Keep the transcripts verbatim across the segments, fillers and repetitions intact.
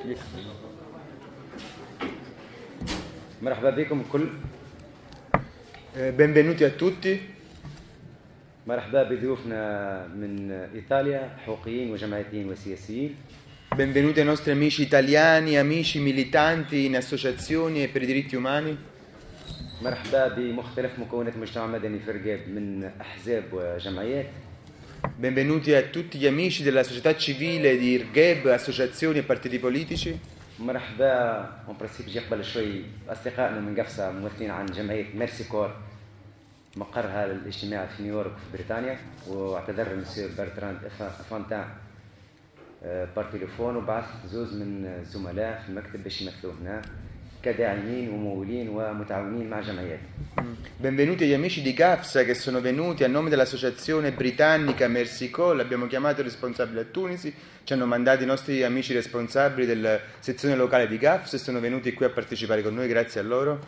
مرحبا بكم الكل. Benvenuti a tutti. مرحبا بضيوفنا من إيطاليا، حقوقيين وجمعيتيين وسياسيين. Benvenuti ai nostri amici italiani, amici militanti in associazioni e per i diritti umani. مرحبا بمختلف مكونات المجتمع المدني في رقاب من أحزاب وجمعيات. Benvenuti a tutti gli amici della società civile di Irgheb, associazioni e partiti politici. مرحبا من برسيب جي قبل شوي أصدقائنا من قفصة ممثلين عن جمعية ميرسي كور مقرها الاجتماعي في نيويورك في بريطانيا، واعتذر المسير برتراند فانتان بارتليفون وبعث زوز من الزملاء في المكتب باش يمثلوا هنا كداعمين وممولين ومتعاونين مع جمعيات. Benvenuti agli amici di GAFSA che sono venuti a nome dell'associazione britannica Mercy Call. Abbiamo chiamato il responsabile a Tunisi, ci hanno mandato i nostri amici responsabili della sezione locale di GAFSA e sono venuti qui a partecipare con noi, grazie a loro.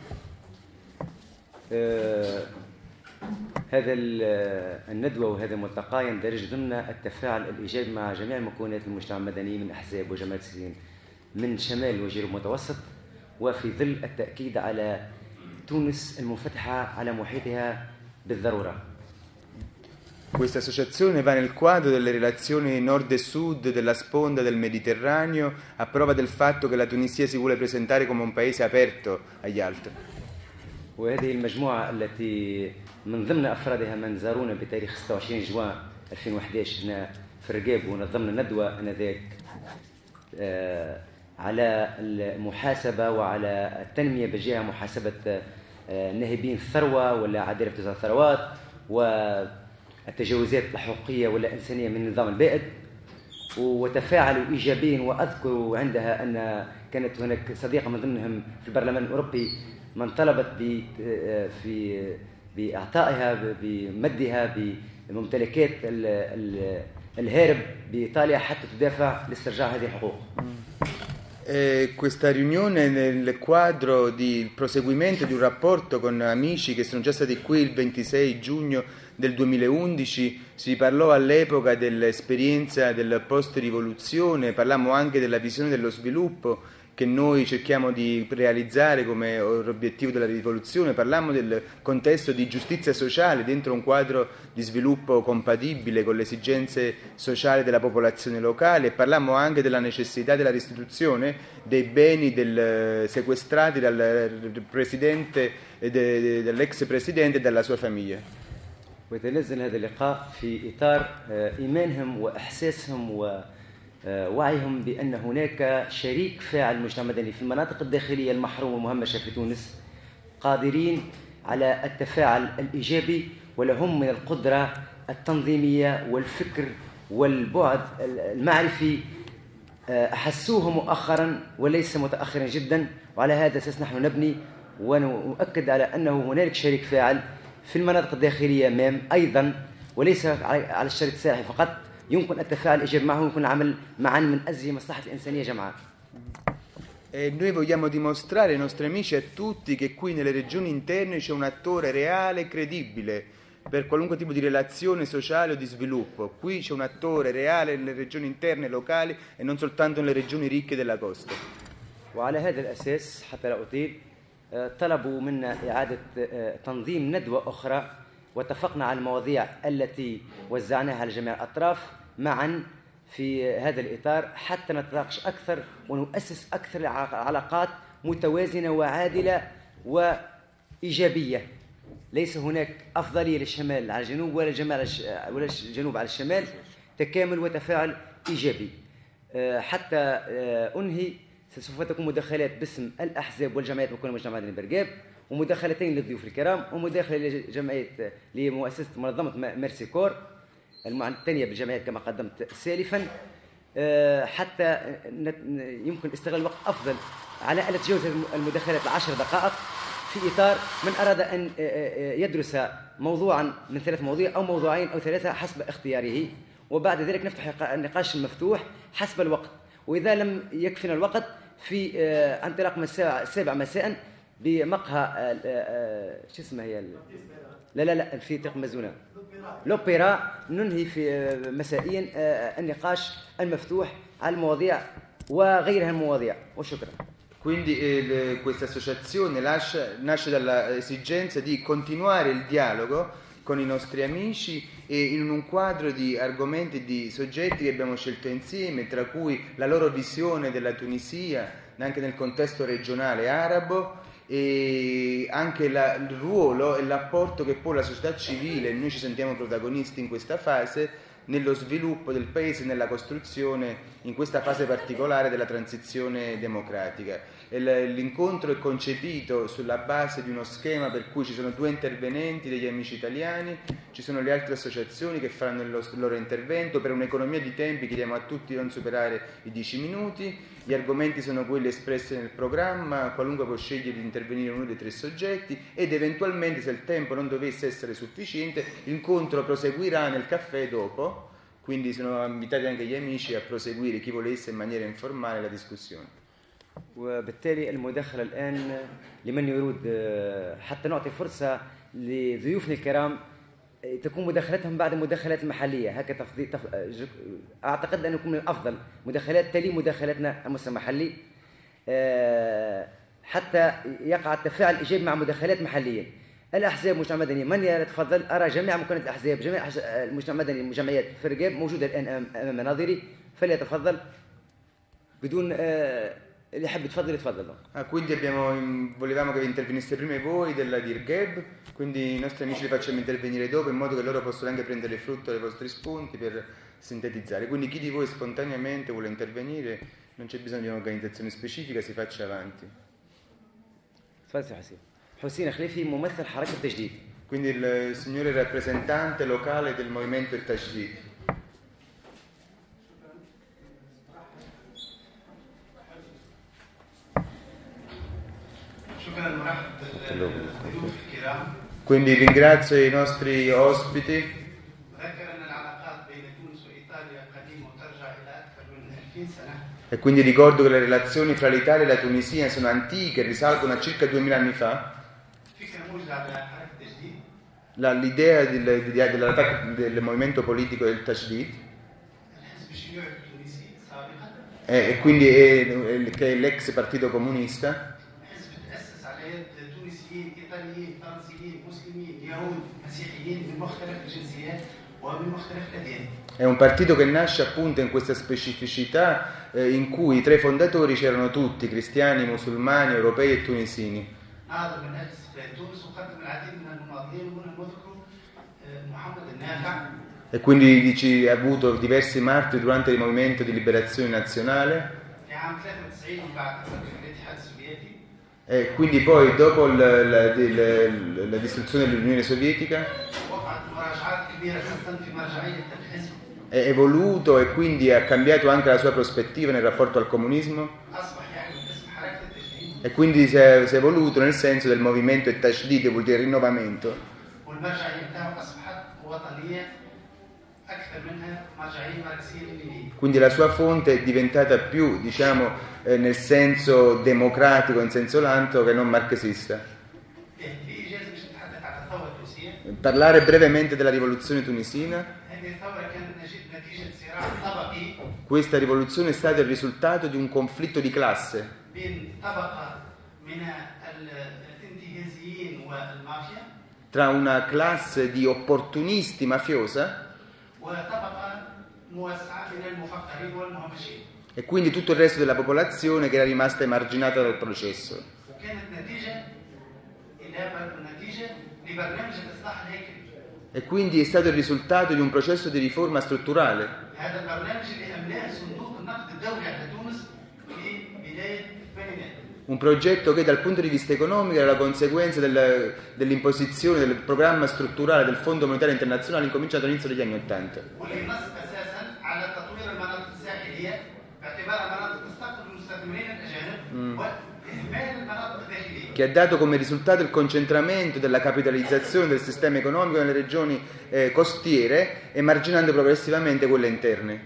Uh, هذا الندوة وهذا الملتقى يندرج ضمن التفاعل الإيجابي مع جميع مكونات المجتمع المدني من أحزاب وجماعات سياسيين من شمال وجنوب المتوسط، وفي ظل التأكيد على تونس المنفتحة على محيطها بالضرورة. Questa associazione va nel quadro delle relazioni nord e sud della sponda del Mediterraneo, a prova del fatto che la Tunisia si vuole presentare come un paese aperto agli altri. وهذه المجموعة التي من ضمن أفرادها من زارونا بتاريخ ستة وعشرين جوان ألفين وأحد عشر هنا في الرقاب، ونظمنا ندوة آنذاك على المحاسبة وعلى التنمية بجهة محاسبة ناهبين الثروة ولا عدالة توزيع الثروات والتجاوزات الحقوقية ولا إنسانية من النظام البائد، وتفاعلوا إيجابيا. وأذكر عندها أن كانت هناك صديقة من ضمنهم في البرلمان الأوروبي من طلبت في بإعطائها بمدها بممتلكات الهارب بإيطاليا حتى تدافع لاسترجاع هذه الحقوق. E questa riunione nel quadro di proseguimento di un rapporto con amici che sono già stati qui il ventisei giugno del duemilaundici. Si parlò all'epoca dell'esperienza del post-rivoluzione, parlammo anche della visione dello sviluppo che noi cerchiamo di realizzare come obiettivo della rivoluzione, parlammo del contesto di giustizia sociale dentro un quadro di sviluppo compatibile con le esigenze sociali della popolazione locale, e parlammo anche della necessità della restituzione dei beni del, sequestrati dal presidente, dall'ex presidente e dalla sua famiglia. ويتنزل هذا اللقاء في إطار إيمانهم وإحساسهم و وعيهم بأن هناك شريك فاعل المجتمع المدني في المناطق الداخلية المحرومة والمهمشة في تونس قادرين على التفاعل الإيجابي، ولهم من القدرة التنظيمية والفكر والبعد المعرفي أحسوه مؤخرا وليس متأخرا جدا. وعلى هذا الأساس نحن نبني ونؤكد على أنه هنالك شريك فاعل في المناطق الداخلية مام أيضا، وليس على الشريط الساحلي فقط. يمكن التفاعل الإيجابي معه، يمكن العمل معا من أجل مصلحة الإنسانية جمعاء. E noi vogliamo dimostrare ai nostri amici e a tutti che qui nelle regioni interne c'è un attore reale e credibile per qualunque tipo di relazione sociale o di sviluppo. Qui c'è un attore reale nelle regioni interne e locali e non soltanto nelle regioni ricche della costa. وعلى هذا الأساس حتى لا أطيل طلبوا منا إعادة تنظيم ندوة أخرى، واتفقنا على المواضيع التي وزعناها على جميع الأطراف معا في هذا الإطار حتى نتناقش أكثر ونؤسس أكثر علاقات متوازنة وعادلة وإيجابية. ليس هناك أفضلية للشمال على الجنوب ولا الجمال ولا الجنوب على الشمال، تكامل وتفاعل إيجابي. حتى أنهي سوف تكون مداخلات باسم الأحزاب والجمعيات وكل مجتمع مدني برقاب، ومداخلتين للضيوف الكرام، ومداخلة لجمعية لمؤسسة منظمة ميرسي كور الثانية بالجمعيات كما قدمت سالفا، حتى يمكن استغلال الوقت أفضل على ألا تتجاوز المداخلات العشر دقائق في إطار من أراد أن يدرس موضوعا من ثلاث مواضيع أو موضوعين أو ثلاثة حسب اختياره، وبعد ذلك نفتح النقاش المفتوح حسب الوقت. وإذا لم يكفنا الوقت في انطلاق السابعة مساء بمقهى شو اسمها هي لا لا لا في طريق مزونة لوبيرا ننهي في مسائيا النقاش المفتوح على المواضيع وغيرها من المواضيع. وشكرا. Quindi eh, questa associazione lascia, nasce dall'esigenza di continuare il dialogo con i nostri amici e in un quadro di argomenti e di soggetti che abbiamo scelto insieme, tra cui la loro visione della Tunisia, anche nel contesto regionale arabo, e anche la, il ruolo e l'apporto che poi la società civile, noi ci sentiamo protagonisti in questa fase, nello sviluppo del paese, nella costruzione, in questa fase particolare della transizione democratica. L'incontro è concepito sulla base di uno schema per cui ci sono due intervenenti degli amici italiani, ci sono le altre associazioni che faranno il loro intervento. Per un'economia di tempi chiediamo a tutti di non superare i dieci minuti, gli argomenti sono quelli espressi nel programma, qualunque può scegliere di intervenire uno dei tre soggetti ed eventualmente, se il tempo non dovesse essere sufficiente, l'incontro proseguirà nel caffè dopo, quindi sono invitati anche gli amici a proseguire, chi volesse, in maniera informale la discussione. وبالتالي المداخلة الآن لمن يريد حتى نعطي فرصة لضيوفنا الكرام تكون مداخلتهم بعد مداخلات المحلية، هكذا تفضيل تف... أعتقد أن يكون من الأفضل مداخلات تلي مداخلاتنا المستوى المحلي حتى يقع التفاعل الإيجابي مع مداخلات محلية. الأحزاب المجتمع المدني من يتفضل؟ أرى جميع مكونات الأحزاب، جميع المجتمع المدني، الجمعيات في الرقاب موجودة الآن أمام مناظري، فليتفضل بدون اللي يحب يتفضل يتفضل. Ah, quindi abbiamo, volevamo che interveniste prima voi della Dirgheb, quindi i nostri amici li facciamo intervenire dopo in modo che loro possano anche prendere frutto dei vostri spunti per sintetizzare. Quindi chi di voi spontaneamente vuole intervenire, non c'è bisogno di un'organizzazione specifica, si faccia avanti. تفضل حسين. حسين خليفي ممثل حركة التجديد. Quindi il signore rappresentante locale del movimento Il Tajdid. Quindi ringrazio i nostri ospiti. E quindi ricordo che le relazioni fra l'Italia e la Tunisia sono antiche, risalgono a circa duemila anni fa. La, l'idea del, del, del movimento politico del Tajdid e, e quindi è, è, che è l'ex partito comunista. È un partito che nasce appunto in questa specificità eh, in cui tra i fondatori c'erano tutti, cristiani, musulmani, europei e tunisini. E quindi dici, ha avuto diversi martiri durante il movimento di liberazione nazionale. E quindi poi dopo la, la, la, la distruzione dell'Unione Sovietica è evoluto e quindi ha cambiato anche la sua prospettiva nel rapporto al comunismo e quindi si è, si è evoluto nel senso del movimento Il Tajdid, che vuol dire rinnovamento. Quindi la sua fonte è diventata più, diciamo, eh, nel senso democratico, in senso lato, che non marxista. Parlare brevemente della rivoluzione tunisina. Questa rivoluzione è stata il risultato di un conflitto di classe tra una classe di opportunisti mafiosa e quindi tutto il resto della popolazione che era rimasta emarginata dal processo. E quindi è stato il risultato di un processo di riforma strutturale. Un progetto che dal punto di vista economico era la conseguenza del, dell'imposizione del programma strutturale del Fondo Monetario Internazionale incominciato all'inizio degli anni Ottanta. Mm. Che ha dato come risultato il concentramento della capitalizzazione del sistema economico nelle regioni eh, costiere, emarginando progressivamente quelle interne.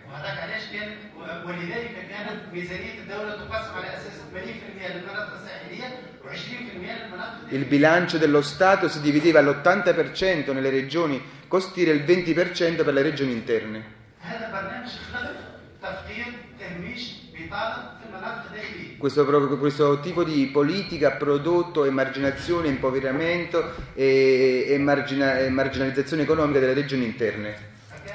Il bilancio dello Stato si divideva all'ottanta per cento nelle regioni costiere e il venti per cento per le regioni interne. Questo, questo tipo di politica ha prodotto emarginazione, impoverimento e, e, margina, e marginalizzazione economica delle regioni interne.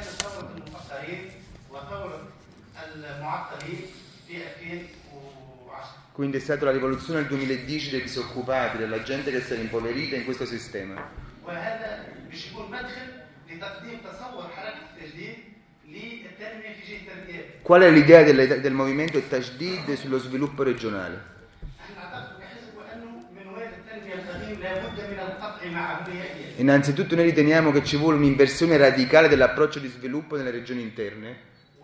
Quindi è stata la rivoluzione del duemiladieci dei disoccupati, della gente che si è impoverita in questo sistema. Qual è l'idea del, del movimento Tajdid sullo sviluppo regionale? Innanzitutto noi riteniamo che ci vuole un'inversione radicale dell'approccio di sviluppo nelle regioni interne,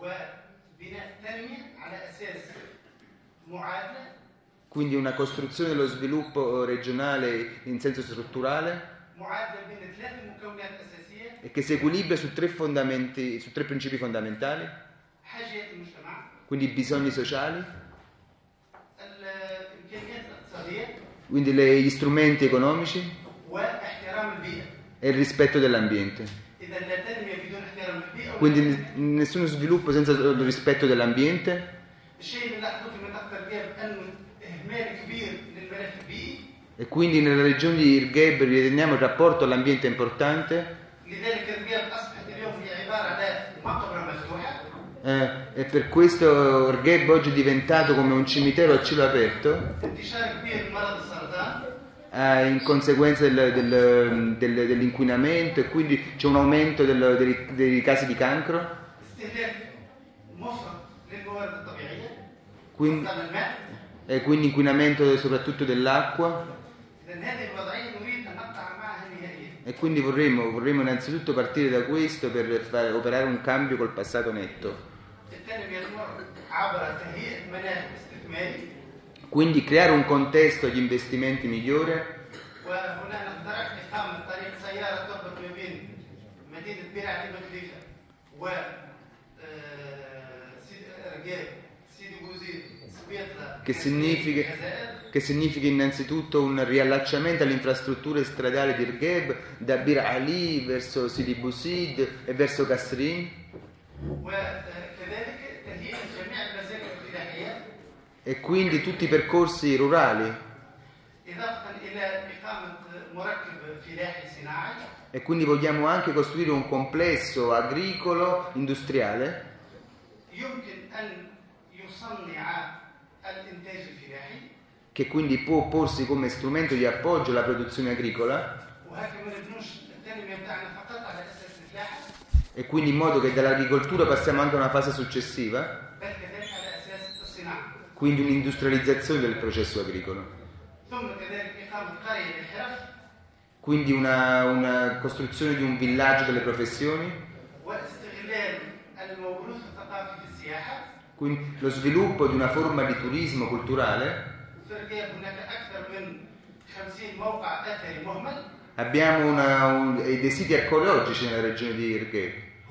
quindi una costruzione dello sviluppo regionale in senso strutturale e che si equilibra su tre fondamenti, su tre principi fondamentali, quindi i bisogni sociali, quindi le, gli strumenti economici e il rispetto dell'ambiente. Quindi nessuno sviluppo senza il rispetto dell'ambiente. E quindi nella regione di Irgheb riteniamo il rapporto all'ambiente importante. Eh, e per questo Irgheb oggi è diventato come un cimitero a cielo aperto, eh, in conseguenza del, del, del, dell'inquinamento, e quindi c'è un aumento del, dei, dei casi di cancro. Quindi, e quindi inquinamento soprattutto dell'acqua. E quindi vorremmo, vorremmo innanzitutto partire da questo per fare, operare un cambio col passato netto. Quindi creare un contesto di investimenti migliore. Che significa, che significa innanzitutto un riallacciamento alle infrastrutture stradali di Irgheb, da Bir Ali verso Sidi Bouzid e verso Kasrin, e quindi tutti i percorsi rurali, e quindi vogliamo anche costruire un complesso agricolo industriale che quindi può porsi come strumento di appoggio alla produzione agricola, e quindi in modo che dall'agricoltura passiamo anche a una fase successiva, quindi un'industrializzazione del processo agricolo, quindi una, una costruzione di un villaggio delle professioni, quindi lo sviluppo di una forma di turismo culturale. Abbiamo una, un, dei siti archeologici nella regione di Irgheb.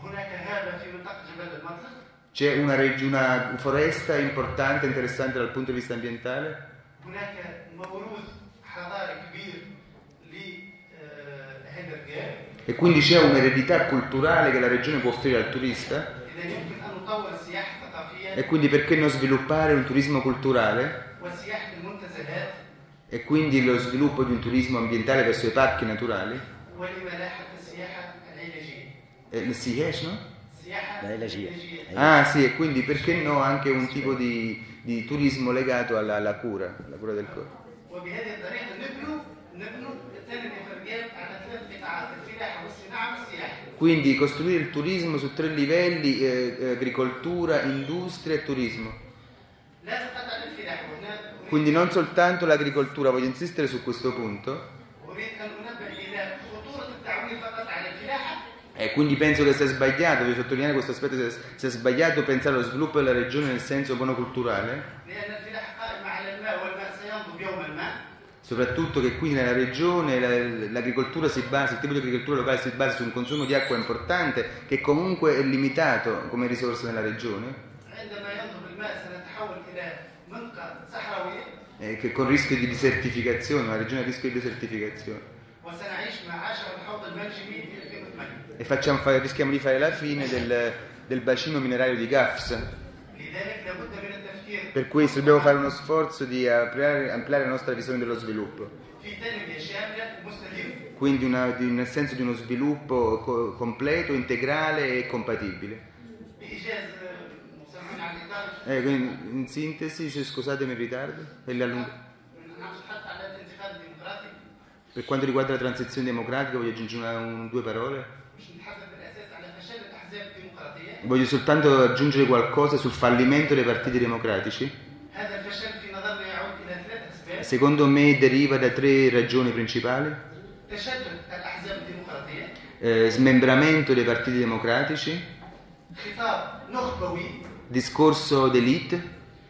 C'è una, reg- una foresta importante, interessante dal punto di vista ambientale. E quindi c'è un'eredità culturale che la regione può offrire al turista. E quindi perché non sviluppare un turismo culturale? E quindi lo sviluppo di un turismo ambientale verso i parchi naturali. E il Sihesh, no? Ah sì, e quindi perché no anche un tipo di, di turismo legato alla, alla cura, alla cura del corpo. Quindi costruire il turismo su tre livelli, eh, agricoltura, industria e turismo. Quindi non soltanto l'agricoltura, voglio insistere su questo punto. E quindi penso che sia sbagliato, voglio sottolineare questo aspetto, sia, sia sbagliato pensare allo sviluppo della regione nel senso monoculturale. Soprattutto che qui nella regione l'agricoltura si basa, il tipo di agricoltura locale si basa su un consumo di acqua importante che comunque è limitato come risorsa nella regione, e che con rischio di desertificazione, una regione a rischio di desertificazione. E facciamo, rischiamo di fare la fine del, del bacino minerario di Gafsa. Per questo dobbiamo fare uno sforzo di ampliare, ampliare la nostra visione dello sviluppo. Quindi una, di, nel senso di uno sviluppo co- completo, integrale e compatibile. Eh, quindi, in sintesi, se scusatemi il ritardo, e la lunga... per quanto riguarda la transizione democratica voglio aggiungere una, un, due parole. Voglio soltanto aggiungere qualcosa sul fallimento dei partiti democratici. Secondo me deriva da tre ragioni principali. Eh, smembramento dei partiti democratici, discorso d'élite,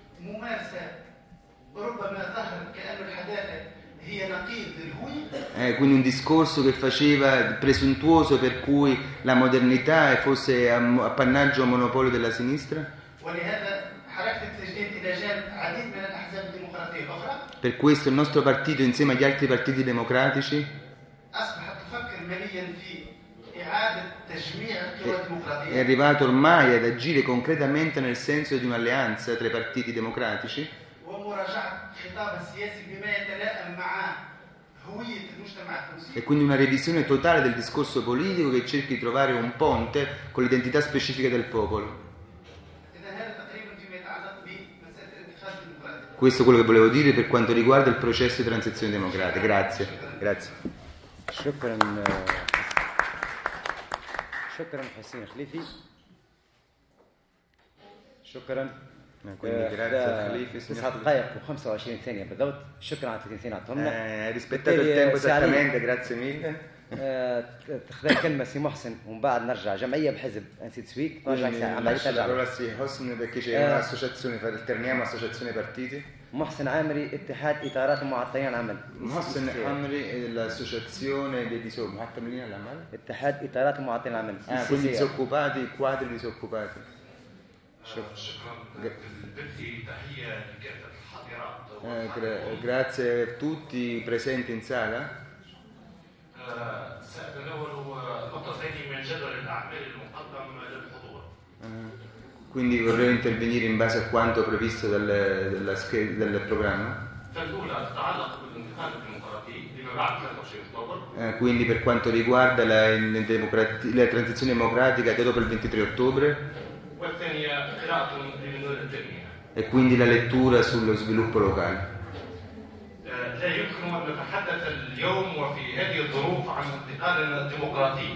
eh, quindi un discorso che faceva presuntuoso per cui la modernità fosse appannaggio o monopolio della sinistra. Per questo il nostro partito, insieme agli altri partiti democratici, è arrivato ormai ad agire concretamente nel senso di un'alleanza tra i partiti democratici e quindi una revisione totale del discorso politico che cerchi di trovare un ponte con l'identità specifica del popolo. Questo è quello che volevo dire per quanto riguarda il processo di transizione democratica. Grazie. Grazie. شكرا شكرا حسين خليفي. شكرا. تسعة دقائق وخمسة وعشرين ثانية بالضبط. شكرا على ثلاثين ثانية عطهم لنا. rispettato il tempo esattamente, grazie mille. تاخذ الكلمة سي محسن ومن بعد نرجع جمعية بحزب انسي تسويك نرجع عملية la parola sì Hosn perché c'è un'associazione, alterniamo associazione partiti. محسن عامري اتحاد إطارات المعطلين العمل. محسن عامري l'associazione dei disoccupati all'amal. اتحاد إطارات المعطلين العمل. Ah, quindi disoccupati, quadri disoccupati. شكرا. بدي تحية لكافة الحاضرات. Grazie a tutti i presenti in sala. سأتناول نقطتين من جدول الأعمال المقدم للحضور. Quindi vorrei intervenire in base a quanto previsto dal, dalla, dal programma. فالأولى تتعلق بالانتقال الديمقراطي لما بعد ثلاثة وعشرين أكتوبر. Eh, quindi per quanto riguarda la, la transizione democratica che dopo il ventitré ottobre. والثانية قراءة لمنون التنمية. E quindi la lettura sullo sviluppo locale. لا يمكن أن نتحدث اليوم وفي هذه الظروف عن انتقال ديمقراطي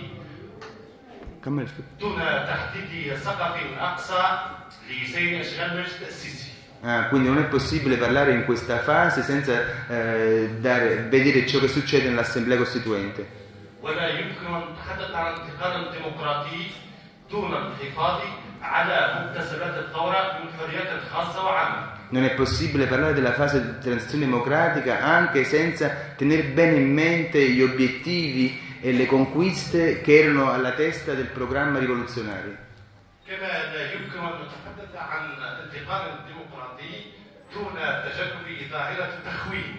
دون تحديد سقف أقصى لسير أشغال المجلس التأسيسي. Ah, quindi non è possibile parlare in questa fase senza eh, dare, vedere ciò che succede nell'Assemblea Costituente. ولا يمكن أن نتحدث عن انتقال ديمقراطي دون الحفاظ على مكتسبات الثورة من حريات خاصة وعامة. Non è possibile parlare della fase di transizione democratica anche senza tenere bene in mente gli obiettivi e le conquiste che erano alla testa del programma rivoluzionario. كما لا يمكن أن نتحدث عن انتقال ديمقراطي دون تجنب ظاهرة التخوين.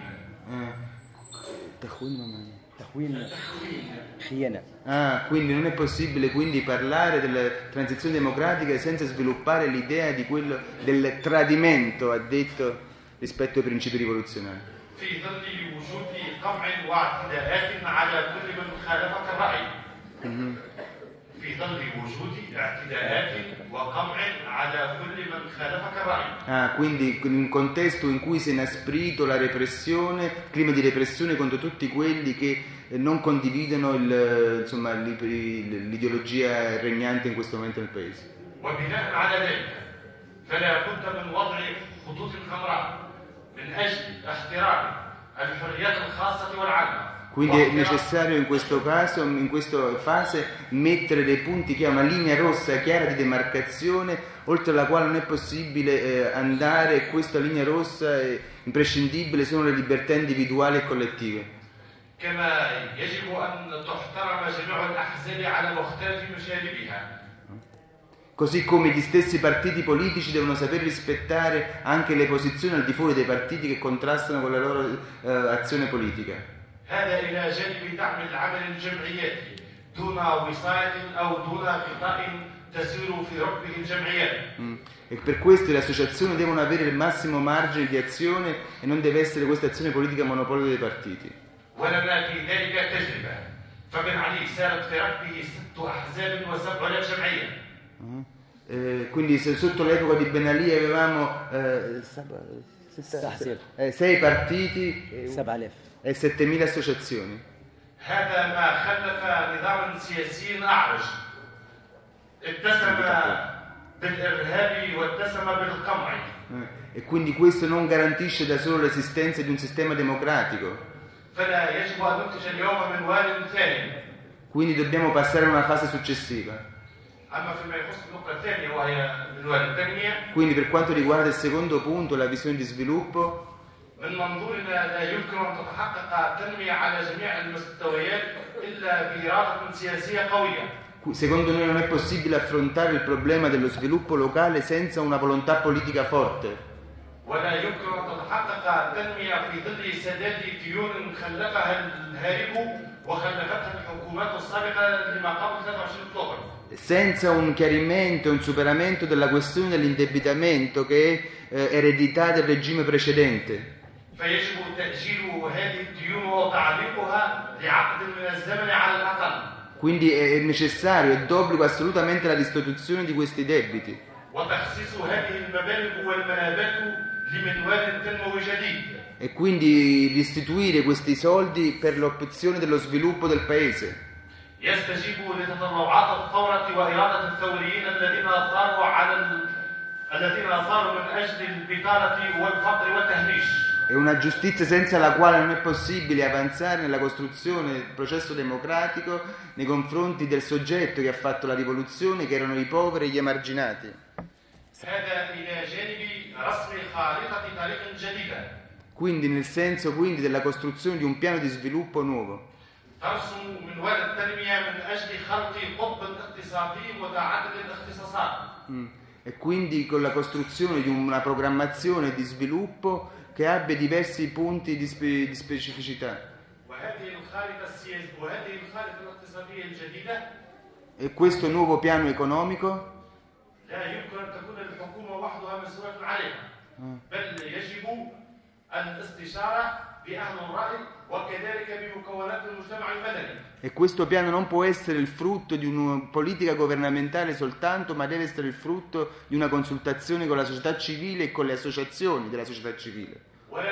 تخوين تخوين خيانة. Ah, quindi non è possibile quindi parlare della transizione democratica senza sviluppare l'idea di quello del tradimento, ha detto, rispetto ai principi rivoluzionari. في ظل وجود قمع واعتداءات على كل من خالفك الرأي. في ظل وجود اعتداءات وقمع على كل من خالفك الرأي. Ah, quindi in un contesto in cui si è inasprito la repressione, clima di repressione contro tutti quelli che non condividono il, insomma, l'ideologia regnante in questo momento nel paese. وبناء على ذلك فلا بد من وضع خطوط حمراء من أجل احترام الحريات الخاصة والعامة. Quindi è necessario in questo caso, in questa fase, mettere dei punti che ha una linea rossa chiara di demarcazione, oltre la quale non è possibile eh, andare, e questa linea rossa è imprescindibile, sono le libertà individuali e collettive. كما يجب أن تحترم جميع الأحزاب على مختلف مشاربها. Così come gli stessi partiti politici devono saper rispettare anche le posizioni al di fuori dei partiti che contrastano con la loro eh, azione politica. هذا إلى جانب دعم العمل الجمعياتي دون وصاية أو دون غطاء تسير في ركبه الجمعيات. Mm. E per questo le associazioni devono avere il massimo margine di azione e non deve essere questa azione politica monopolio dei partiti. ولنا في ذلك تجربة. فبن علي سارت في ركبه ست أحزاب وسبع جمعية. Mm. Eh, quindi se sotto l'epoca di Ben Ali avevamo eh, eh, sei partiti e settemila associazioni. هذا ما خلف نظام سياسي أعرج اتسم بالإرهاب واتسم بالقمع. E quindi questo non garantisce da solo l'esistenza di un sistema democratico. فلا يجب أن ننتج اليوم منوال ثاني. Quindi dobbiamo passare a una fase successiva. أما فيما يخص النقطة الثانية وهي منوال التنمية. Quindi per quanto riguarda il secondo punto, la visione di sviluppo, من منظورنا لا يمكن أن تتحقق التنمية على جميع المستويات إلا بإرادة سياسية قوية. secondo noi non è possibile affrontare il problema dello sviluppo locale senza una volontà politica forte. ولا يمكن أن تتحقق التنمية في ظل سداد ديون خلفها الهارب وخلفتها الحكومات السابقة لما قبل ثلاثة وعشرين أكتوبر. Senza un chiarimento e un superamento della questione dell'indebitamento che è eh, eredità del regime precedente. فيجب تأجيل هذه الديون وتعليقها لعقد من الزمن على الأقل. Quindi è necessario, è d'obbligo assolutamente la restituzione di questi debiti. وتخصيص هذه المبالغ والمنابات لمنوال تنموي جديد. E quindi restituire questi soldi per l'opzione dello sviluppo del paese. يستجيب لتطلعات الثورة وإرادة الثوريين الذين أثاروا على ال... الذين أثاروا من أجل البطالة والفقر والتهميش. È una giustizia senza la quale non è possibile avanzare nella costruzione del processo democratico nei confronti del soggetto che ha fatto la rivoluzione, che erano i poveri e gli emarginati. Quindi nel senso quindi della costruzione di un piano di sviluppo nuovo. Mm. E quindi con la costruzione di una programmazione di sviluppo che abbia diversi punti di, spe- di specificità. E questo nuovo piano economico e questo piano non può essere il frutto di una politica governamentale soltanto, ma deve essere il frutto di una consultazione con la società civile e con le associazioni della società civile.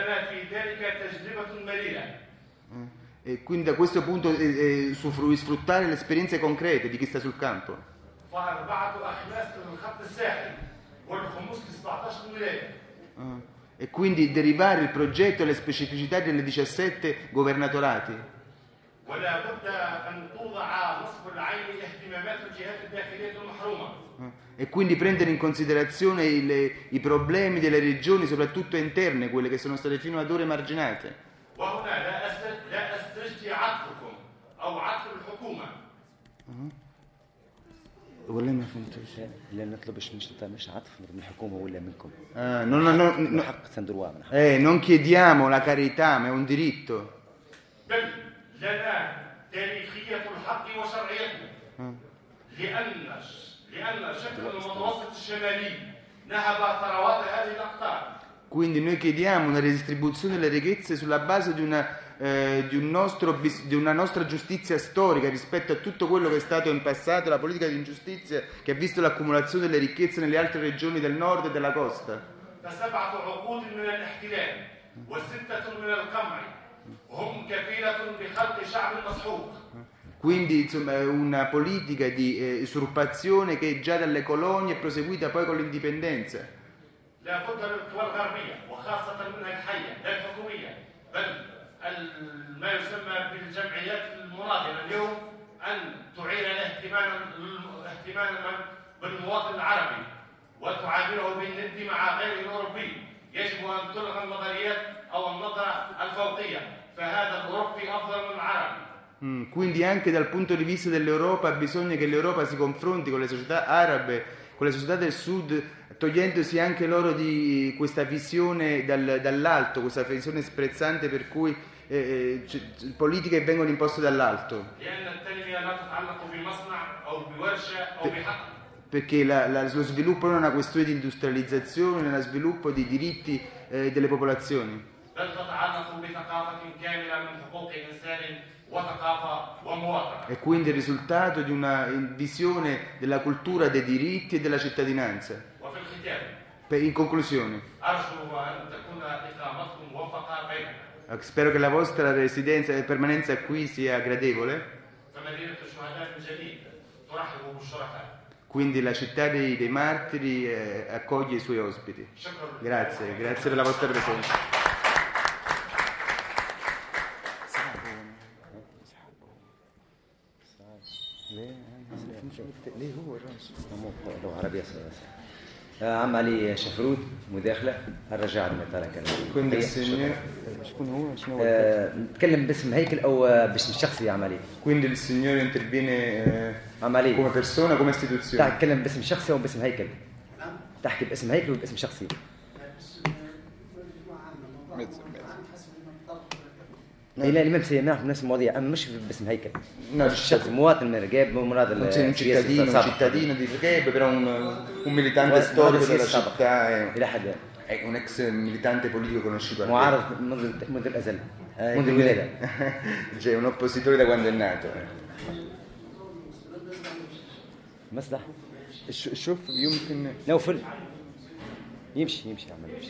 E quindi da questo punto eh, eh, sfruttare le esperienze concrete di chi sta sul campo. Uh, e quindi derivare il progetto e le specificità delle diciassette governati. Uh, e quindi prendere in considerazione il, i problemi delle regioni, soprattutto interne, quelle che sono state fino ad ora emarginate. ولا ما فهمتش لا نطلبش مش عطف من الحكومه ولا منكم ah, non, non, non, حق تندروا من eh, non chiediamo la carità, ma è un diritto. بل لنا تاريخيه الحق وشرعيته لان لان شكل المتوسط الشمالي نهب ثروات هذه الاقطار. Quindi noi chiediamo una redistribuzione delle ricchezze sulla base di una, eh, di, un nostro, di una nostra giustizia storica rispetto a tutto quello che è stato in passato, la politica di ingiustizia che ha visto l'accumulazione delle ricchezze nelle altre regioni del nord e della costa. Quindi insomma è una politica di eh, usurpazione che già dalle colonie è proseguita poi con l'indipendenza. لا بد من القوى الغربية وخاصة منها الحية لا الحكومية بل ما يسمى بالجمعيات المناضلة اليوم أن تعير الاهتمام اهتماما بالمواطن العربي وتعامله بالند مع غيره الأوروبي. يجب أن تلغى النظريات أو النظرة الفوقية فهذا الأوروبي أفضل من العربي. Mm, quindi anche dal punto di vista dell'Europa bisogna che l'Europa si confronti con le società arabe, con le società del sud, togliendosi anche loro di questa visione dal, dall'alto, questa visione sprezzante per cui eh, c- politiche vengono imposte dall'alto. perché la, la, lo sviluppo non è una questione di industrializzazione, è uno sviluppo di diritti eh, delle popolazioni. بل تتعلق بثقافة كاملة من حقوق إنسان وثقافة ومواطنة. E quindi il risultato di una visione della cultura dei diritti e della cittadinanza. وفي الختام Per, in conclusione, أرجو أن تكون إقامتكم موفقة بيننا. spero che la vostra residenza e permanenza qui sia gradevole. فمدينة الشهداء من جديد ترحب بالشرفاء. Quindi la città dei, dei martiri eh, accoglie i suoi ospiti. Grazie, grazie per la vostra presenza. ليه هو الراس لغه عربيه عم علي شفرود مداخله الرجاء لما ترك Quindi il signore شكون هو شنو نتكلم باسم هيكل او باسم شخصي يا عم علي Quindi il signore interviene eh, عم علي come persona, come istituzione. تتكلم باسم شخصي او باسم هيكل تحكي باسم هيكل وباسم شخصي اي لا الامام سي نعرف نفس المواضيع اما مش باسم هيكل No, الشخص مواطن من رقاب مراد non sei un cittadino, un cittadino di Rgheb, però un, un militante storico della città, è, الى حد è un ex militante politico conosciuto a Rgheb. معارض منذ منذ الازل منذ الولاده Cioè un oppositore da quando è nato. مصلح شوف يمكن نوفل يمشي يمشي عمل يمشي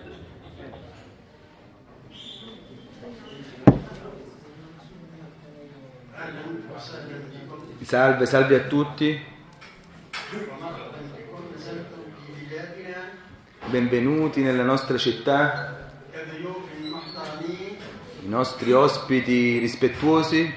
Salve, salve a tutti. Benvenuti nella nostra città, i nostri ospiti rispettuosi.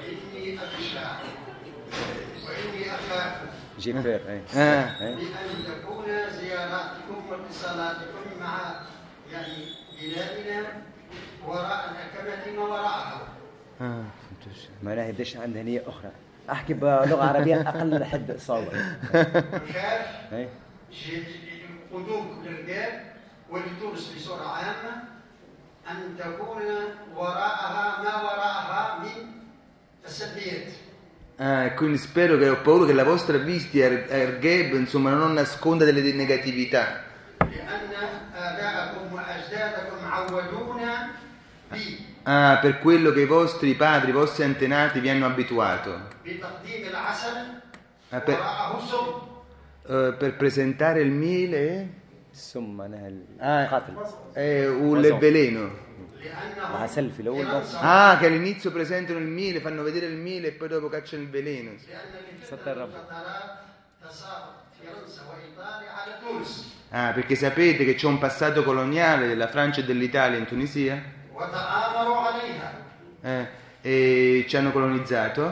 جيبير اي Ah, اي بأن تكون زياراتكم واتصالاتكم مع يعني بلادنا وراء الأكمة ما وراءها. ah. معناها يبداش عندها نيه اخرى احكي بلغه عربيه اقل حد صعوبه نخاف اي قدوم للرجال ولتونس بصورة عامة أن تكون وراءها ما وراءها من السلبيات. Ah, quindi spero che ho paura che la vostra visita a Ergheb insomma non nasconda delle negatività. لأن آباءكم وأجدادكم عودونا ب Ah, per quello che i vostri padri, i vostri antenati vi hanno abituato. بتقديم العسل Ah, per, وراءه سم. eh, per presentare il miele السم معناها ah, القاتل è un veleno. لأنه العسل في الاول بس Ah, che all'inizio presentano il miele, fanno vedere il miele e poi dopo cacciano il veleno. لأن في ستر فترة رب. الفترات تساقط فرنسا وإيطاليا على تونس Ah, perché sapete che c'è un passato coloniale della Francia e dell'Italia in Tunisia? وتآمروا عليها. Eh, e ci hanno colonizzato.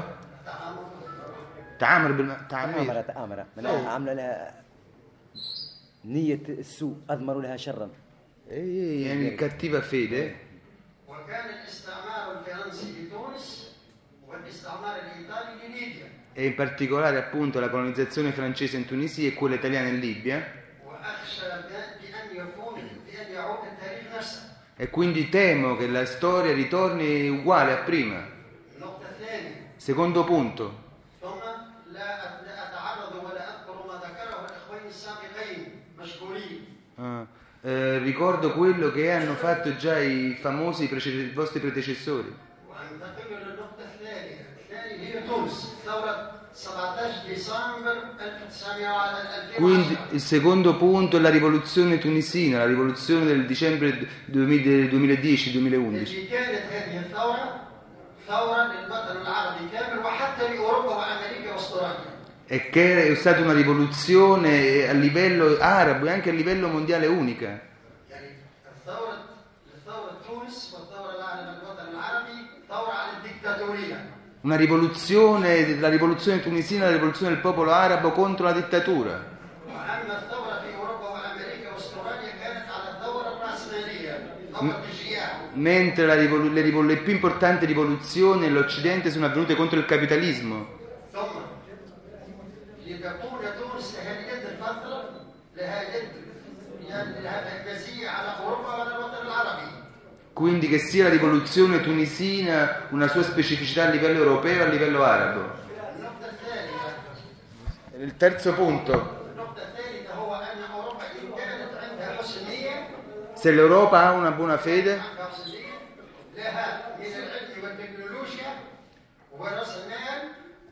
تعامر بالم... تآمر تعامر تآمر معناها عامله لها نيه السوء اضمروا لها شرا e in cattiva fede. وكان الاستعمار الفرنسي لتونس والاستعمار الإيطالي لليبيا. E in particolare appunto la colonizzazione francese in Tunisia e quella italiana in Libia. وأخشى بأن يكون بأن يعود التاريخ نفسه. E quindi temo che la storia ritorni uguale a prima. النقطة الثانية Secondo punto, ثم لا لا أتعرض ولا أذكر ما ذكره الإخوين السابقين مشكورين. ah, eh, ricordo quello che hanno fatto già i famosi prece- i vostri predecessori. وأنتقل للنقطة الثانية، الثانية هي تونس، ثورة سبعة عشر ديسمبر ألف وتسعمائة Quindi واثني عشر. il secondo punto è la rivoluzione tunisina, la rivoluzione del dicembre duemiladieci duemilaundici. التي كانت هذه الثورة ثورة للوطن العربي كامل وحتى لأوروبا وأمريكا وأستراليا. E che è stata una rivoluzione a livello arabo e anche a livello mondiale unica. يعني الثورة الثورة تونس والثورة على الوطن العربي ثورة على الدكتاتورية. Una rivoluzione, la rivoluzione tunisina, la rivoluzione del popolo arabo contro la dittatura. وأما الثورة في أوروبا وأمريكا وأستراليا كانت على الثورة الرأسمالية، ثورة الجياع. Mentre la rivol- le, rivol- le più importanti rivoluzioni nell'Occidente sono avvenute contro il capitalismo. ثم لتكون تونس لها يد الفترة لها يد يعني لها مزية على أوروبا وعلى الوطن العربي. Quindi che sia la rivoluzione tunisina una sua specificità a livello europeo e a livello arabo. النقطة الثانية Il terzo punto. النقطة الثالثة هو أن أوروبا إن كانت عندها حسن نية Se l'Europa ha una buona fede, عندها حسن نية لها من العلم والتكنولوجيا ورأس المال.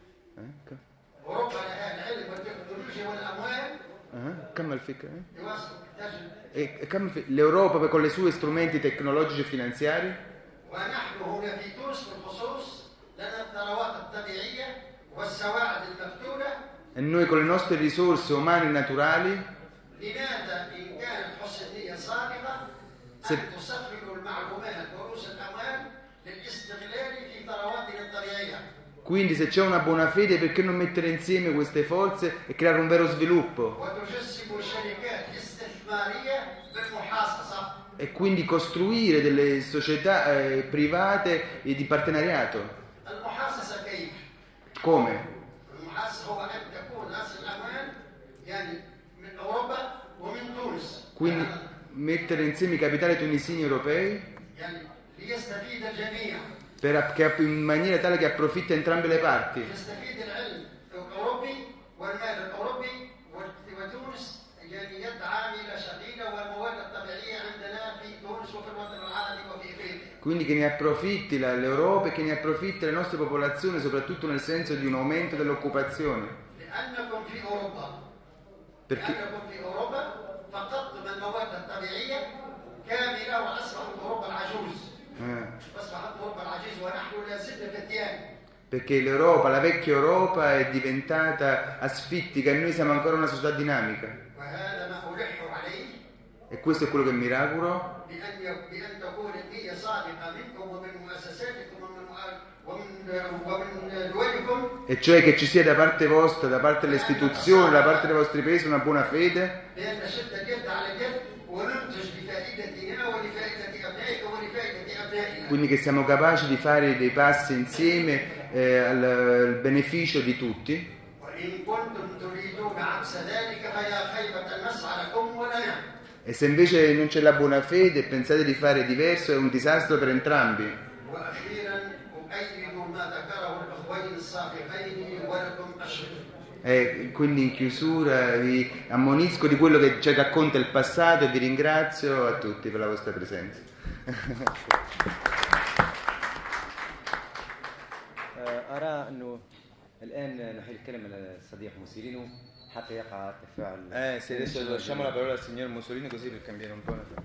أوروبا لها العلم والتكنولوجيا والأموال. uh-huh. كمل فكرة. يواصل تجد. E, كمل فكرة. L'Europa con i suoi strumenti tecnologici e finanziari. ونحن هنا في تونس بالخصوص لنا الثروات الطبيعية والسواعد المفتولة. E noi con le nostre risorse umane e naturali. لماذا إن كانت حسن نية صادقة أن تسخر المعلومات ورؤوس الأموال للاستغلال في ثرواتنا الطبيعية؟ Quindi se c'è una buona fede, perché non mettere insieme queste forze e creare un vero sviluppo? وتجسم شركات استثمارية بالمحاصصة. E quindi costruire delle società eh, private e di partenariato. المحاصصة كيف؟ Come? المحاصصة هو أن تكون رأس الأموال يعني من أوروبا ومن تونس. Quindi mettere insieme i capitali tunisini europei يعني ليستفيد الجميع. per, che, in maniera tale che approfitti entrambe le parti. يستفيد العلم الأوروبي والمال الأوروبي وتونس يعني يد عاملة شغيلة والمواد الطبيعية عندنا في تونس وفي الوطن العربي وفي إفريقيا. Quindi che ne approfitti la, l'Europa e che ne approfitti le nostre popolazioni, soprattutto nel senso di un aumento dell'occupazione. لأنكم في أوروبا. Perché, لأنكم في أوروبا فقدتم المواد الطبيعية كاملة وأصبحت أوروبا العجوز. eh, أصبحت أوروبا العجوز ونحن لا زلنا فتيان. perché l'Europa, la vecchia Europa è diventata asfittica e noi siamo ancora una società dinamica. وهذا ما ألح عليه. E questo è quello che mi auguro. بأن بأن تكون النية صادقة منكم ومن مؤسساتكم ومن ومن ومن دولكم. E cioè che ci sia da parte vostra, da parte delle istituzioni, da parte dei vostri paesi una buona fede. بأن نشد اليد على اليد وننتج لفائدتنا ولفائدة أبنائك ولفائدة أبنائنا. Quindi che siamo capaci di fare dei passi insieme eh, al, al beneficio di tutti. وإن كنتم تريدون عكس ذلك فيا خيبة نسعى لكم ولنا. E se invece non c'è la buona fede e pensate di fare diverso, è un disastro per entrambi. وأخيرا أؤيد ما ذكره الأخوين السابقين ولكم أشهد. E quindi in chiusura vi ammonisco di quello che ci racconta il passato e vi ringrazio a tutti per la vostra presenza. أرى أنه الآن نحيل الكلمة للصديق موسولينو حتى يقع التفاعل. Eh, se adesso lasciamo la parola al signor Mussolini così per cambiare un po' la...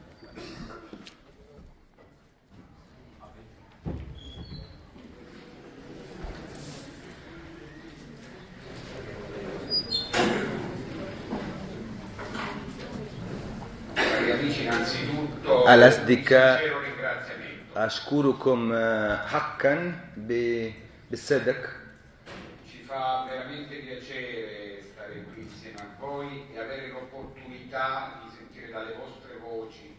Amici, innanzitutto الأصدقاء sincero ringraziamento. أشكركم حقا بالصدق. Ci fa veramente piacere stare qui insieme a voi e avere l'opportunità di sentire dalle vostre voci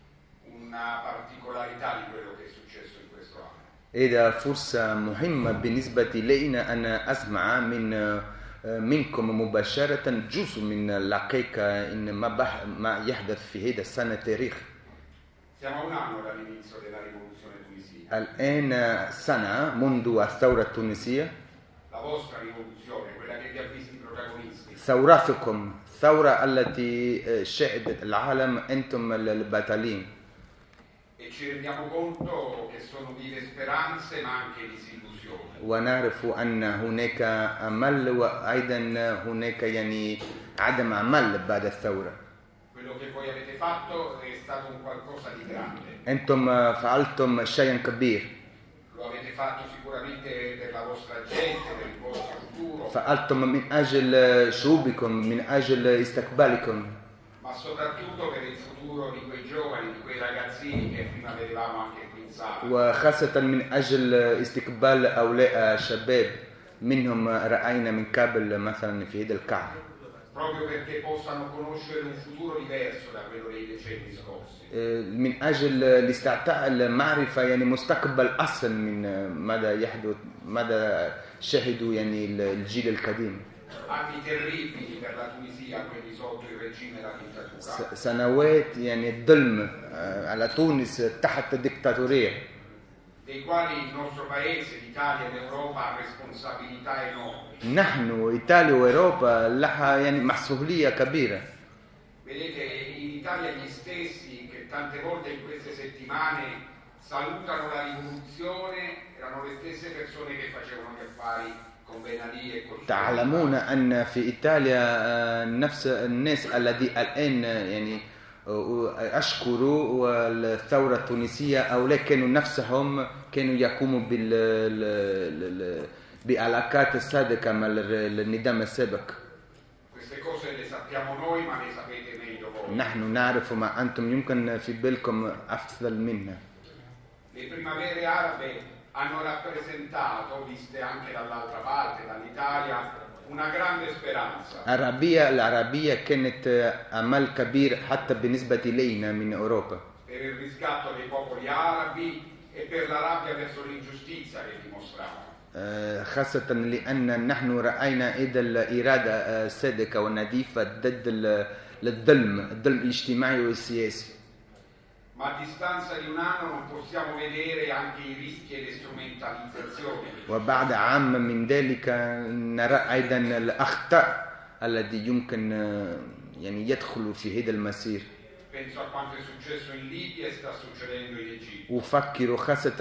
una particolarità di quello che è successo in questo anno. إذا فرصة مهمة بالنسبة لنا أن أسمع من منكم مباشرة جزء من الحقيقة إن ما, بح... ما يحدث في هذا السنة تاريخ. Siamo a un anno dall'inizio della rivoluzione tunisina. الآن سنة منذ الثورة التونسية. La vostra rivoluzione, quella che vi ha visti protagonisti. ثورتكم الثورة التي شهدت العالم أنتم البطلين. E ci rendiamo conto che sono vive speranze ma anche disillusioni. ونعرف أن هناك أمل وأيضا هناك يعني عدم أمل بعد الثورة. Quello che voi avete fatto è stato un qualcosa di grande. أنتم فعلتم شيئا كبير. Lo avete fatto sicuramente per la vostra gente, per il vostro futuro. فعلتم من أجل شعوبكم من أجل استقبالكم. Ma soprattutto per il futuro di quei giovani, di quei ragazzini che prima vedevamo anche qui in sala. وخاصة من أجل استقبال أولاء الشباب منهم رأينا من قبل مثلا في هذا الكعب. Proprio perché possano conoscere un futuro diverso da quello dei decenni scorsi. من أجل الاستعطاء المعرفة يعني مستقبل أصل من ماذا يحدث ماذا شهدوا يعني الجيل القديم. Anni terribili per la Tunisia, quelli sotto il regime della dittatura. سنوات يعني الظلم على تونس تحت الدكتاتورية. dei quali il nostro paese, l'Italia e l'Europa ha responsabilità enormi. نحن إيطاليا وأوروبا لها يعني مسؤولية كبيرة. Vedete, in Italia gli stessi che tante volte in queste settimane salutano la rivoluzione erano le stesse persone che facevano gli affari con Ben Ali e con تعلمون أن في إيطاليا نفس الناس الذي الآن يعني أشكروا والثورة التونسية أو كانوا نفسهم كانوا يقوموا بال بعلاقات صادقة مع النظام السابق. Queste cose le sappiamo noi, ma le sapete meglio voi. نحن نعرف ما أنتم يمكن في بالكم أفضل منا. Le primavere arabe hanno rappresentato, viste anche dall'altra parte, dall'Italia, una grande speranza. العربية العربية كانت أمل كبير حتى بالنسبة لنا من أوروبا. Per il riscatto dei popoli arabi e per la rabbia verso l'ingiustizia che dimostravano. خاصة لأن نحن رأينا إذا الإرادة الصادقة والنظيفة ضد الظلم الظلم الاجتماعي والسياسي. Ma a distanza di un anno non possiamo vedere anche i rischi e le strumentalizzazioni. وبعد عام من ذلك نرى أيضا الأخطاء التي يمكن يعني يدخل في هذا المسير. Penso a quanto è successo in Libia e sta succedendo in Egitto. أفكر خاصة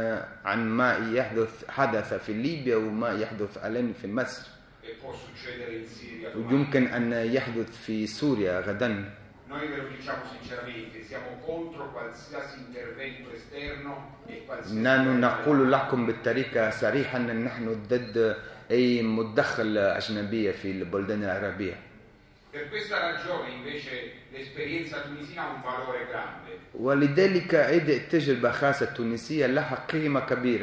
عن ما يحدث حدث في ليبيا وما يحدث الآن في مصر. E può succedere in Siria. ويمكن أن يحدث في سوريا غدا. Noi ve lo diciamo sinceramente, siamo contro qualsiasi intervento esterno e qualsiasi... نحن نقول لكم بالطريقة صريحة أن نحن ضد أي مداخلة أجنبية في البلدان العربية. Per questa ragione invece l'esperienza tunisina ha un valore grande. ولذلك هذه التجربة خاصة التونسية لها قيمة كبيرة.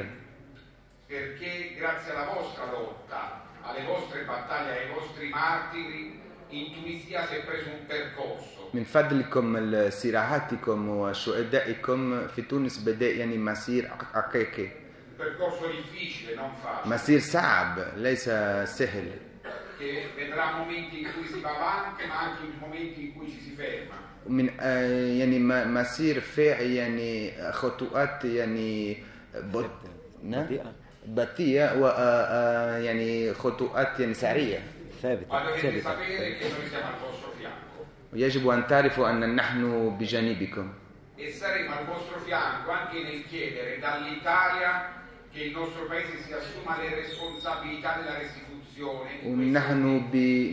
Perché grazie alla vostra lotta, alle vostre battaglie, ai vostri martiri, in Tunisia si è preso un percorso. من فضلكم صراعاتكم وشهدائكم في تونس بدأ يعني مسير حقيقي. Un percorso difficile, non facile. مسير صعب ليس سهل. Che vedrà momenti in cui si va avanti, ma anche momenti in cui ci si ferma. من يعني مسير فاعل يعني خطوات يعني بطيئة بطيئة و يعني خطوات يعني سريعة. ثابتة. Ma dovete sapere che noi siamo al vostro fianco. يجب أن تعرفوا أن نحن بجانبكم. E saremo al vostro fianco anche nel chiedere dall'Italia che il nostro paese si assuma le responsabilità della restituzione. ونحن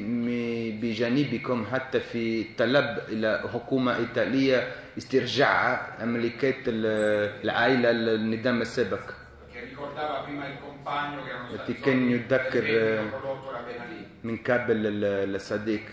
بجانبكم حتى في طلب إلى حكومة إيطالية استرجاع أملاكات العائلة النظام السابق. التي كان يذكر من قبل الصديق.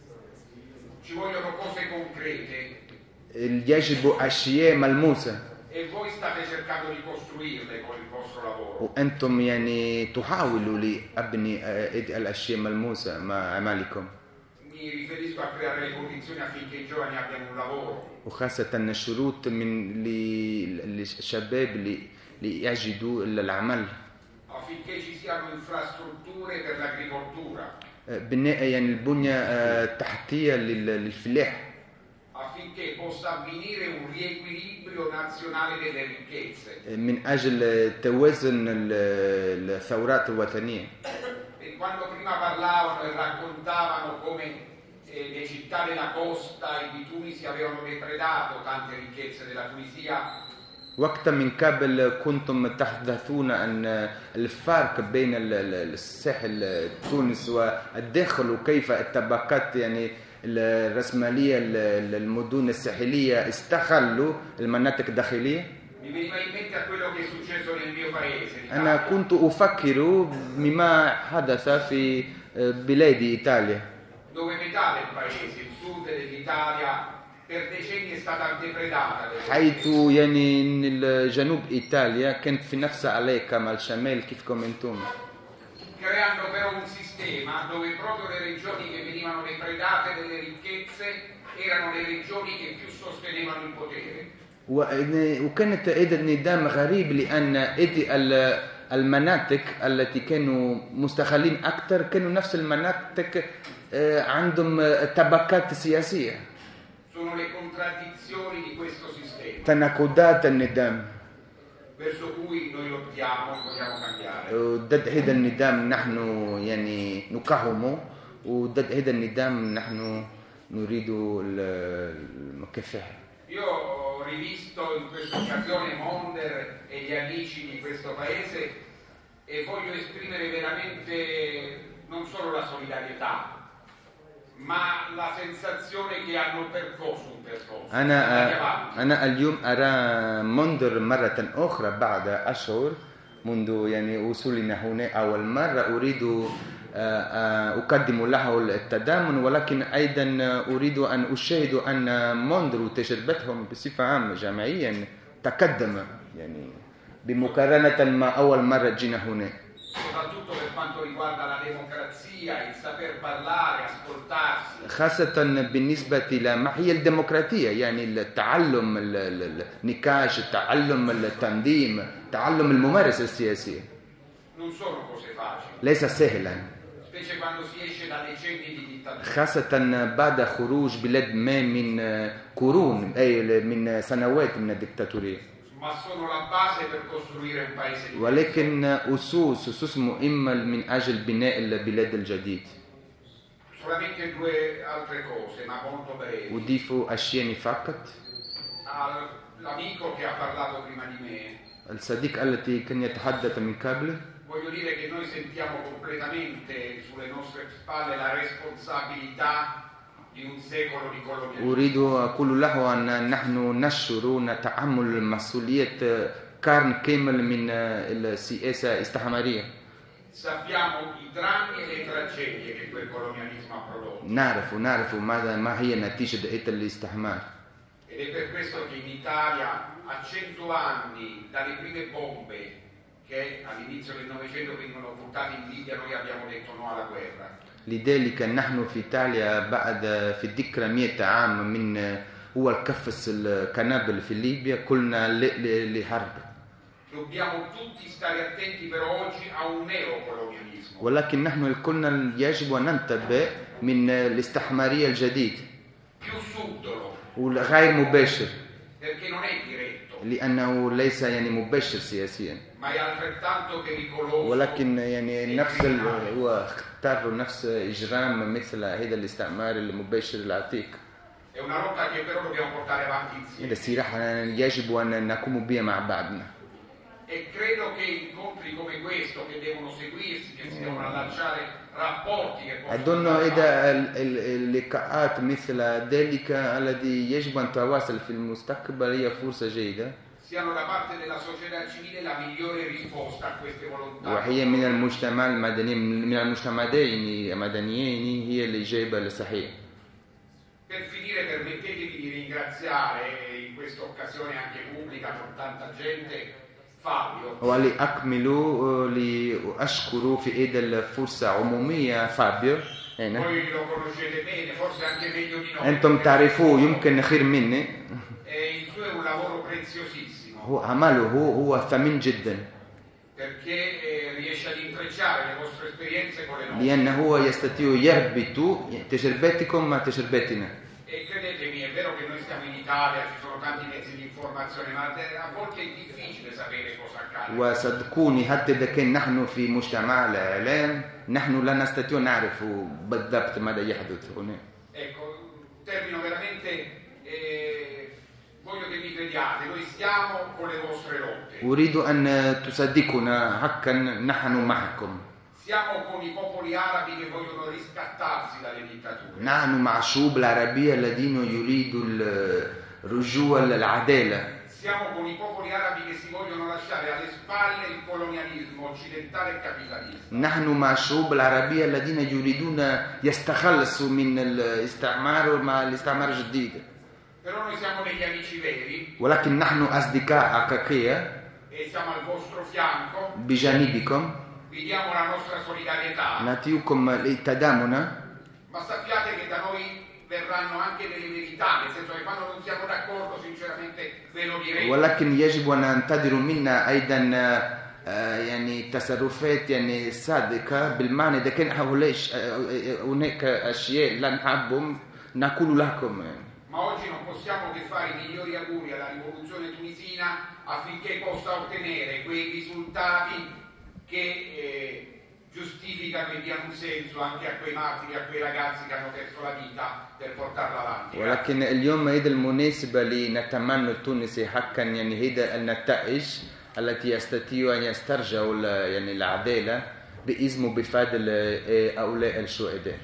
يجب أشياء ملموسة. E voi state cercando di costruirle con il vostro lavoro. وأنتم يعني تحاولوا لأبني الأشياء ملموسة مع عملكم. Mi riferisco a creare le condizioni affinché i giovani abbiano un lavoro. وخاصة الشروط من للشباب ليجدوا العمل. Affinché ci siano infrastrutture per l'agricoltura. بناء يعني البنية التحتية للفلاح. Affinché possa avvenire un riequilibrio nazionale delle ricchezze. من أجل توازن الثورات الوطنية. E quando prima parlavano e raccontavano come eh, le città della costa e di Tunisi avevano depredato tante ricchezze della Tunisia. وقت من قبل كنتم تحدثون عن الفرق بين الساحل تونس والداخل وكيف الطبقات يعني الرأسمالية المدن الساحلية استغلوا المناطق الداخلية. أنا كنت أفكر مما حدث في بلاد إيطاليا. حيث يعني الجنوب إيطاليا كانت في نفس عليك مع الشمال كيفكم أنتم. Creando però un sistema dove proprio le regioni che venivano depredate delle ricchezze erano le regioni che più sostenevano il potere. وكانت هذا النظام غريب لأن المناطق التي كانوا مستغلين أكثر كانوا نفس المناطق عندهم طبقات سياسية. Sono le contraddizioni di questo sistema. تناقضات النظام. Verso cui rivoltiamo e vogliamo cambiare. وضد هذا النظام نحن يعني نقاومه، وضد هذا النظام نحن نريد المكافحة. Io ho rivisto in questa occasione Monder e gli amici di questo paese e voglio esprimere veramente non solo la solidarietà, ma la sensazione che hanno percorso un percorso. أنا أنا اليوم أرى منذر مرة أخرى بعد أشهر منذ يعني وصولنا هنا أول مرة أريد أقدم له التضامن، ولكن أيضا أريد أن أشاهد أن منذر وتجربتهم بصفة عامة جماعيا تقدم يعني بمقارنة مع أول مرة جينا هنا. Soprattutto per quanto riguarda la democrazia, il saper parlare, ascoltarsi. خاصة بالنسبة إلى ما هي الديمقراطية، يعني التعلم النقاش، التعلم التنظيم، تعلم الممارسة السياسية. Non sono cose facili. ليس سهلا. Specie quando si esce da decenni di dittatura. خاصة بعد خروج بلاد ما من قرون أي من سنوات من الدكتاتورية. Ma sono la base per costruire un paese diverso. ولكن أسس أسس مهمة من أجل بناء البلاد الجديد. Solamente due altre cose, ma molto brevi. أضيف أشياء فقط. All'amico che ha parlato prima di me. الصديق الذي كان يتحدث من قبل. Voglio dire che noi sentiamo completamente sulle nostre spalle la responsabilità di un secolo di colonialismo. أريد أقول له أن نحن نشعر نتحمل مسؤولية قرن كامل من السياسة الاستعمارية. Sappiamo i drammi e le tragedie che quel colonialismo ha prodotto. نعرف نعرف ماذا ما هي نتيجة هذا الاستعمار. Ed è per questo che in Italia a cento anni dalle prime bombe che all'inizio del Novecento venivano buttate in Libia, noi abbiamo detto no alla guerra. لذلك نحن في إيطاليا بعد في الذكرى مئة عام من هو القفز القنابل في ليبيا قلنا لحرب. Dobbiamo tutti stare attenti però oggi a un neocolonialismo. ولكن نحن قلنا يجب أن ننتبه من الاستعمارية الجديد. Più subdolo. وغير مباشر. Perché non è diretto. لأنه ليس يعني مباشر سياسيا. Ma è altrettanto pericoloso. ولكن يعني نفس هو اختار نفس إجرام مثل هذا الاستعمار المباشر العتيق. È una lotta che però dobbiamo portare avanti insieme. هذا الصراحة يجب أن نقوم بها مع بعضنا. E credo che incontri come questo che devono seguirsi, che si devono allacciare rapporti che possono. أظن إذا اللقاءات مثل ذلك الذي يجب أن تواصل في المستقبل هي فرصة جيدة. siano da parte della società civile la migliore risposta a queste volontà. وهي من المجتمع المدني من المجتمعين المدنيين هي الإجابة الصحيحة. Per finire permettetemi di ringraziare in questa occasione anche pubblica con tanta gente Fabio. ولأكمل لأشكر في هذه الفرصة عمومية فابيو. هنا. Voi lo conoscete bene, forse anche meglio di noi. أنتم تعرفوه يمكن خير مني. E il suo è un lavoro preziosissimo. هو عمله هو ثمين جدا. Perché eh, riesce ad intrecciare le vostre esperienze con le nostre. لأنه هو يستطيع يربط تجربتكم مع تجربتنا. E credetemi, è vero che noi stiamo in Italia, ci sono tanti mezzi di informazione, ma a volte è difficile sapere cosa accade. وصدقوني حتى إذا كان نحن في مجتمع الإعلام نحن لا نستطيع نعرف بالضبط ماذا يحدث هنا. Ecco, termino veramente, eh, voglio che mi crediate, noi stiamo con le vostre lotte. أريد أن تصدقنا حقا نحن معكم. Siamo con i popoli arabi che vogliono riscattarsi dalle dittature. نحن مع الشعوب العربية الذين يريدوا الرجوع للعدالة. Siamo con i popoli arabi che si vogliono lasciare alle spalle il colonialismo occidentale e capitalista. نحن مع الشعوب العربية الذين يريدون يستخلصوا من الاستعمار مع الاستعمار الجديد. Però noi siamo degli amici veri. ولكن نحن أصدقاء حقيقية. E siamo al vostro fianco. بجانبكم. Vi diamo la nostra solidarietà. نعطيكم التضامن. Ma sappiate che da noi verranno anche delle verità, nel senso che quando non siamo d'accordo sinceramente ve lo diremo. ولكن يجب أن ننتظر منا أيضا يعني تصرفات يعني صادقة بالمعنى إذا كان هناك أشياء لا نحبهم نقول لكم. Ma oggi non possiamo che fare i migliori auguri alla rivoluzione tunisina affinché possa ottenere quei risultati che eh, giustificano e diano un senso anche a quei martiri, a quei ragazzi che hanno perso la vita per portarla avanti. ولكن اليوم عيد المناسبة لنتمنى التونسي حقا يعني هيدا النتائج التي يستطيعوا أن يسترجعوا يعني العدالة باسم وبفضل هؤلاء الشهداء.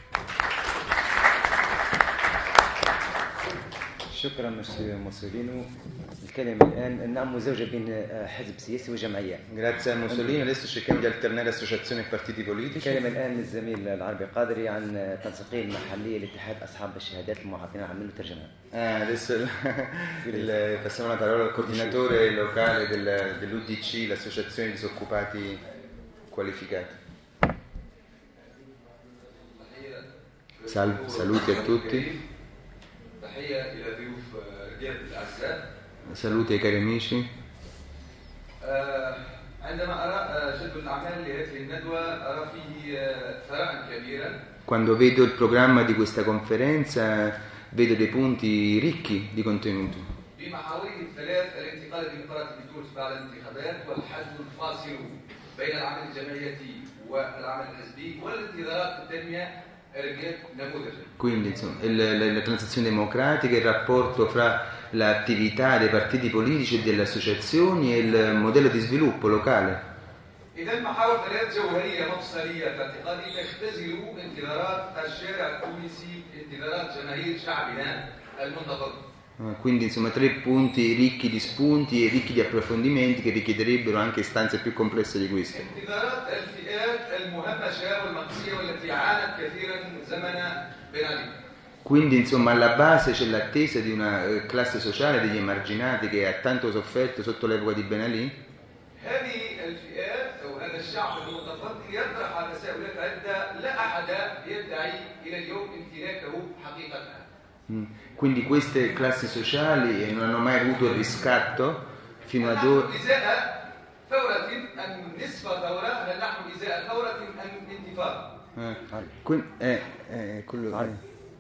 شكرا مسيو موسولينو. الكلمة الآن نعم مزوجة بين حزب سياسي وجمعية. Grazie a Mussolini, adesso cerchiamo di alternare associazioni e partiti politici. الكلمة الآن للزميل العربي قادري عن تنسيقية المحلية لاتحاد أصحاب الشهادات المعاقين عن منه ترجمة. Ah, adesso il, il, passiamo la parola al coordinatore locale del, dell'U D C, l'associazione di disoccupati qualificati. Sal, saluti a tutti. Saluti ai cari amici. Quando vedo il programma di questa conferenza vedo dei punti ricchi di contenuto. Quindi insomma, il, la, la transizione democratica, il rapporto fra l'attività dei partiti politici e delle associazioni e il modello di sviluppo locale. إذا محاور ثلاث جوهرية مفصلية في اعتقادي تختزل انتظارات الشارع التونسي انتظارات جماهير شعبنا المنتظر. Quindi insomma tre punti ricchi di spunti e ricchi di approfondimenti che richiederebbero anche istanze più complesse di queste. انتظارات الفئات المهمشة والمقصية والتي عانت كثيرا زمن بن علي. Quindi insomma alla base c'è l'attesa di una eh, classe sociale degli emarginati che ha tanto sofferto sotto l'epoca di Ben Ali. هذه الفئات أو هذا الشعب المتفضل يطرح تساؤلات عدة لا أحد يدعي إلى اليوم امتلاكه حقيقة. Quindi queste classi sociali non hanno mai avuto il riscatto fino ad ora. Eh, eh, quello eh.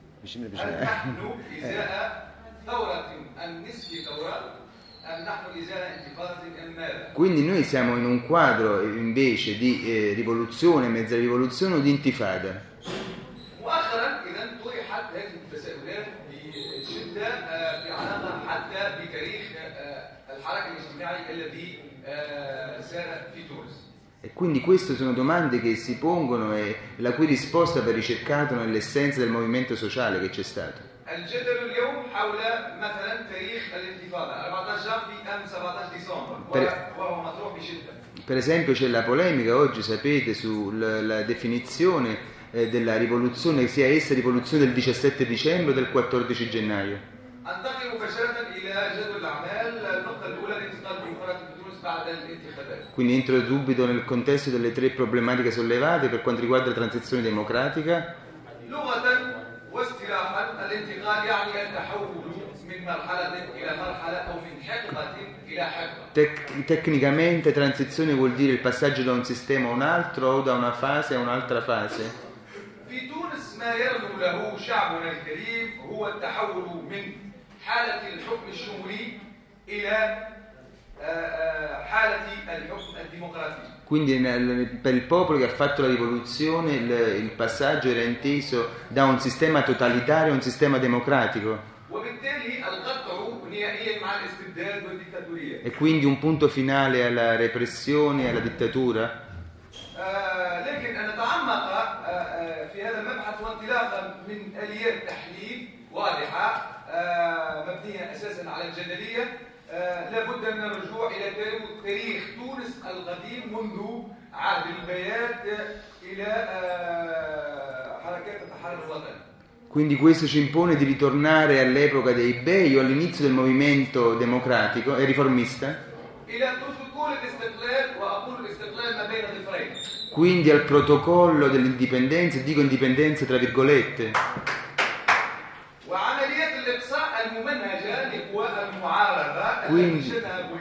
Quindi noi siamo in un quadro invece di eh, rivoluzione, mezza rivoluzione o di intifada. مؤخرا اذا طرحت هذه التساؤلات بشده في علاقه حتى بتاريخ الحركه الاجتماعي الذي سار في تونس. E quindi queste sono domande che si pongono e la cui risposta va ricercata nell'essenza del movimento sociale che c'è stato. الجدل اليوم حول مثلا تاريخ الانتفاضه أربعة عشر في أم سبعة عشر ديسمبر وهو مطروح بشده. Per esempio c'è la polemica oggi, sapete, sulla la definizione eh, della rivoluzione, sia essa rivoluzione del diciassette dicembre o del quattordici gennaio. انتقل مباشره الى جدول الاعمال. النقطه الاولى الانتقال الديمقراطي في تونس بعد الانتخابات. Quindi entro subito nel contesto delle tre problematiche sollevate per quanto riguarda la transizione democratica. لغه واصطلاحا الانتقال يعني التحول من مرحله الى مرحله او من حقبه الى حقبه. Tec- tecnicamente transizione vuol dire il passaggio da un sistema a un altro o da una fase a un'altra fase. في تونس ما يرجو له شعبنا الكريم هو التحول من حالة الحكم الشمولي إلى حالة الحكم الديمقراطي. Quindi nel, per il popolo che ha fatto la rivoluzione il, il passaggio era inteso da un sistema totalitario a un sistema democratico. وبالتالي القطع نهائيا مع الاستبداد والديكتاتورية. E quindi un punto finale alla repressione e alla dittatura. لكن أن نتعمق في هذا المبحث وانطلاقا من آليات تحليل واضحة مبنية أساسا على الجدلية لابد من الرجوع إلى تاريخ تونس القديم منذ عهد البيات إلى حركات التحرر الوطني. Quindi questo ci impone di ritornare all'epoca dei Bei o all'inizio del movimento democratico e riformista. Quindi al protocollo dell'indipendenza, dico indipendenza tra virgolette. Quindi,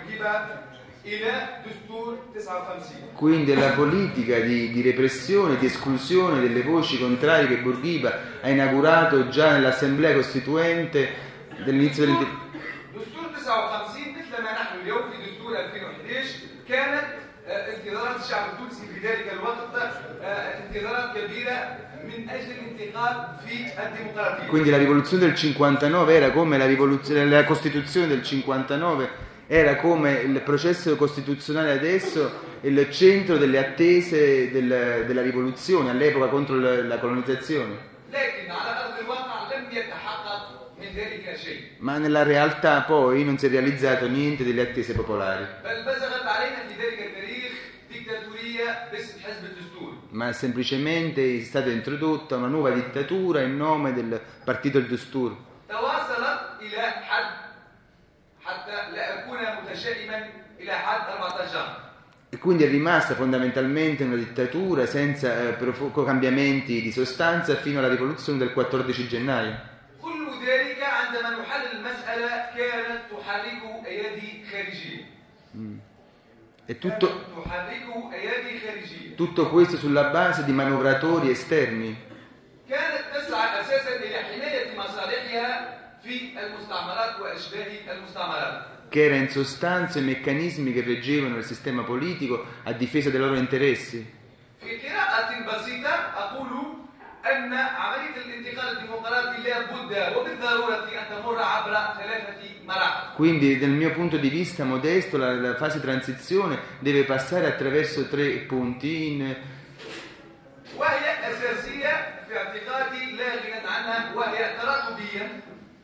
quindi la politica di, di repressione, di esclusione delle voci contrarie che Bourguiba ha inaugurato già nell'Assemblea Costituente dell'inizio dell'indipendenza. تسعة وخمسين مثل ما نحن اليوم في دستور ألفين وأحد عشر كانت انتظارات الشعب التونسي في ذلك الوقت انتظارات كبيرة من أجل الانتقال في الديمقراطية. Quindi la rivoluzione del cinquantanove era come la rivoluzione, la Costituzione del cinquantanove era come il processo costituzionale adesso, il centro delle attese del, della rivoluzione all'epoca contro la, la colonizzazione. لكن على أرض الواقع لم يتحقق من ذلك شيء. Ma nella realtà poi non si è realizzato niente delle attese popolari. بل بزغت علينا في ذلك التاريخ ديكتاتورية باسم حزب الدستور. Ma semplicemente è stata introdotta una nuova dittatura in nome del partito del Dustur. تواصلت إلى حد حتى لا أكون متشائما إلى حد أربعة عشر. E quindi è rimasta fondamentalmente una dittatura senza eh, profu- cambiamenti di sostanza fino alla rivoluzione del quattordici gennaio. كل ذلك عندما نحلل المسألة كانت تحرك أيادي خارجية. E tutto, تحرك أيادي خارجية. tutto questo sulla base di manovratori esterni كانت تسعى أساسا إلى حماية مصالحها في المستعمرات وأشباه المستعمرات. che era in sostanza i meccanismi che reggevano il sistema politico a difesa dei loro interessi. في قراءة بسيطة أقول أن عملية الانتقال الديمقراطي لا بد وبالضرورة أن تمر عبر ثلاثة مراحل. Quindi dal mio punto di vista modesto la, la fase di transizione deve passare attraverso tre punti in, وهي أساسية في اعتقادي لا غنى عنها وهي تراتبية.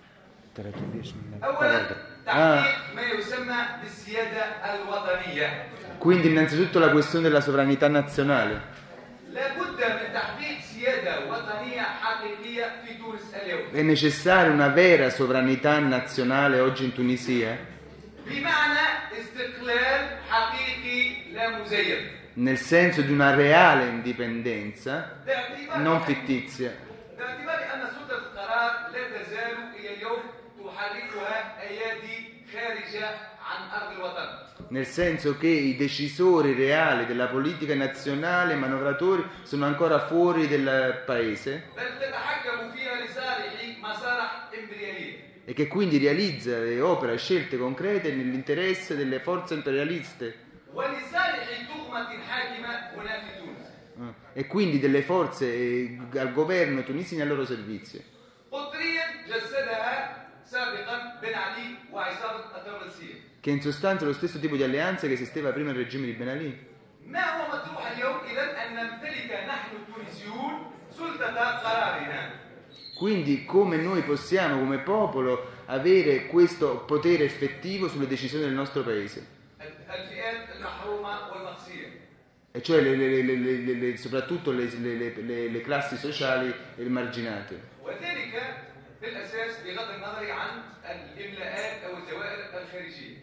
أولا تحقيق ما يسمى بالسيادة الوطنية. Quindi innanzitutto la questione della sovranità nazionale. لا بد من تحقيق سيادة وطنية حقيقية في تونس اليوم. È necessaria una vera sovranità nazionale oggi in Tunisia, بمعنى استقلال حقيقي لا مزيف. nel senso di una reale indipendenza, باعتبار non fittizia. باعتبار أن سلطة القرار لا تزال إلى اليوم تحركها أيادي خارجة عن أرض الوطن. Nel senso che i decisori reali della politica nazionale, i manovratori, sono ancora fuori del paese بل تتحكم فيها لصالح مصالح إمبريالية. e che quindi realizza e opera scelte concrete nell'interesse delle forze imperialiste ولصالح تهمة حاكمة هنا في تونس. eh, e quindi delle forze eh, al governo tunisino al loro servizio. قطريا جسدها سابقا بن علي وعصابة الطرابلسية. Che in sostanza è lo stesso tipo di alleanza che esisteva prima il regime di Ben Ali. ما هو مطروح اليوم إذن أن نمتلك نحن التونسيون سلطة قرارنا. Quindi come noi possiamo come popolo avere questo potere effettivo sulle decisioni del nostro paese, الفئات المحرومة والمقصية. e cioè le, le, le, le, le, soprattutto le, le, le, le classi sociali emarginate. وذلك بالأساس بغض النظر عن الإملاءات أو الزوائر الخارجية.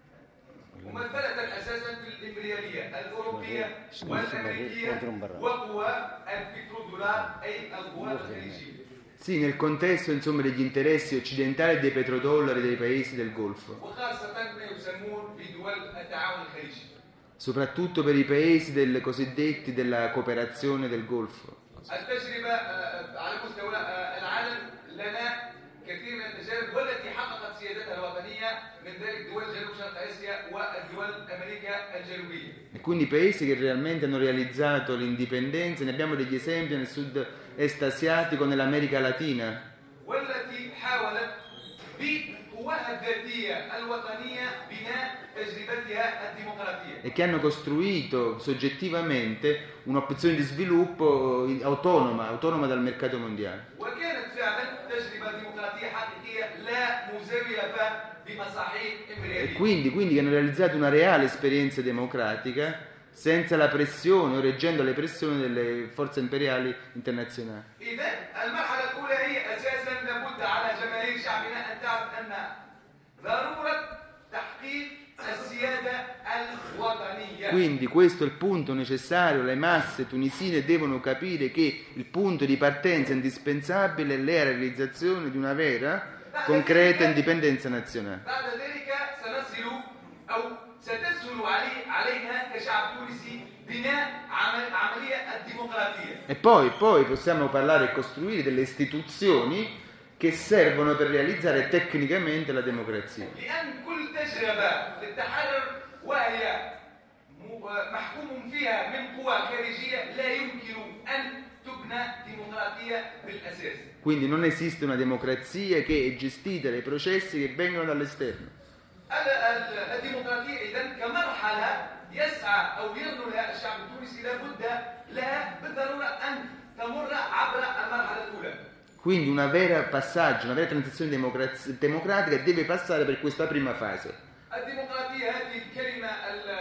ممثلة أساسا في الإمبريالية الأوروبية والأمريكية وقوى البترودولار أي القوى الخليجية. Sì, nel contesto insomma degli interessi occidentali e dei petrodollari dei paesi del Golfo, وخاصة ما يسمون بدول التعاون الخليجي. soprattutto per i paesi del cosiddetti della cooperazione del Golfo. التجربة على مستوى العالم لنا كثير من التجارب والتي حققت سيادتها الوطنية من ذلك دول جنوب شرق آسيا والدول أمريكا الجنوبية. E quindi paesi che realmente hanno realizzato l'indipendenza, ne abbiamo degli esempi nel sud-est asiatico, nell'America Latina, والتي حاولت بقواها الذاتية الوطنية بناء تجربتها الديمقراطية. e che hanno costruito soggettivamente un'opzione di sviluppo autonoma, autonoma dal mercato mondiale. وكانت فعلا تجربة ديمقراطية حقيقية لا مزيفة بمصاحيح E إمبريالية. quindi, quindi che hanno realizzato una reale esperienza democratica senza la pressione o reggendo le pressioni delle forze imperiali internazionali. إذا المرحلة الأولى هي أساسا لابد على جماهير شعبنا أن تعرف أن ضرورة تحقيق السيادة الوطنية. Quindi questo è il punto necessario, le masse tunisine devono capire che il punto di partenza indispensabile è la realizzazione di una vera, concreta indipendenza nazionale. بعد ذلك سنصل أو ستسهل علي علينا كشعب تونسي بناء عمل عملية الديمقراطية. E poi, poi possiamo parlare e costruire delle istituzioni che servono per realizzare tecnicamente la democrazia. لأن كل تجربة للتحرر وهي محكوم فيها من قوى خارجية لا يمكن أن تبنى ديمقراطية بالأساس. Quindi non esiste una democrazia che è gestita dai processi che vengono dall'esterno. الديمقراطية إذن كمرحلة يسعى أو يرنو لها الشعب التونسي لابد لها بالضرورة أن تمر عبر المرحلة الأولى. Quindi una vera passaggio, una vera transizione democraz- democratica deve passare per questa prima fase. الديمقراطية هذه الكلمة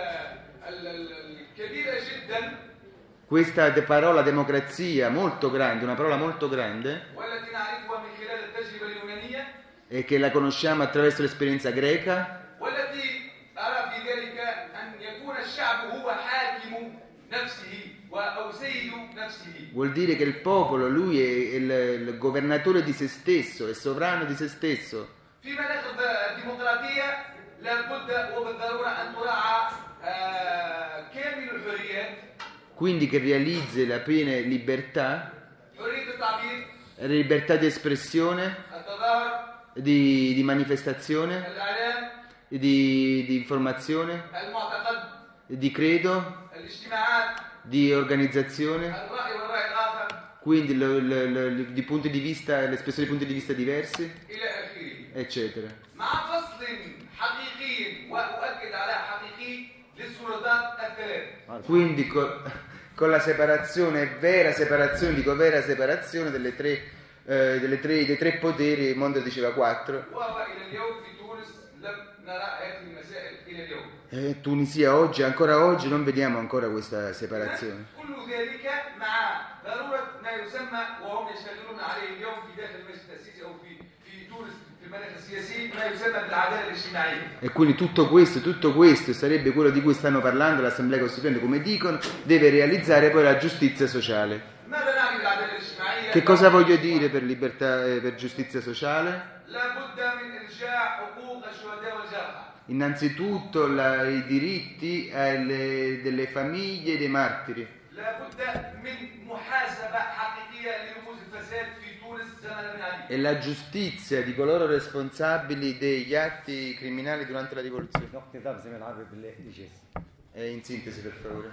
الكبيرة جدا Questa de- parola democrazia molto grande, una parola molto grande, والتي نعرفها من خلال التجربة اليونانية e che la conosciamo attraverso l'esperienza greca, والتي أرى في ذلك أن يكون الشعب هو حاكم نفسه أو سيد نفسه. vuol dire che il popolo, lui è il, il governatore di se stesso, è sovrano di se stesso. في مناخ الديمقراطية لابد وبالضرورة أن تراعى كامل الحريات. Quindi che realizzi la piena libertà, حرية التعبير، libertà di espressione, التظاهر، di, di manifestazione, الإعلام، di, di informazione, المعتقد، di credo, الاجتماعات، di organizzazione, الرأي والرأي الآخر، quindi lo- lo- lo- di punti di vista, l'espressione di punti di vista diversi, إلى آخره. eccetera. مع فصل حقيقي وأؤكد على حقيقي للسلطات الثلاث. Quindi co- con la separazione, vera separazione, dico vera separazione delle tre, eh, delle tre, dei tre poteri, Mondo diceva quattro. وهو إلى اليوم في تونس لم نرى هذه المسائل إلى اليوم. Eh, Tunisia oggi, ancora oggi, non vediamo ancora questa separazione. كل ذلك مع ضرورة ما يسمى وهم يشتغلون عليه اليوم في داخل المجلس التأسيسي أو في في تونس في المناخ السياسي ما يسمى بالعدالة الاجتماعية. E quindi tutto questo, tutto questo sarebbe quello di cui stanno parlando l'Assemblea Costituente, come dicono, deve realizzare poi la giustizia sociale. ماذا نعني بالعدالة الاجتماعية؟ Che cosa voglio dire per libertà e per giustizia sociale? لابد من إرجاع حقوق الشهداء والجرحى. Innanzitutto la- i diritti alle- delle famiglie dei martiri. لابد من محاسبة حقيقية لرموز الفساد في تونس زمن بن علي. E la giustizia di coloro responsabili degli atti criminali durante la rivoluzione. نقطة ضرب زي ما العربي بالإيجاز. E in sintesi, per favore.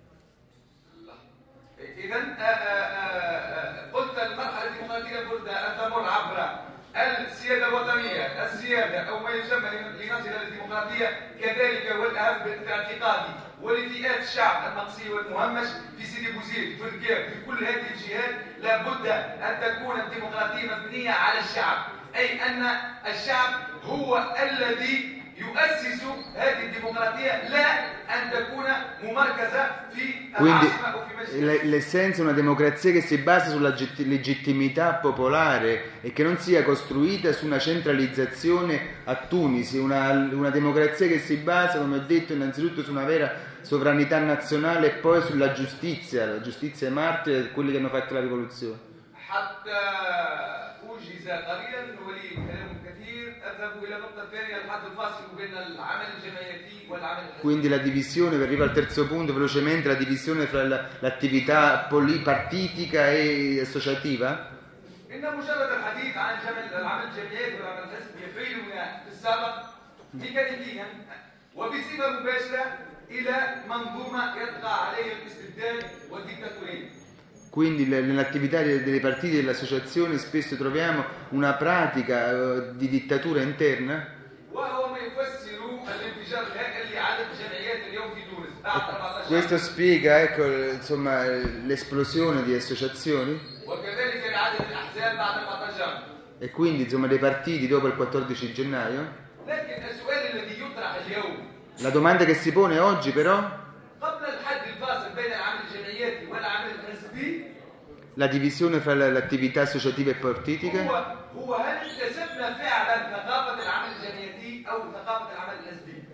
إذا قلت المرحلة الديمقراطية لابد أن تمر عبر السيادة الوطنية، السيادة أو ما يسمى لنصل إلى الديمقراطية، كذلك والأهم في اعتقادي ولفئات الشعب المقصي والمهمش في سيدي بوزيد في الركاب في كل هذه الجهات لابد أن تكون الديمقراطية مبنية على الشعب، أي أن الشعب هو الذي يؤسس هذه الديمقراطية لا أن تكون ممركزة في Quindi العاصمة أو في مجلس. l- l'essenza è una democrazia che si basa sulla get- legittimità popolare e che non sia costruita su una centralizzazione a Tunisi, una, una democrazia che si basa, come ho detto, innanzitutto su una vera sovranità nazionale e poi sulla giustizia, la giustizia ai martiri e quelli che hanno fatto la rivoluzione. حتى أوجز قليلا ولي كلام كثير أذهب إلى النقطة الثانية الحد الفاصل بين العمل الجمعياتي والعمل الحزبي. Quindi la divisione, per arrivare al terzo punto velocemente, la divisione fra la- l'attività polipartitica e associativa. إن مجرد الحديث عن جمع العمل الجمعياتي والعمل الحزبي يحيلنا في السابق ميكانيكيا وبصفة مباشرة إلى منظومة يطغى عليها الاستبداد والديكتاتورية. Quindi le- nell'attività dei, dei partiti e delle associazioni spesso troviamo una pratica eh, di dittatura interna وهو ما يفسر الانفجار الهائل لعدد الجمعيات اليوم في تونس بعد أربعة عشر. Questo spiega, ecco, insomma, l'esplosione di associazioni وكذلك لعدد الأحزاب بعد أربعة عشر. e quindi insomma dei partiti dopo il quattordici gennaio. لكن السؤال الذي يطرح اليوم La domanda che si pone oggi però, قبل الحد الفاصل بين العمل الجمعياتي والعمل الحزبي la divisione fra le- l'attività associativa e partitica, هو هو هل اكتسبنا فعلا ثقافة العمل الجمعياتي أو ثقافة العمل الحزبي؟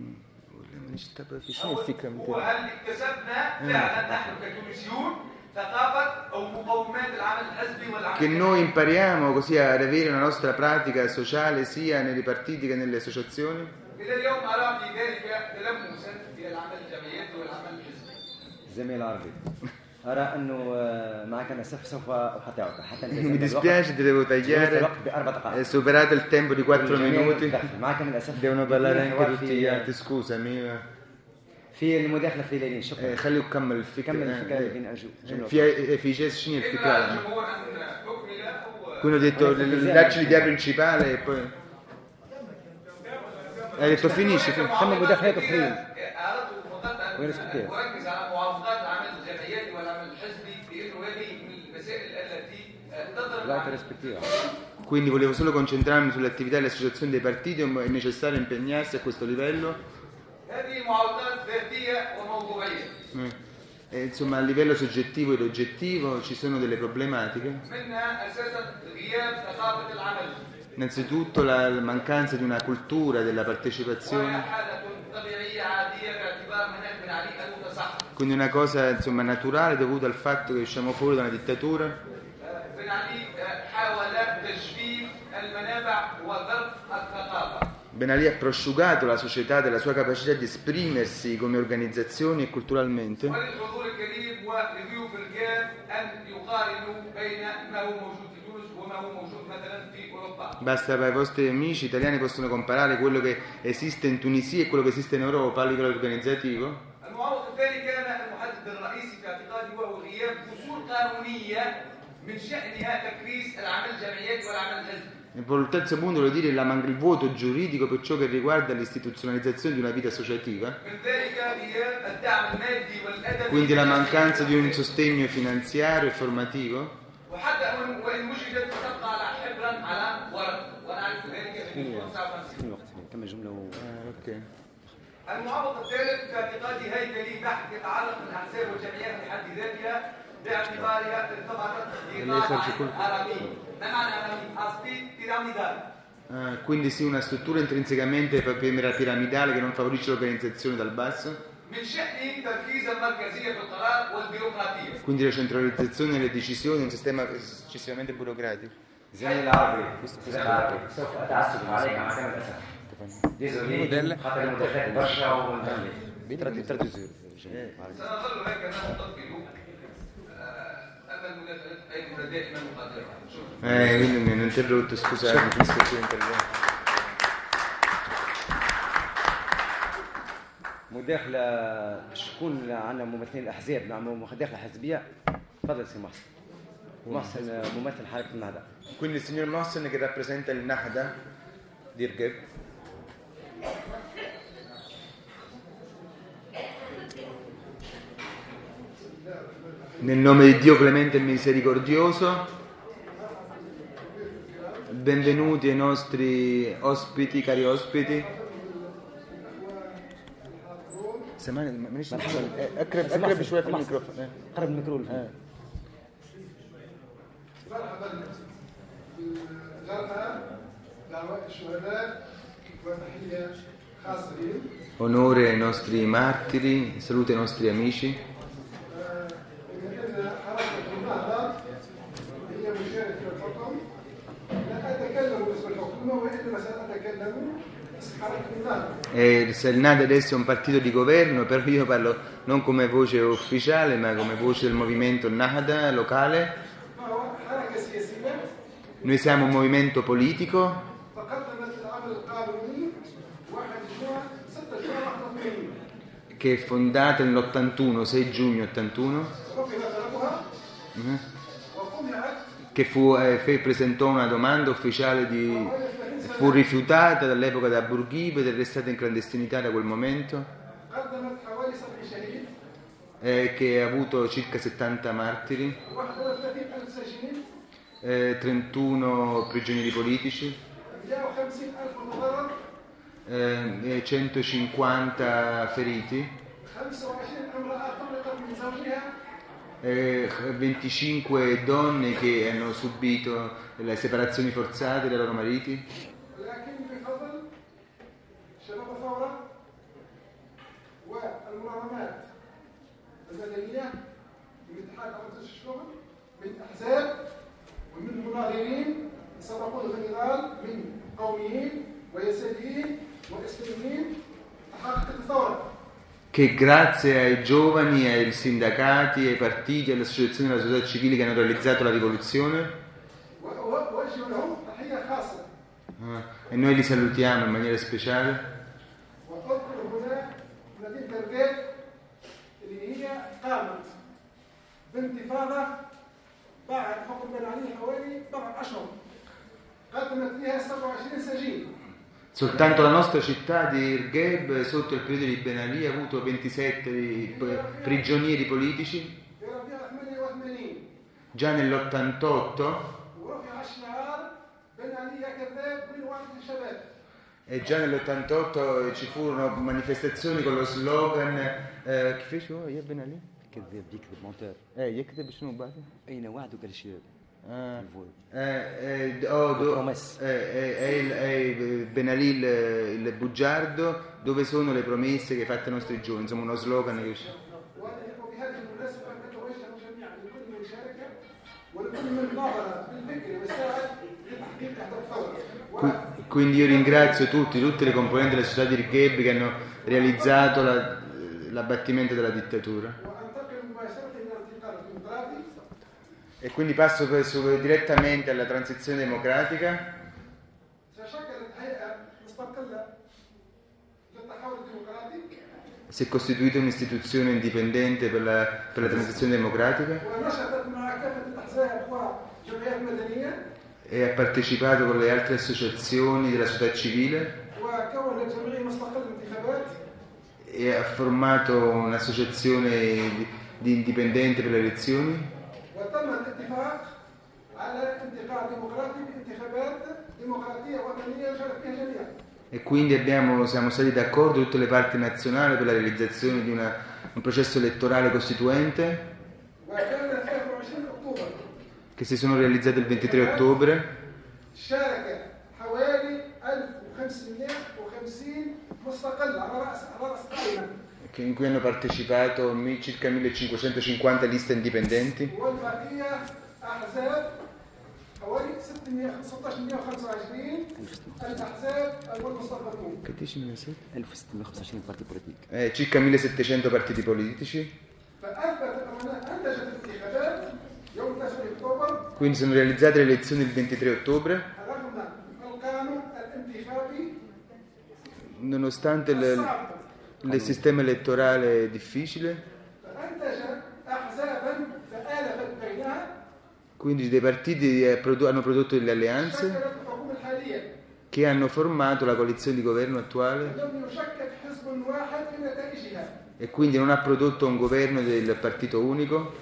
هو هل اكتسبنا فعلا نحن كتونسيون ثقافة أو مقومات العمل الحزبي والعمل che noi impariamo così a avere una nostra pratica sociale sia nei partiti che nelle associazioni. إلى اليوم أرى في ذلك تلمسا إلى العمل الجمعياتي والعمل الحزبي. زي ما العربي. أرى أنه معك أنا سوف أقاطعك حتى Mi dispiace, ti devo tagliare. È superato il tempo di quattro minuti. Devono parlare anche tutti gli altri. Scusami. في المداخلة في ليلين شكرا. خليه يكمل الفكرة. كمل الفكرة ليلين أرجو. في في جسشين الفكرة. Quindi ho detto dacci l'idea principale e poi. Hai detto finisci. كمل مداخلات أخرين. وركز على معوقات العمل الجمعياتي والعمل الحزبي بانه هذه من المسائل التي تضرب. Quindi volevo solo concentrarmi sulle attività delle associazioni dei partiti, è necessario impegnarsi a questo livello. هذه معوقات ذاتيه وموضوعيه. E, insomma, a livello soggettivo ed oggettivo ci sono delle problematiche. منها اساسا غياب ثقافه العمل. Innanzitutto la mancanza di una cultura della partecipazione. Quindi una cosa insomma naturale dovuta al fatto che usciamo fuori da una dittatura. Ben Ali ha prosciugato la società della sua capacità di esprimersi come organizzazioni e culturalmente. Basta, i vostri amici italiani possono comparare quello che esiste in Tunisia e quello che esiste in Europa a livello organizzativo? Il terzo punto vuol dire la man- il vuoto giuridico per ciò che riguarda l'istituzionalizzazione di una vita associativa. Quindi la mancanza di un sostegno finanziario e formativo. المعوق الثالث في اعتقادي هيكلي بحث يتعلق بالاحزاب والجمعيات في حد ذاتها باعتبارها ارتبطت بإيقاع عربي. ما معنى عربي؟ قصدي بيراميدال. Ah, quindi sì, una struttura intrinsecamente piramidale che non favorisce l'organizzazione dal basso. Quindi la centralizzazione delle decisioni è un sistema eccessivamente burocratico. زين العربي سوف أتعسف عليك مع كامل الأسف. ديزولي خاطر المداخلات برشا ونغني تردد تردد سنظل هكذا نطبق أما المداخلات أيضا دائما مقدمة. Eh, quindi mi hanno interrotto, scusate, finisco il suo intervento. مداخلة شكون عندنا ممثلين الأحزاب نعمل مداخلة حزبية. تفضل سي محسن. محسن ممثل حركة النهضة. Quindi il signor Mohsen che rappresenta il Nahda di Irgeb. Nel nome di Dio clemente e misericordioso, benvenuti ai nostri ospiti, cari ospiti. اقرب اقرب شويه في الميكروفون قرب الميكروفون. مرحبا بالجرحى دعوات الشهداء وتحيه خاصه لهم. Onore ai nostri martiri, salute ai nostri amici. لأن حركة النهضة هي مشاركة الحكم لا أتكلم باسم الحكومة وإنما سأتكلم باسم حركة النهضة. E il Nahda adesso è un partito di governo, però io parlo non come voce ufficiale, ma come voce del movimento Nahda locale. فهو حركة سياسية Noi siamo un movimento politico تقدمت العمل القانوني واحد جوع ستة جوع واحد وثمانين che è fondata nell'ottantuno, sei giugno ottantuno, رفض طلبها وقمعت che fu, eh, fe- presentò una domanda ufficiale di, fu rifiutata dall'epoca da Bourguiba ed è restata in clandestinità da quel momento, قدمت حوالي سبع شهيد eh, che ha avuto circa settanta martiri, واحد وثلاثين ألف سجين eh, trentuno prigionieri politici, مئة وخمسين ألف مضرر eh, e centocinquanta feriti, خمسة وعشرين امرأة طلقت من زوجها eh, venticinque donne che hanno subito le separazioni forzate dai loro mariti. لكن بفضل شباب الثورة والمنظمات المدنية من اتحاد أمراض الشغل من أحزاب ومن مناظرين سبقونا في النضال من قوميين ويساريين وإسلاميين تحققت الثورة che grazie ai giovani, ai sindacati, ai partiti, alle associazioni della società civile che hanno realizzato la rivoluzione. وأوجه لهم تحية خاصة. Ah, e noi li salutiamo in maniera speciale. وأذكر هنا مدينة الرقيق اللي هي قامت بانتفاضة بعد حكم بن علي حوالي بضعة أشهر قدمت فيها سبعة وعشرين سجين. Soltanto la nostra città di Irgheb, sotto il periodo di Ben Ali, ha avuto ventisette prigionieri politici. في ربيع ثمانية وثمانين Già nell'ottantotto ورفع الشعار بن علي يا كذاب من وعد الشباب. e già nell'ottantotto ci furono manifestazioni con lo slogan eh, che fece oh, io Ben Ali? كذاب يكذب مونتير Eh, يكتب شنو بعد؟ أين وعدك الشباب Ah, الفول. eh, eh, oh, do- promesse. eh, eh, è il- è il- Ben Ali il, il bugiardo, dove sono le promesse che hai fatto ai nostri giovani, insomma uno slogan che وبهذه المناسبة نتوجه جميعا لكل من شارك ولكل من نظر بالفكر وساعد لتحقيق أهداف الثورة. Qui- quindi io ringrazio tutti, tutte le componenti della società di Irgheb che hanno realizzato la- l'abbattimento della dittatura. وأنتقل مباشرة إلى الانتقال الديمقراطي. E quindi passo per- su- direttamente alla transizione democratica. تشكلت هيئة مستقلة للتحول الديمقراطي Si è costituita un'istituzione indipendente per la, per la transizione democratica ونشأت مع كافة الأحزاب وجمعيات مدنية e ha partecipato con le altre associazioni della società civile وكونت جمعية مستقلة للانتخابات e ha formato un'associazione di, di indipendente per le elezioni وتم الاتفاق على انتقال ديمقراطي بانتخابات ديمقراطية وطنية يشارك فيها جميعا. e quindi abbiamo, siamo stati d'accordo tutte le parti nazionali per la realizzazione di una- un processo elettorale costituente وكان ثلاثة وعشرين أكتوبر che si sono realizzati il ventitré ottobre شارك حوالي ألف وخمسمائة وخمسين مستقل على رأس على رأس قائمة che- in cui hanno partecipato mi- circa millecinquecentocinquanta liste indipendenti والبقية أحزاب حوالي ستمائة ستة عشر مائة وخمسة وعشرين الأحزاب والمستقلون. che dici Minesette? ألف وستمائة وخمسة وعشرين بارتي بوليتيك. Eh, circa millesettecento partiti politici, فأثبت أنها أنتجت الانتخابات يوم ثلاثة أكتوبر quindi sono realizzate le elezioni il ventitré ottobre, رغم القانون الانتخابي nonostante il, الصعب. il sistema elettorale difficile, فأنتج أحزابا تآلفت بينها quindi dei partiti eh, produ- hanno prodotto delle alleanze شكلت الحكومة الحالية. che hanno formato la coalizione di governo attuale لم يشكك حزب واحد في نتائجها e quindi non ha prodotto un governo del partito unico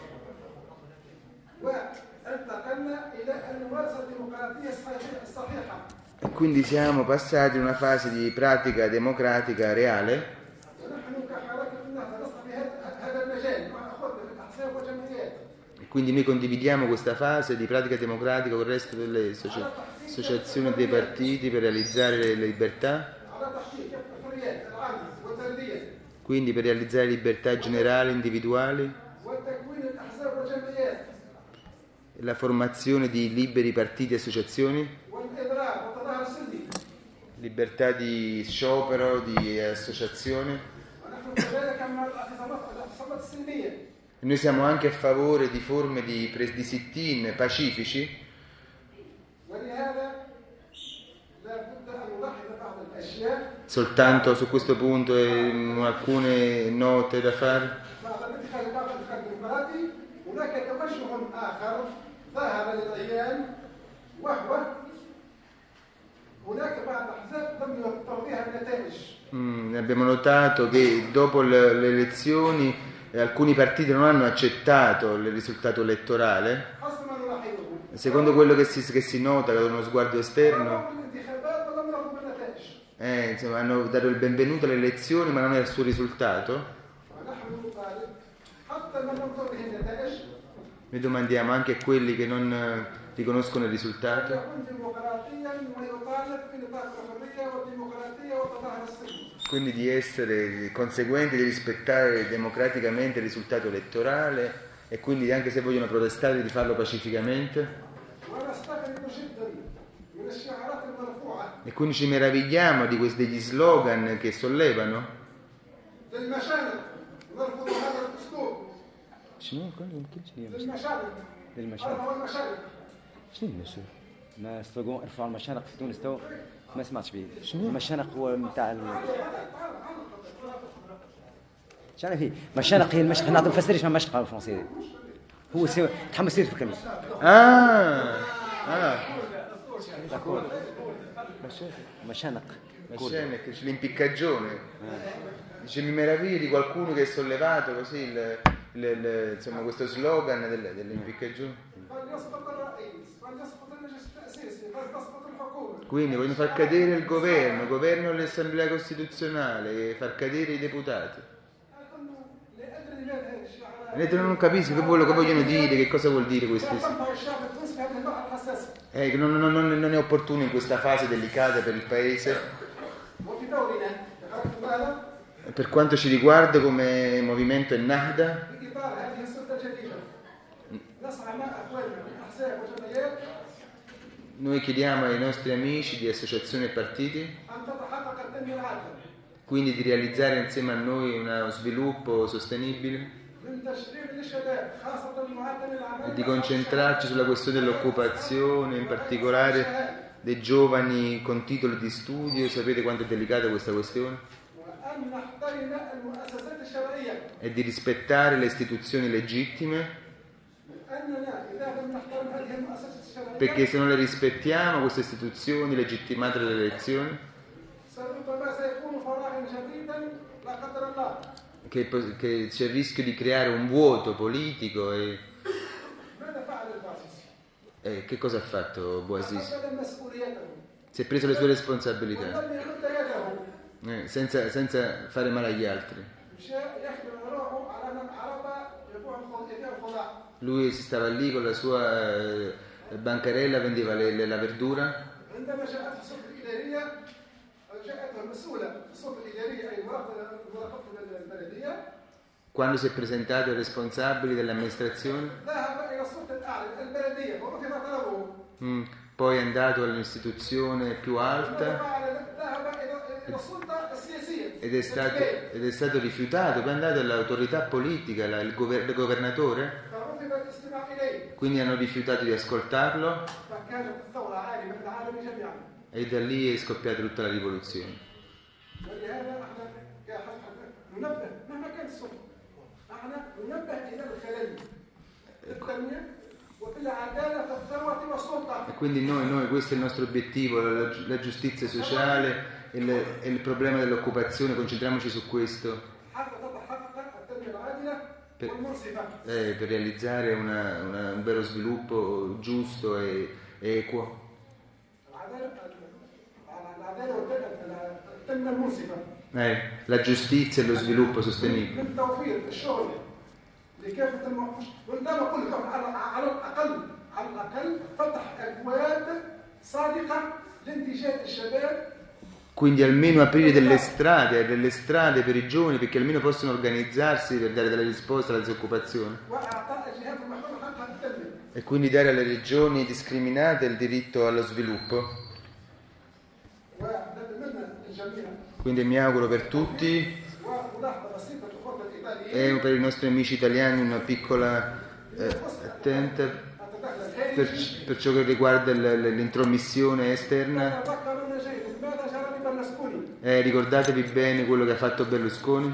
وانتقلنا إلى الممارسة الديمقراطية الصحيحة- الصحيحة. e quindi siamo passati in una fase di pratica democratica reale ونحن كحركة النهضة نسعى في هذا هذا المجال مع أخوتنا في الأحزاب والجمعيات e quindi noi condividiamo questa fase di pratica democratica con il resto delle associ- associazioni e dei partiti per realizzare le libertà, على تحقيق الحريات العامة والفردية quindi per realizzare libertà generali, individuali, وتكوين الأحزاب والجمعيات la formazione di liberi partiti e associazioni, والإضراب والتظاهر السلمي. libertà di sciopero, di associazione. ونحن كذلك مع الاعتصامات الاعتصامات السلمية. E noi siamo anche a favore di forme di, pres- di sit-in pacifici ولهذا لا بد أن نلاحظ بعض الأشياء soltanto su questo punto eh, alcune note da fare. بعد الانتخاب بعد الانتخاب الديمقراطي هناك توجه آخر ظهر للعيان وهو هناك بعض الأحزاب لم يرضيها النتائج. Mm, abbiamo notato che dopo le, le elezioni eh, alcuni partiti non hanno accettato il risultato elettorale, حسب ما نلاحظه. secondo quello che si, che si nota con uno sguardo esterno. رغم الانتخابات ولم يرضوا بالنتائج. Eh, insomma, hanno dato il benvenuto alle elezioni ma non al suo risultato. ونحن نطالب حتى من لم ترضه النتائج Noi domandiamo anche a quelli che non eh, riconoscono il أن risultato يكون ديمقراطيا ويطالب في نطاق الحرية والديمقراطية والتظاهر السلمي. quindi di essere conseguenti, di rispettare democraticamente il risultato elettorale e quindi anche se vogliono protestare di farlo pacificamente. ونستغرب جدا من الشعارات المرفوعة E quindi ci meravigliamo di questi degli slogan che sollevano للمشانق نرفض هذا الاسلوب. شنو كل يمكن شنو للمشانق. للمشانق. هذا هو المشانق. شنو المشانق؟ ما استوقون ارفعوا المشانق في تونس تو ما سمعتش به. شنو المشانق هو نتاع ال... شنو فيه؟ مشانق هي المشق نعطي نفسرش ما مشق بالفرنسي. هو سي تحمس في الكلمة. اه اه داكور. مشانق. Mashanic, c'è l'impiccagione. Dice mi meraviglio di qualcuno che è sollevato così il, il, il, insomma, questo slogan del, dell'impiccagione. Quindi vogliono far cadere il governo, il governo dell'Assemblea Costituzionale, far cadere i deputati. Vedete, non capisco che quello che vogliono dire, che cosa vuol dire questo. Eh, non, non, non, non è opportuno in questa fase delicata per il Paese. Per quanto ci riguarda come movimento Ennahda, noi chiediamo ai nostri amici di associazioni e partiti quindi di realizzare insieme a noi uno sviluppo sostenibile e di concentrarci sulla questione dell'occupazione, in particolare dei giovani con titoli di studio. Sapete quanto è delicata questa questione? E di rispettare le istituzioni legittime, perché se non le rispettiamo queste istituzioni legittimate dalle elezioni, che, che c'è il rischio di creare un vuoto politico. E, e che cosa ha fatto Bouazizi? Si è preso le sue responsabilità, eh, senza, senza fare male agli altri. Lui si stava lì con la sua eh, bancarella, vendeva le, le, la verdura. Quando si è presentato ai responsabili dell'amministrazione, mm, poi è andato all'istituzione più alta ed è stato, ed è stato rifiutato, poi è andato all'autorità politica, la, il, gover, il governatore, quindi hanno rifiutato di ascoltarlo e da lì è scoppiata tutta la rivoluzione. E quindi noi, noi, questo è il nostro obiettivo, la, la giustizia sociale e il, e il problema dell'occupazione, concentriamoci su questo per, eh, per realizzare una, una, un vero sviluppo giusto e, e equo. Eh, la giustizia e lo sviluppo sostenibile. Quindi almeno aprire delle strade, delle strade per i giovani, perché almeno possono organizzarsi per dare delle risposte alla disoccupazione. E quindi dare alle regioni discriminate il diritto allo sviluppo. Quindi mi auguro per tutti e per i nostri amici italiani una piccola eh, attenta per, per ciò che riguarda l'intromissione esterna. Eh, ricordatevi bene quello che ha fatto Berlusconi.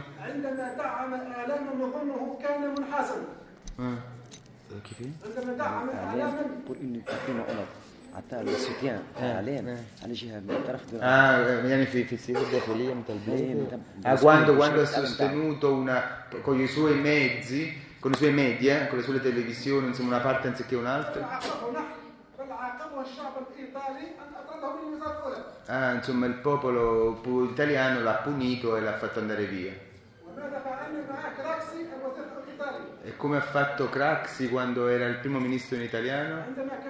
Ah. حتى السوتيان اعلام على جهه من طرف ah يعني في في السياسه الداخليه من البلاد ah quando quando ha sostenuto una con i suoi mezzi, con i suoi media, con le sue televisioni, insomma una parte anziché un'altra. Ah, insomma il popolo italiano l'ha punito e l'ha fatto andare via. E come ha fatto Craxi quando era il primo ministro in italiano?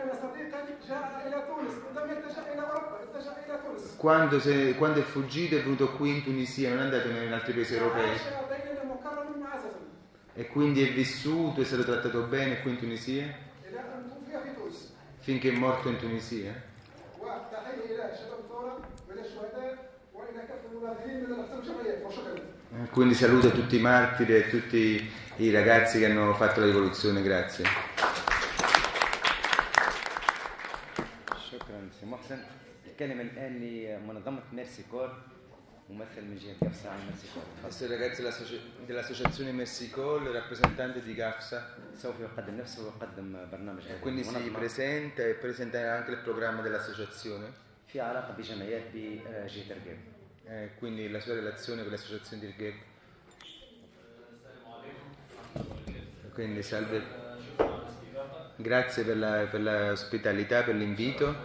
Quando, se, quando è fuggito è venuto qui in Tunisia, non è andato in altri paesi europei. E quindi è vissuto, è stato trattato bene qui in Tunisia? Finché è morto in Tunisia? Quindi saluto tutti i martiri e tutti i ragazzi che hanno fatto la rivoluzione, grazie. شكرا سي محسن. الكلمة الآن لمنظمة ميرسي كور ممثل من جهة جافسا عن ميرسي كور. Questo è il ragazzo dell'associazione Messico, il rappresentante di GAFSA. سوف يقدم نفسه ويقدم برنامج هذه Quindi si المنظمة presenta e presenterà anche il programma dell'associazione, في علاقة بجمعيات بجهة رقاب. eh, quindi la sua relazione con le associazioni di Rgheb. Quindi salve, grazie per, la, per l'ospitalità, per l'invito.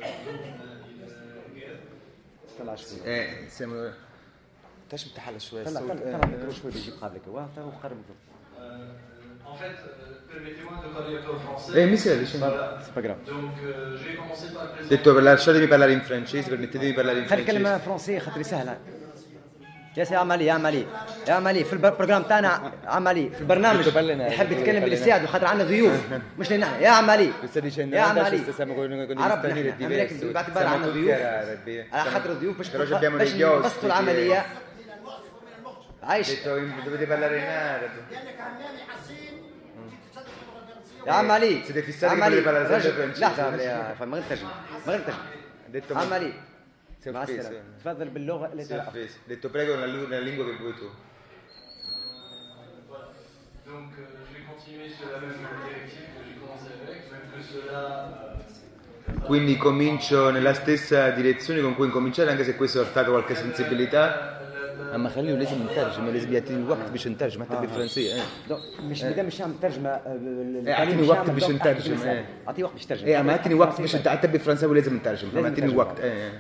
طلع شوي. Eh, siamo... تاش متحلى شوية طلع الصوت. طلع الميكرو شوي بيجيب قابلك واعطاه وقرب الميكرو. En fait, euh, permettez-moi de parler un peu français. Eh, mi serve, sì. Voilà. C'est pas grave. Donc, euh, je vais commencer par le Ho présenter. detto lasciatemi parlare in francese, permettetemi di parlare in خلي كلمة francese. فرنسية خاطري سهلة. يا سي عملي يا عملي يا عملي في البروجرام تاعنا عملي في البرنامج يحب يتكلم بالسياد وخاطر عندنا ضيوف مش لنا يا عملي Sto dicendo, يا in realtà عملي ci stiamo con, con gli عرب stranieri è نحن أمريكا diverso, باعتبار siamo عندنا tutti ضيوف arabi. على Siamo- خاطر ضيوف باش però ci abbiamo باش degli ospiti. نبسطوا العملية Ho عايش detto, dovete parlare in arabo. يا عملي siete fissati che عملي volete parlare sempre رجل francese. لحظة يا فندم، ما غير ترجم ما غير ترجم Ha detto, عملي si è مع offeso. السلامة تفضل باللغة اللي Si è تعرف. offeso. Ha detto prego nella, nella lingua che vuoi tu. Donc, euh, je vais continuer sur la même directive que j'ai commencé avec, même que cela. euh, Quindi comincio nella stessa direzione con cui incominciare, anche se questo ha portato qualche sensibilità. اما خليه لازم نترجم، لازم يعطيني وقت باش نترجم حتى بالفرنسيه. اه دونك مش مادام مش نعمل ترجمة اعطيني وقت باش نترجم. اعطيه وقت باش ترجم. ايه اما اعطيني وقت باش حتى بالفرنساوي لازم نترجم، فاعطيني وقت. ايه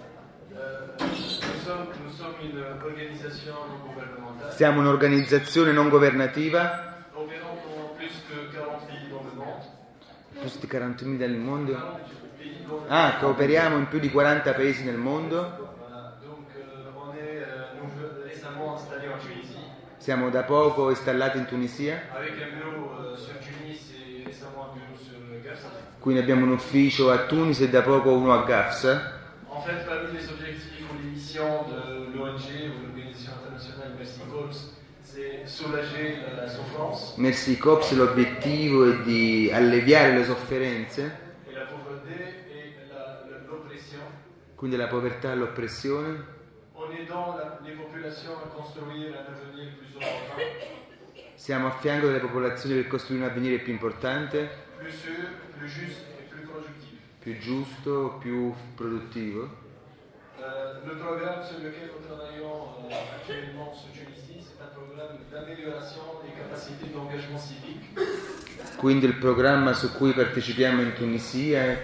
Nous sommes, nous sommes une organisation non gouvernementale siamo un'organizzazione non governativa, opérant dans plus que quarante pays dans le monde. più di quarantamila nel mondo. quarante pays dans le Ah, che operiamo in più di quaranta paesi nel mondo. Voilà. Donc, euh, on est euh, nouveau- récemment installé en Tunisie, Siamo da poco installati in Tunisia, avec un bureau euh, sur Tunis et récemment un bureau sur euh, Gafsa. quindi abbiamo un ufficio a Tunisi e da poco uno a Gafsa. En fait, parmi les objectifs ou les missions de l'O N G ou l'Organisation internationale Mercy Corps, c'est soulager la, la souffrance Mercy Corps l'obiettivo è di alleviare le sofferenze, et la pauvreté et la- la- l'oppression, quindi la povertà e l'oppressione, en aidant la- les populations à construire un avenir plus opportun, siamo a fianco delle popolazioni per costruire un avvenire più importante, plus sûr, plus juste et plus productif. più giusto, più produttivo. Euh, le programme sur lequel nous travaillons euh, actuellement sur Tunisie, c'est un programme d'amélioration des capacités d'engagement civique. Quindi il programma su cui partecipiamo in Tunisia è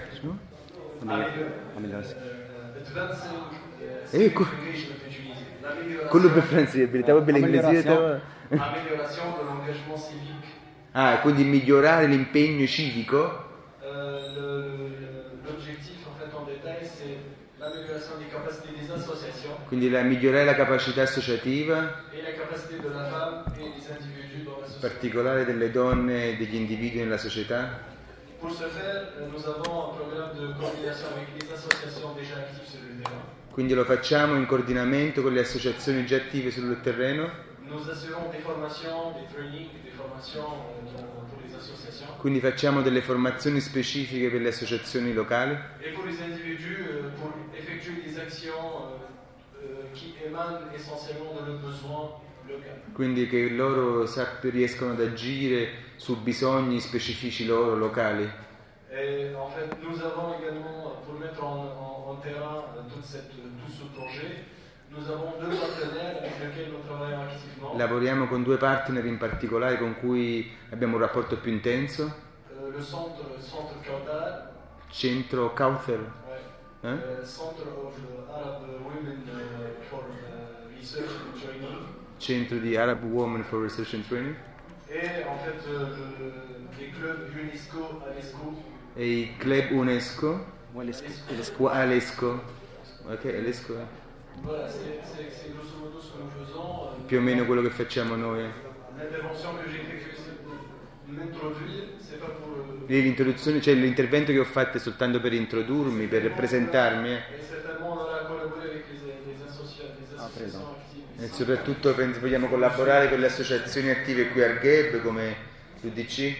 Amélioration. Advancing uh, Eh, civic co- engagement in Tunisie. L'amélioration- quello per francese, bell'inglese. Amélioration de l'engagement civique. Ah, quindi migliorare l'impegno civico. Euh, le- L'objectif, en fait, en détail, c'est l'amélioration des capacités des associations Quindi la, migliorare la capacità associativa, et la capacité de la femme et des individus dans la in société. particolare delle donne e degli individui nella società. Pour ce faire, euh, nous avons un programme de coordination avec les associations déjà actives sur le terrain. Quindi lo facciamo in coordinamento con le associazioni già attive sul terreno. Nous assurons des formations, des trainings, des formations euh, pour pour les associations. Quindi facciamo delle formazioni specifiche per le associazioni locali Et pour les individus, euh, pour effectuer des actions euh, euh, qui émanent essentiellement de leurs besoins locaux. quindi che loro sapp- riescono ad agire su bisogni specifici loro locali. Et en fait, nous avons également, pour mettre en, en- en terrain euh, toute cette, tout ce projet, nous avons deux partenaires avec lesquels nous travaillons activement. Lavoriamo con due partner in particolare con cui abbiamo un rapporto più intenso. Euh, le centre, centre Kautar, Centro Kauthar, ouais, hein? euh, Centre of Arab Women euh, for euh, Research and Training. Centro di Arab Women for Research and Training, Et en fait, euh, le- les clubs UNESCO, Alesco, e i club UNESCO والاسكو o Alesco. Ok, Alesco è voilà, c'est c'est- c'est grosso modo ce que nous faisons. Euh, più o meno quello che facciamo noi. L'intervention que j'ai effectuée, c'est pour m'introduire, c'est pas pour. euh, Lì l'introduzione, cioè l'intervento che ho fatto è soltanto per introdurmi, per presentarmi. eh. Et certainement, on aura collaboré avec les, les, associa- les associations actives. E soprattutto penso, vogliamo collaborare con le associazioni attive qui al G E B come l'U D C?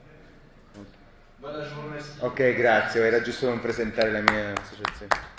Ok, grazie, era giusto non presentare la mia associazione.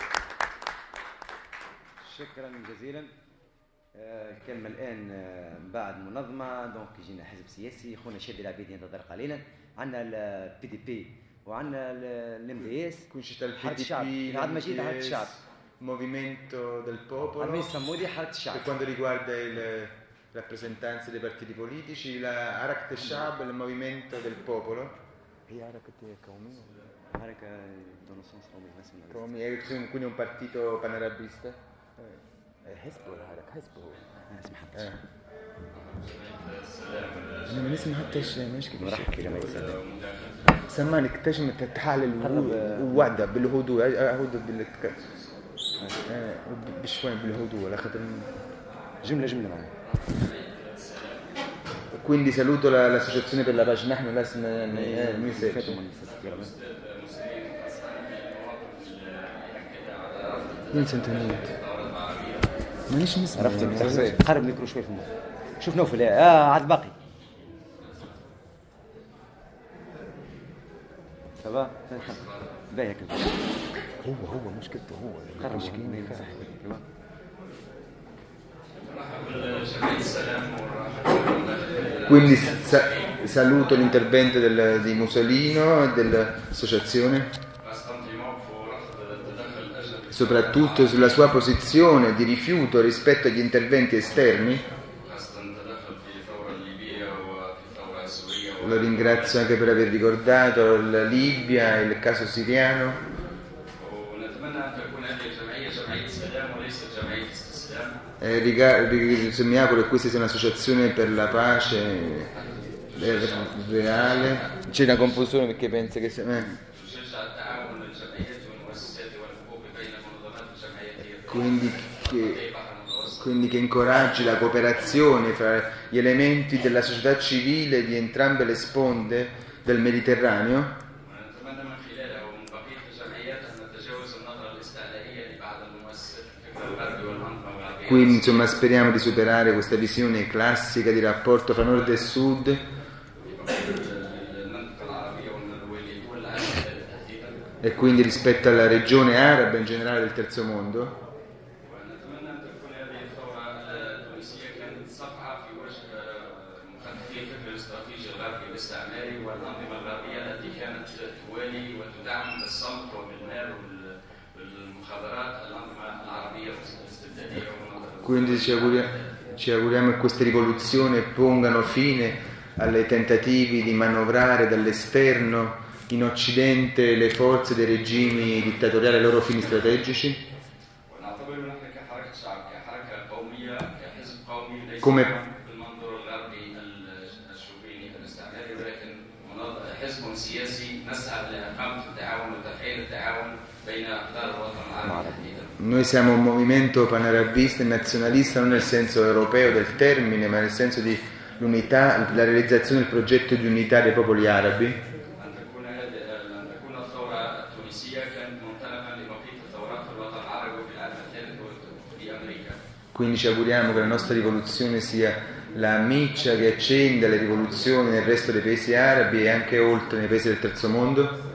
شكرا جزيلا. الكلمة الآن بعد منظمة دونك يجينا حزب سياسي خونا شادي العبيدي ينتظر قليلا. عندنا البي دي بي وعندنا الام دي اس. Qui c'è il P D P, عاد مجيد حركة l'M D S, الشعب. Movimento del Popolo. عميس صمودي حركة الشعب. Per quanto riguarda le rappresentanze dei partiti politici, la Harak Teshab, il Movimento del Popolo. هي حركة قومية ولا حركة dans le sens قومي ما اسمها قومي è quindi un partito panarabista حزب ولا حركة حزب هو اسمه حتى انا ما نسمع حتى مشكلة نرحب لما يتسلم سمعني اكتشم التحالل ووعدة بالهدوء هدوء بالك بشوي بالهدوء ولا خاطر جملة جملة معنا. Quindi saluto la, l'associazione per la pace نحن لسنا نسيت. وين سنتنيت؟ مانيش نسمع. عرفت قرب الميكرو شوي في المخ. شوف نوفل اه عاد باقي. سبا باهي هكا. هو هو مشكلته هو قرب مسكين Quindi sa- saluto l'intervento del, di Musolino e dell'associazione, soprattutto sulla sua posizione di rifiuto rispetto agli interventi esterni. Lo ringrazio anche per aver ricordato la Libia e il caso siriano. Eh, riga- rig- se mi auguro che questa sia un'associazione per la pace eh, reale. C'è una confusione perché pensa che sia eh. quindi, che, quindi che incoraggi la cooperazione fra gli elementi della società civile di entrambe le sponde del Mediterraneo. Quindi insomma speriamo di superare questa visione classica di rapporto fra nord e sud e quindi rispetto alla regione araba in generale del terzo mondo. Quindi ci auguriamo, ci auguriamo che queste rivoluzioni pongano fine ai tentativi di manovrare dall'esterno in Occidente le forze dei regimi dittatoriali e i loro fini strategici. Come noi siamo un movimento panarabista e nazionalista non nel senso europeo del termine, ma nel senso di l'unità, la realizzazione del progetto di unità dei popoli arabi. Quindi ci auguriamo che la nostra rivoluzione sia la miccia che accende le rivoluzioni nel resto dei paesi arabi e anche oltre nei paesi del terzo mondo.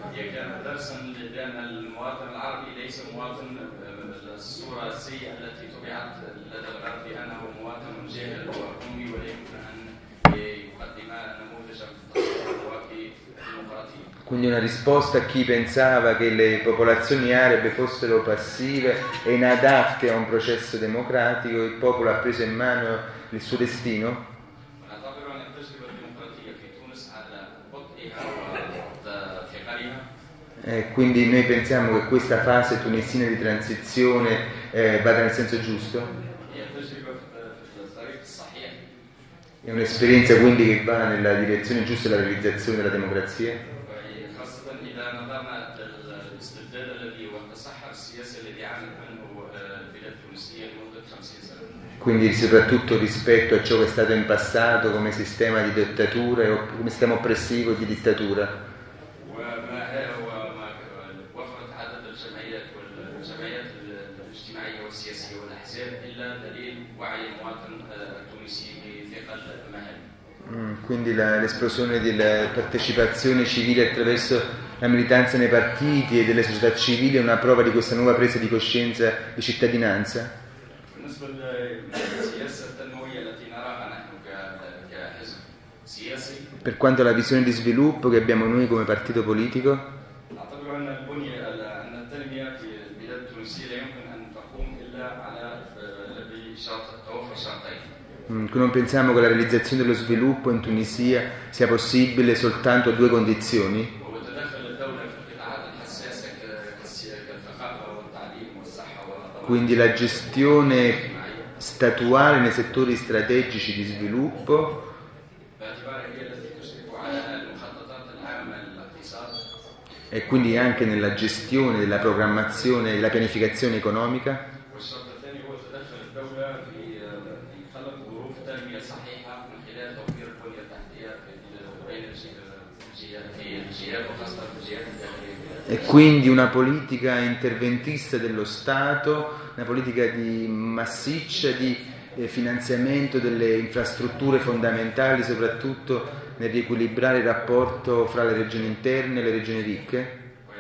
Quindi una risposta a chi pensava che le popolazioni arabe fossero passive e inadatte a un processo democratico. Il popolo ha preso in mano il suo destino. E quindi noi pensiamo che questa fase tunisina di transizione eh, vada nel senso giusto. È un'esperienza quindi che va nella direzione giusta della realizzazione della democrazia. Quindi soprattutto rispetto a ciò che è stato in passato come sistema di dittatura e come sistema oppressivo di dittatura. المواطن التونسي بثقل مهني. Mm, quindi la, l'esplosione della partecipazione civile attraverso la militanza nei partiti e delle società civili è una prova di questa nuova presa di coscienza di cittadinanza. بالنسبة للسياسة التنموية التي نراها نحن كحزب سياسي. Per quanto alla visione di sviluppo che abbiamo noi come partito politico, أعتبر أن البنية أن التنمية في البلاد التونسية لا يمكن أن تقوم إلا على بشرط توفر شرطين. non pensiamo che la realizzazione dello sviluppo in Tunisia sia possibile soltanto a due condizioni. Quindi la gestione statuale nei settori strategici di sviluppo e quindi anche nella gestione della programmazione e della pianificazione economica. E quindi una politica interventista dello Stato, una politica di massiccia di eh, finanziamento delle infrastrutture fondamentali, soprattutto nel riequilibrare il rapporto fra le regioni interne e le regioni ricche.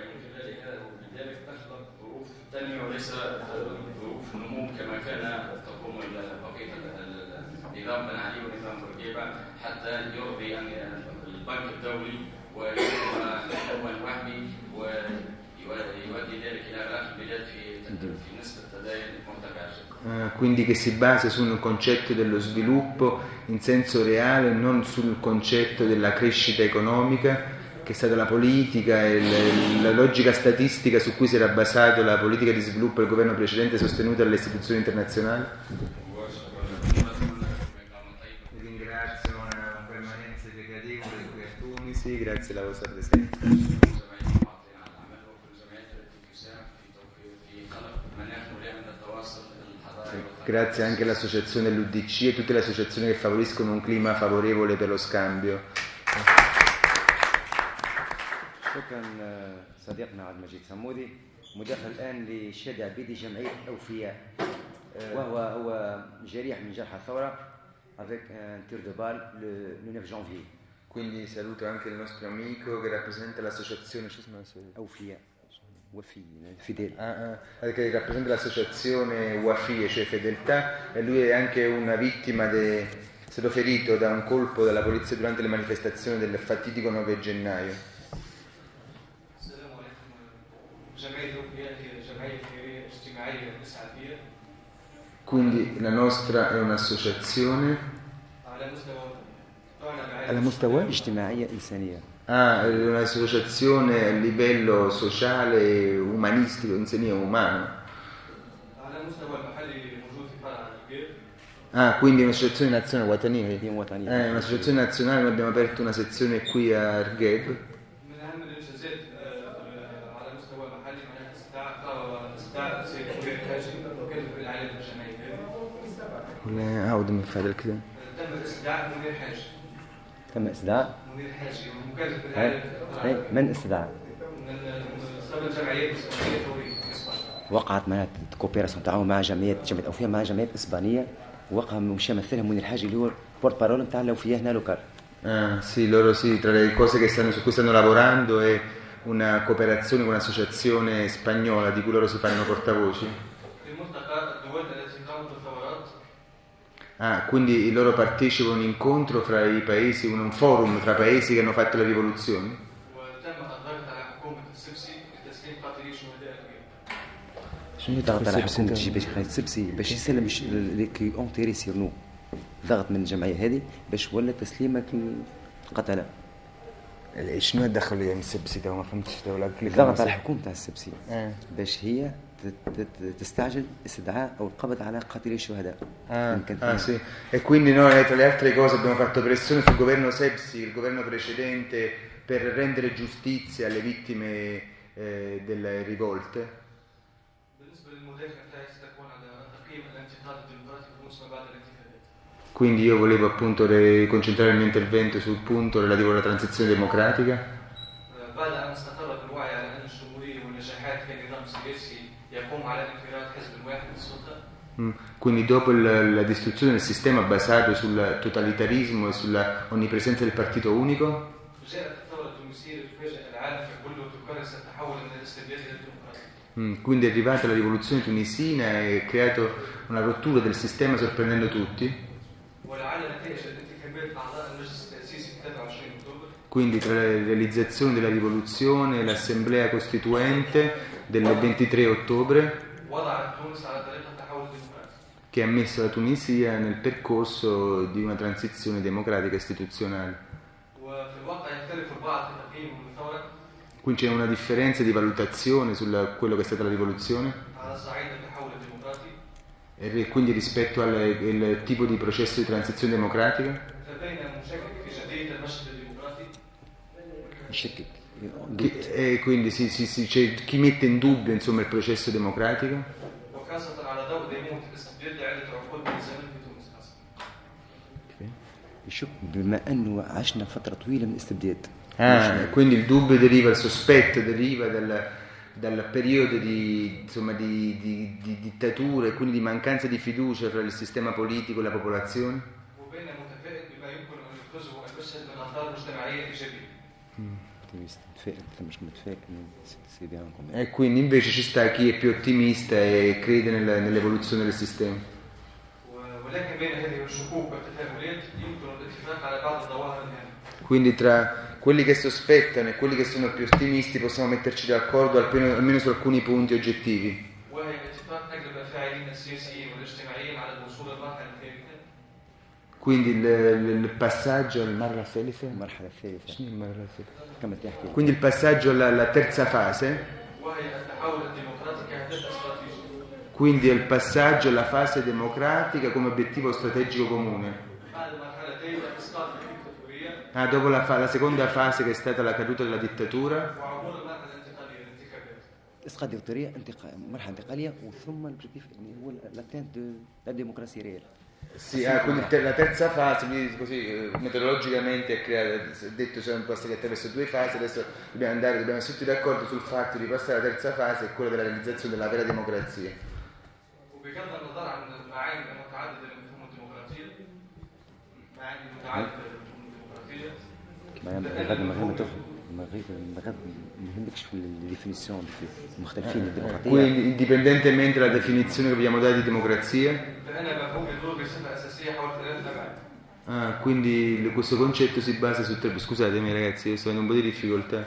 Uh, quindi che si basa su un concetto dello sviluppo in senso reale e non sul concetto della crescita economica, che è stata la politica e le, la logica statistica su cui si era basata la politica di sviluppo del governo precedente sostenuta dalle istituzioni internazionali. Vi ringrazio, una permanenza gradevole qui a Tunisi, grazie alla vostra presenza. Grazie anche all'associazione dell'U D C e tutte le associazioni che favoriscono un clima favorevole per lo scambio. شكرا صديقنا عبد المجيد صمودي. مداخل الآن لشادي عبيدي جمعية أوفياء وهو هو جريح من جرحى الثورة avec un tir de balle le, le neuf janvier. Quindi saluto anche il nostro amico che rappresenta l'associazione أوفياء Wafi, fedele. Ah, ah, che rappresenta l'associazione Wafi, cioè fedeltà, e lui è anche una vittima, de... è stato ferito da un colpo della polizia durante le manifestazioni del fatidico nove gennaio. Quindi la nostra è un'associazione على مستوى اجتماعية إنسانية. Ah, un'associazione a livello sociale, umanistico, insegna umano. Ah, quindi un'associazione nazionale Watania. Eh, un'associazione nazionale, noi abbiamo aperto una sezione qui a Argheb. ولا عاود من فعل كده تم استدعاء منير حاج تم استدعاء منير حاجي ومكلف بالعائله من استدعاء؟ من مستوى الجمعيات الاسبانيه الفوريه. وقعت معناتها كوبيراسيون تعاون مع جمعيات جمعيه اوفياء مع جمعيات اسبانيه وقع مش مثلها منير حاجي اللي هو بورت بارول نتاع الاوفياء هنا لوكال. Ah, sì, loro sì, tra le cose che stanno, su cui stanno lavorando è una cooperazione con un'associazione spagnola di cui loro si fanno portavoci. Ah, quindi loro partecipano a un incontro fra i paesi, un forum tra paesi che hanno fatto le rivoluzioni. شنو ضغط على حكومة الجبهة خالد السبسي باش يسلم كي اونتيري سير نو ضغط من الجمعية هذه باش ولا تسليمك القتلة. شنو الدخل يعني السبسي ده ما فهمتش ده ولا ضغط على حكومة تاع السبسي آه. باش هي تستعجل استدعاء او القبض على قاتلي الشهداء. Ah, ah sì. E quindi noi tra le altre cose abbiamo fatto pressione sul governo Sepsi, il governo precedente, per rendere giustizia alle vittime eh, delle rivolte. Quindi io volevo appunto re- concentrare il mio intervento sul punto relativo alla transizione democratica. Mm. Quindi dopo il, la distruzione del sistema basato sul totalitarismo e sulla onnipresenza del partito unico, mm. quindi è arrivata la rivoluzione tunisina e ha creato una rottura del sistema sorprendendo tutti. Quindi tra le realizzazioni della rivoluzione e l'assemblea costituente del ventitré ottobre, che ha messo la Tunisia nel percorso di una transizione democratica istituzionale. Quindi c'è una differenza di valutazione su quello che è stata la rivoluzione, e quindi rispetto al, al tipo di processo di transizione democratica. Chi, e quindi si, si, si, c'è chi mette in dubbio insomma il processo democratico. Ah, quindi il dubbio deriva, il sospetto deriva dal, dal periodo di, insomma, di, di, di dittatura e quindi di mancanza di fiducia fra il sistema politico e la popolazione. E quindi invece ci sta chi è più ottimista e crede nella, nell'evoluzione del sistema. Quindi tra quelli che sospettano e quelli che sono più ottimisti possiamo metterci d'accordo almeno, almeno su alcuni punti oggettivi. Quindi il, il passaggio al quindi il passaggio alla, alla terza fase, quindi è il passaggio alla fase democratica come obiettivo strategico comune. Ah, dopo la, fa, la seconda fase che è stata la caduta della dittatura, اسقاط ديكتاتورية مرحلة انتقالية وثم l'obiettivo هو l'atteinte de la démocratie réelle. Sì, ah, quindi la terza fase, così metodologicamente è creata, è detto siamo passati attraverso due fasi, adesso dobbiamo andare, dobbiamo essere tutti d'accordo sul fatto di passare alla terza fase, è quella della realizzazione della vera democrazia. Quindi indipendentemente dalla definizione che vogliamo dare di democrazia, ah, quindi questo concetto si basa su tre. Scusatemi ragazzi, io sto in un po' di difficoltà.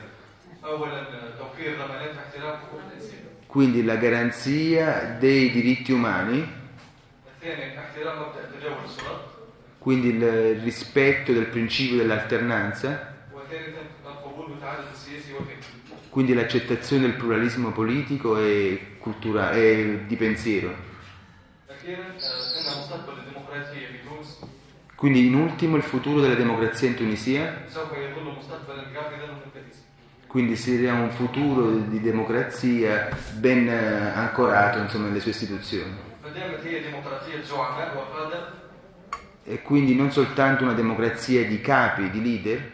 Quindi la garanzia dei diritti umani, quindi il rispetto del principio dell'alternanza, quindi l'accettazione del pluralismo politico e culturale e di pensiero. Quindi in ultimo il futuro della democrazia in Tunisia, quindi sarà un futuro di democrazia ben ancorato insomma nelle sue istituzioni. E quindi non soltanto una democrazia di capi, di leader,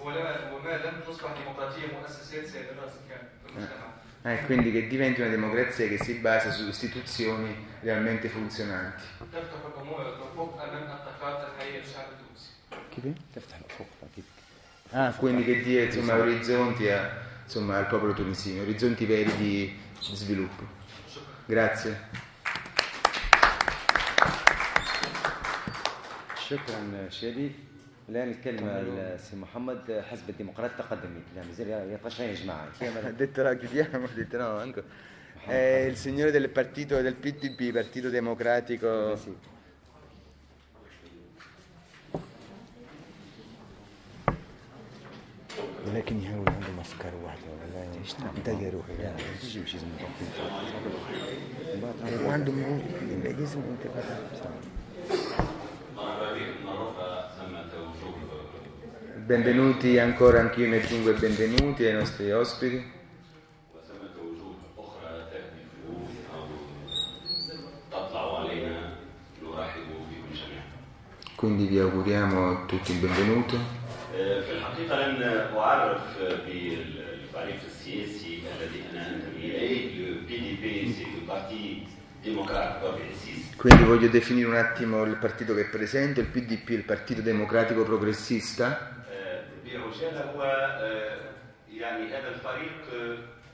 eh, quindi che diventi una democrazia che si basa su istituzioni realmente funzionanti. Ah, quindi che dia insomma orizzonti a, insomma, al popolo tunisino, orizzonti veri di sviluppo. Grazie. شكرا شادي. الان الكلمه للسي محمد حزب الديمقراط التقدمي. لا مازال يطلعش يا جماعه. Ha detto la chiudiamo, ha detto no, anche. È il signore del partito del P D P, Partito Democratico. Sì. ولكن يحاول عندهم افكار واحده ولا انتاج روحي لا تجي مش لازم وعندهم لازم انتقادات. Benvenuti ancora, anch'io ne aggiungo i benvenuti ai nostri ospiti. Quindi vi auguriamo tutti il benvenuto. في الحقيقة لن أعرف بالفريق السياسي الذي أنا أنتمي إليه. Le P D P c'est le parti démocrate progressiste. Quindi voglio definire un attimo il partito che presento, il P D P, il Partito Democratico Progressista. بعجالة هو يعني هذا الفريق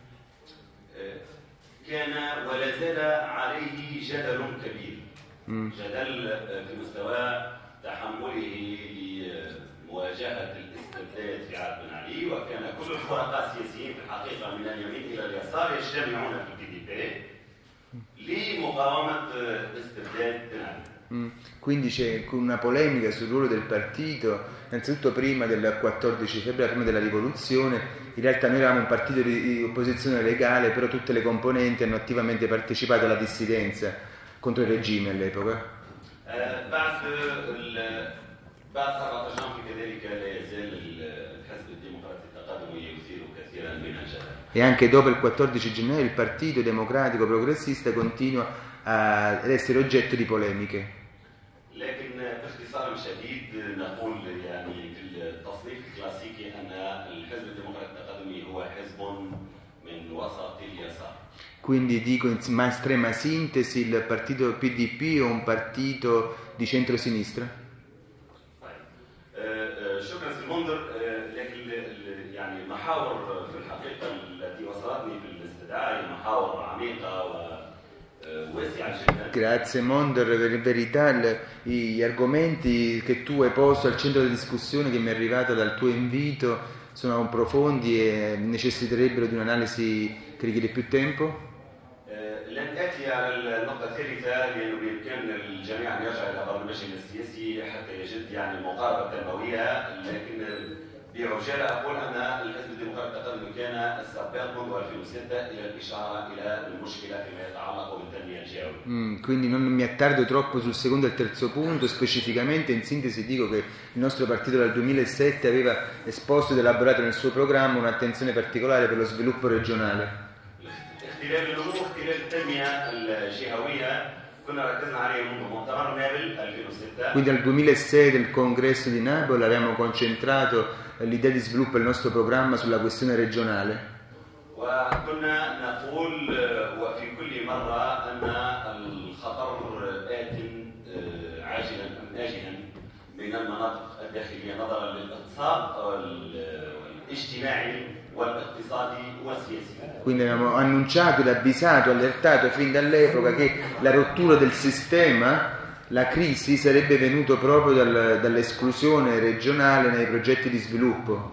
كان ولا زال عليه جدل كبير. جدل في مستوى تحمله لمواجهة الاستبداد في عهد بن علي، وكان كل الفرقاء السياسيين في الحقيقة من اليمين إلى اليسار يجتمعون في البي دي بي لمقاومة استبداد بن علي. Mm. Quindi c'è una polemica sul ruolo del partito, innanzitutto prima del quattordici febbraio, prima della rivoluzione. In realtà noi eravamo un partito di opposizione legale, però tutte le componenti hanno attivamente partecipato alla dissidenza contro il regime all'epoca. بعد بعد سبعة عشر في كذلك لا يزال الحزب الديمقراطي التقدمي يثير كثيرا من الجدل. E anche dopo il quattordici gennaio il Partito Democratico Progressista continua ad essere oggetto di polemiche. لكن باختصار شديد نقول يعني في التصنيف الكلاسيكي ان الحزب الديمقراطي التقدمي هو حزب من وسط اليسار. Quindi dico in estrema sintesi, il partito P D P è un partito di centrosinistra? شكرا سي المنذر، لكن يعني المحاور في الحقيقه التي وصلتني في الاستدعاء هي محاور عميقه و Grazie Mondor, in verità gli argomenti che tu hai posto al centro della discussione che mi è arrivata dal tuo invito sono profondi e necessiterebbero di un'analisi che richiede più tempo. لن آتي على النقطة الثالثة لأنه بإمكان الجميع أن يرجع إلى برنامجنا السياسي حتى يجد يعني مقاربة تنموية، لكن بعجالة أقول أن الحزب الديمقراطي التقدمي كان السباق منذ ألفين وستة إلى الإشارة إلى المشكلة فيما يتعلق بالتنمية الجوية. Mm, quindi non mi attardo troppo sul secondo e il terzo punto, specificamente in sintesi dico che il nostro partito dal duemilasette aveva esposto ed elaborato nel suo programma un'attenzione particolare per lo sviluppo regionale. اختلال النمو واختلال التنمية الجهوية كنا ركزنا عليه منذ مؤتمر نابل ألفين وستة. Quindi nel duemilasei del congresso di Napoli abbiamo concentrato l'idea di sviluppo del nostro programma sulla questione regionale. وكنا نقول وفي كل مرة أن الخطر آت عاجلا أم آجلا من المناطق الداخلية نظرا للاقتصاد والاجتماعي والاقتصادي والسياسي. Quindi abbiamo annunciato ed avvisato, allertato fin dall'epoca che la rottura del sistema, la crisi, sarebbe venuto proprio dal, dall'esclusione regionale nei progetti di sviluppo.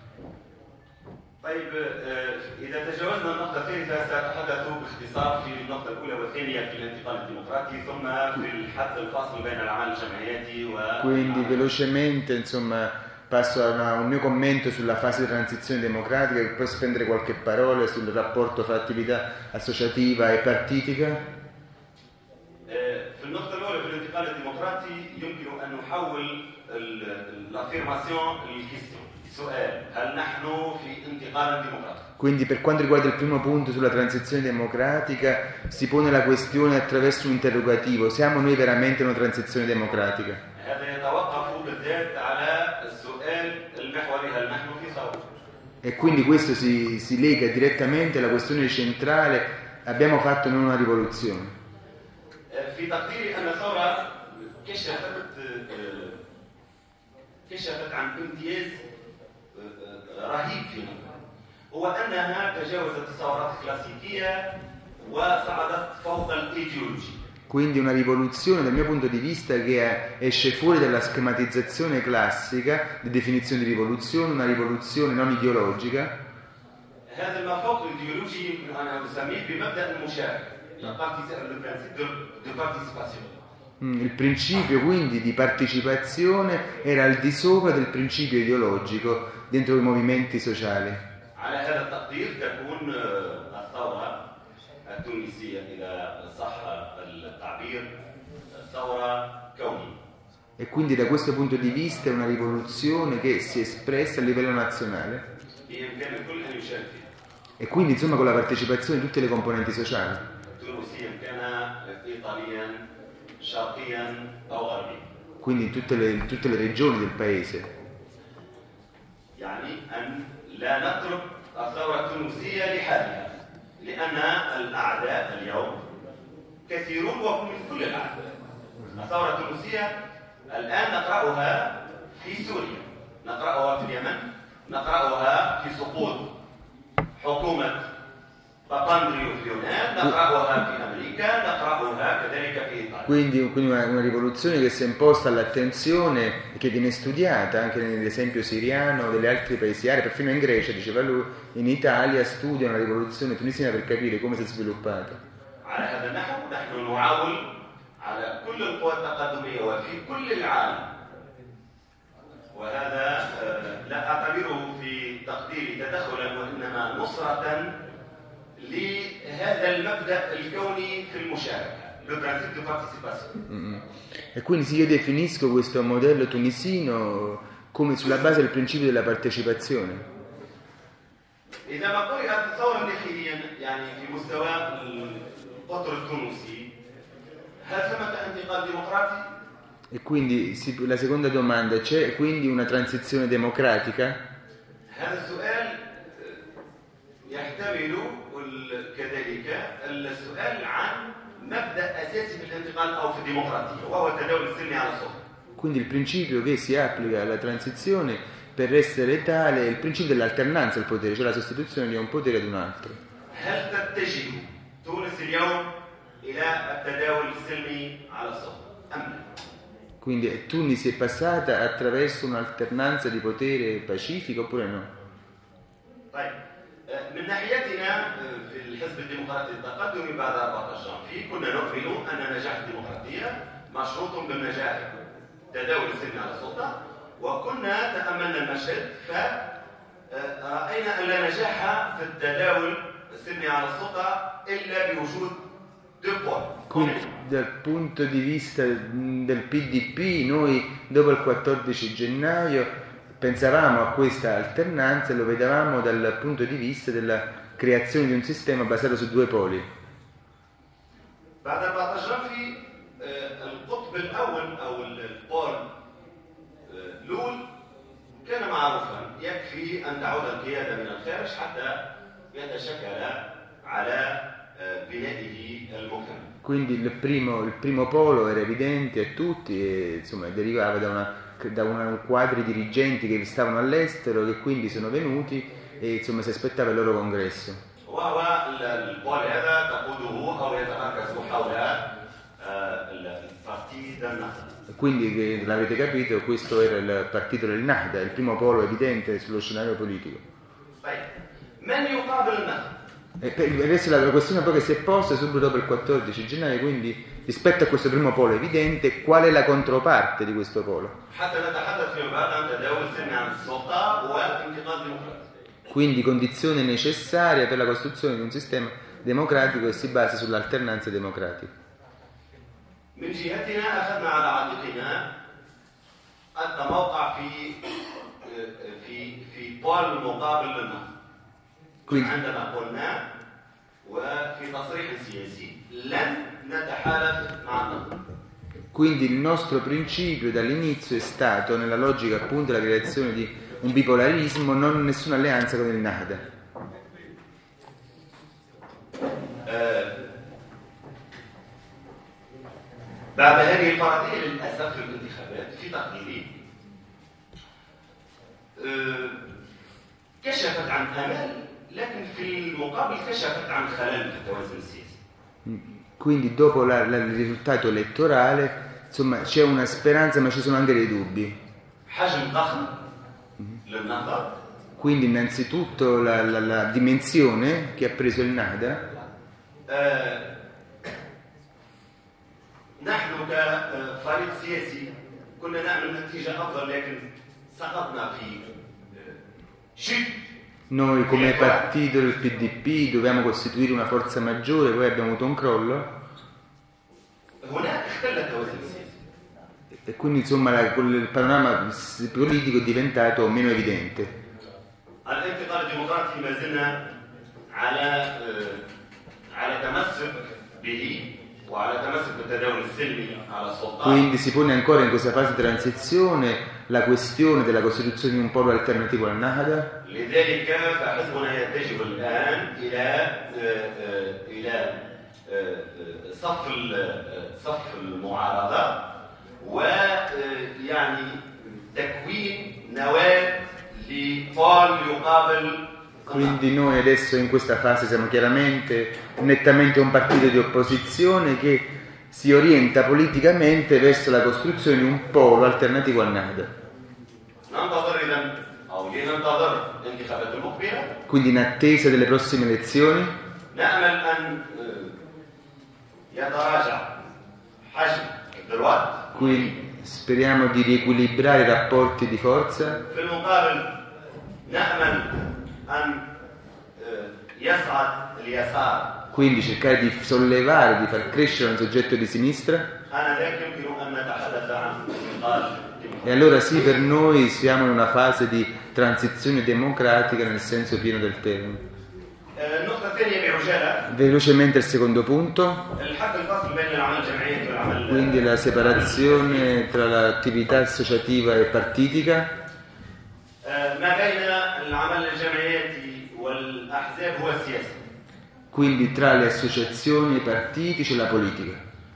طيب إذا تجاوزنا النقطة الثالثة سأتحدث باختصار في النقطة الأولى والثانية في الانتقال الديمقراطي ثم في الحد الفاصل بين العمل الجمعياتي و. Quindi velocemente, insomma, passo a una, un mio commento sulla fase di transizione democratica e poi spendere qualche parola sul rapporto fra attività associativa e partitica. في النقطة الأولى في الانتقال الديمقراطي يمكن أن نحول الافيرماسيون للكيستيون. سؤال: هل نحن في انتقال ديمقراطي؟ Quindi per quanto riguarda il primo punto sulla transizione democratica si pone la questione attraverso un interrogativo: siamo noi veramente una transizione democratica? هذا يتوقف بالذات على السؤال المحوري: هل نحن في ثورة؟ E quindi questo si, si lega direttamente alla questione centrale: abbiamo fatto noi una rivoluzione? في تقديري أن الثورة كشفت كشفت عن امتياز رهيب فينا، هو أنها تجاوزت الثورات الكلاسيكية وصعدت فوق الإيديولوجيا. Quindi una rivoluzione dal mio punto di vista che esce fuori dalla schematizzazione classica di definizione di rivoluzione, una rivoluzione non ideologica. هذا المفهوم الإيديولوجي يمكن أن نسميه بمبدأ المشاركة. Il principio quindi di partecipazione era al di sopra del principio ideologico dentro i movimenti sociali. على هذا التقدير تكون الثورة التونسية إذا صح التعبير ثورة كونية. E quindi da questo punto di vista è una rivoluzione che si è espressa a livello nazionale. بإمكان الكل أن يشارك فيها. E quindi insomma con la partecipazione di tutte le componenti sociali. Quindi in tutte le, tutte le regioni del paese. يعني أن لا نترك الثورة التونسية لحالها لأن الأعداء اليوم كثير يسيرون وهم من كل العالم. الثورة التونسية الآن نقرأها في سوريا، نقرأها في اليمن، نقرأها في سقوط حكومة Papandreou في اليونان، نقرأها في أمريكا، نقرأها كذلك في إيطاليا. Quindi, quindi una, una rivoluzione che si è imposta all'attenzione e che viene studiata anche nell'esempio siriano, degli altri paesi arabi, perfino in Grecia, diceva lui, in Italia studiano la rivoluzione tunisina per capire come si è sviluppata. على هذا النحو نحن نعول على كل القوى التقدمية وفي كل العالم، وهذا لا أعتبره في تقديري تدخلا وإنما نصرة لهذا المبدأ الكوني في المشاركة، le principe de participation. Mm-hmm. E quindi io definisco questo modello tunisino come sulla base del principio della partecipazione. إذا ما قرأت الثورة الداخلية يعني في مستوى القطر التونسي، هل ثمة انتقال ديمقراطي؟ E quindi la seconda domanda, c'è quindi una transizione democratica? هذا السؤال يحتمل كذلك السؤال عن مبدأ أساسي في الانتقال أو في الديمقراطية وهو التداول السلمي على السلطة. Quindi il principio che si applica alla transizione per essere tale è il principio dell'alternanza al potere, cioè la sostituzione di un potere ad un altro. هل تتجه تونس اليوم إلى التداول السلمي على السلطة أم لا؟ Quindi Tunisi è passata attraverso un'alternanza di potere pacifico oppure no? طيب من ناحيتنا في الحزب الديمقراطي التقدمي بعد أربعة عشر جانفي كنا نؤمن أن نجاح الديمقراطية مشروط بالنجاح التداول السلمي على السلطة، وكنا تأملنا المشهد فرأينا أن لا نجاح في التداول السلمي على السلطة إلا بوجود دو بول. Quindi dal punto di vista del P D P noi dopo il quattordici gennaio pensavamo a questa alternanza e lo vedevamo dal punto di vista della creazione di un sistema basato su due poli. بعد أربعة عشر جانفي القطب الأول أو البول لول كان معروفا، يكفي أن تعود القيادة من الخارج حتى يتشكل على بنائه المكتمل. Quindi il primo, il primo polo era evidente a tutti e insomma derivava da una da una quadri dirigenti che stavano all'estero che quindi sono venuti e insomma si aspettava il loro congresso. وهو البول هذا تقوده أو يتمركز حول البارتي النهضة. Quindi che l'avete capito, questo era il partito del Nahda, il primo polo evidente sullo scenario politico. طيب من يقابل النهضة؟ E per, adesso la questione poi che si è posta subito dopo il quattordici gennaio, quindi rispetto a questo primo polo evidente, qual è la controparte di questo polo? Quindi condizione necessaria per la costruzione di un sistema democratico che si basi sull'alternanza democratica. من جهتنا أخذنا على عاتقنا التموقع في في في بول مقابل للنهضة. عندما قلنا وفي تصريح سياسي لن نتحالف مع النهضة. Quindi il nostro principio dall'inizio è stato, nella logica appunto della creazione di un bipolarismo, non nessuna alleanza con il Nahda. بعد هذه الفرضية للأسف في الانتخابات في تقديري كشفت عن أمل، لكن في المقابل كشفت عن خلل في التوازن السياسي. Quindi dopo la, la, il risultato elettorale, insomma, c'è una speranza ma ci sono anche dei dubbi. حجم ضخم للنهضة. Quindi innanzitutto la, la, la dimensione che ha preso il Nahda. آه نحن كفريق سياسي كنا نعمل نتيجة أفضل لكن سقطنا في شيء. Noi come partito del P D P dovevamo costituire una forza maggiore, poi abbiamo avuto un crollo. E quindi insomma la, il panorama politico è diventato meno evidente. الانتقال الديمقراطي ما زلنا على على تمسك به وعلى تمسك بالتداول السلمي على السلطات. Quindi si pone ancora in questa fase di transizione la questione della costituzione di un polo alternativo al Nahda. لذلك فحزبنا يتجه الآن إلى إلى صف صف المعارضة ويعني تكوين نواة لطال يقابل. Quindi noi adesso in questa fase siamo chiaramente, nettamente un partito di opposizione che si orienta politicamente verso la costruzione di un polo alternativo al Nahda. Quindi in attesa delle prossime elezioni quindi speriamo di riequilibrare i rapporti di forza. Quindi cercare di sollevare, di far crescere un soggetto di sinistra. E allora sì, per noi siamo in una fase di transizione democratica nel senso pieno del termine. Velocemente il secondo punto, quindi la separazione tra l'attività associativa e partitica. Quindi tra le associazioni e i partiti c'è la politica.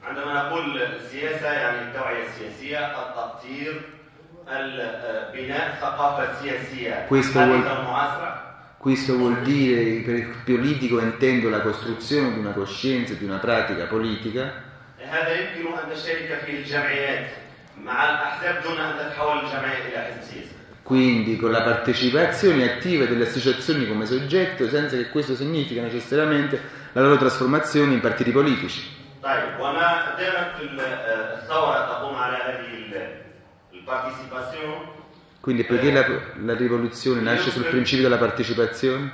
Questo vuol, questo vuol dire, per il politico intendo la costruzione di una coscienza, di una pratica politica. Quindi con la partecipazione attiva delle associazioni come soggetto, senza che questo significa necessariamente la loro trasformazione in partiti politici. Quindi poiché la, la rivoluzione nasce sul principio della partecipazione,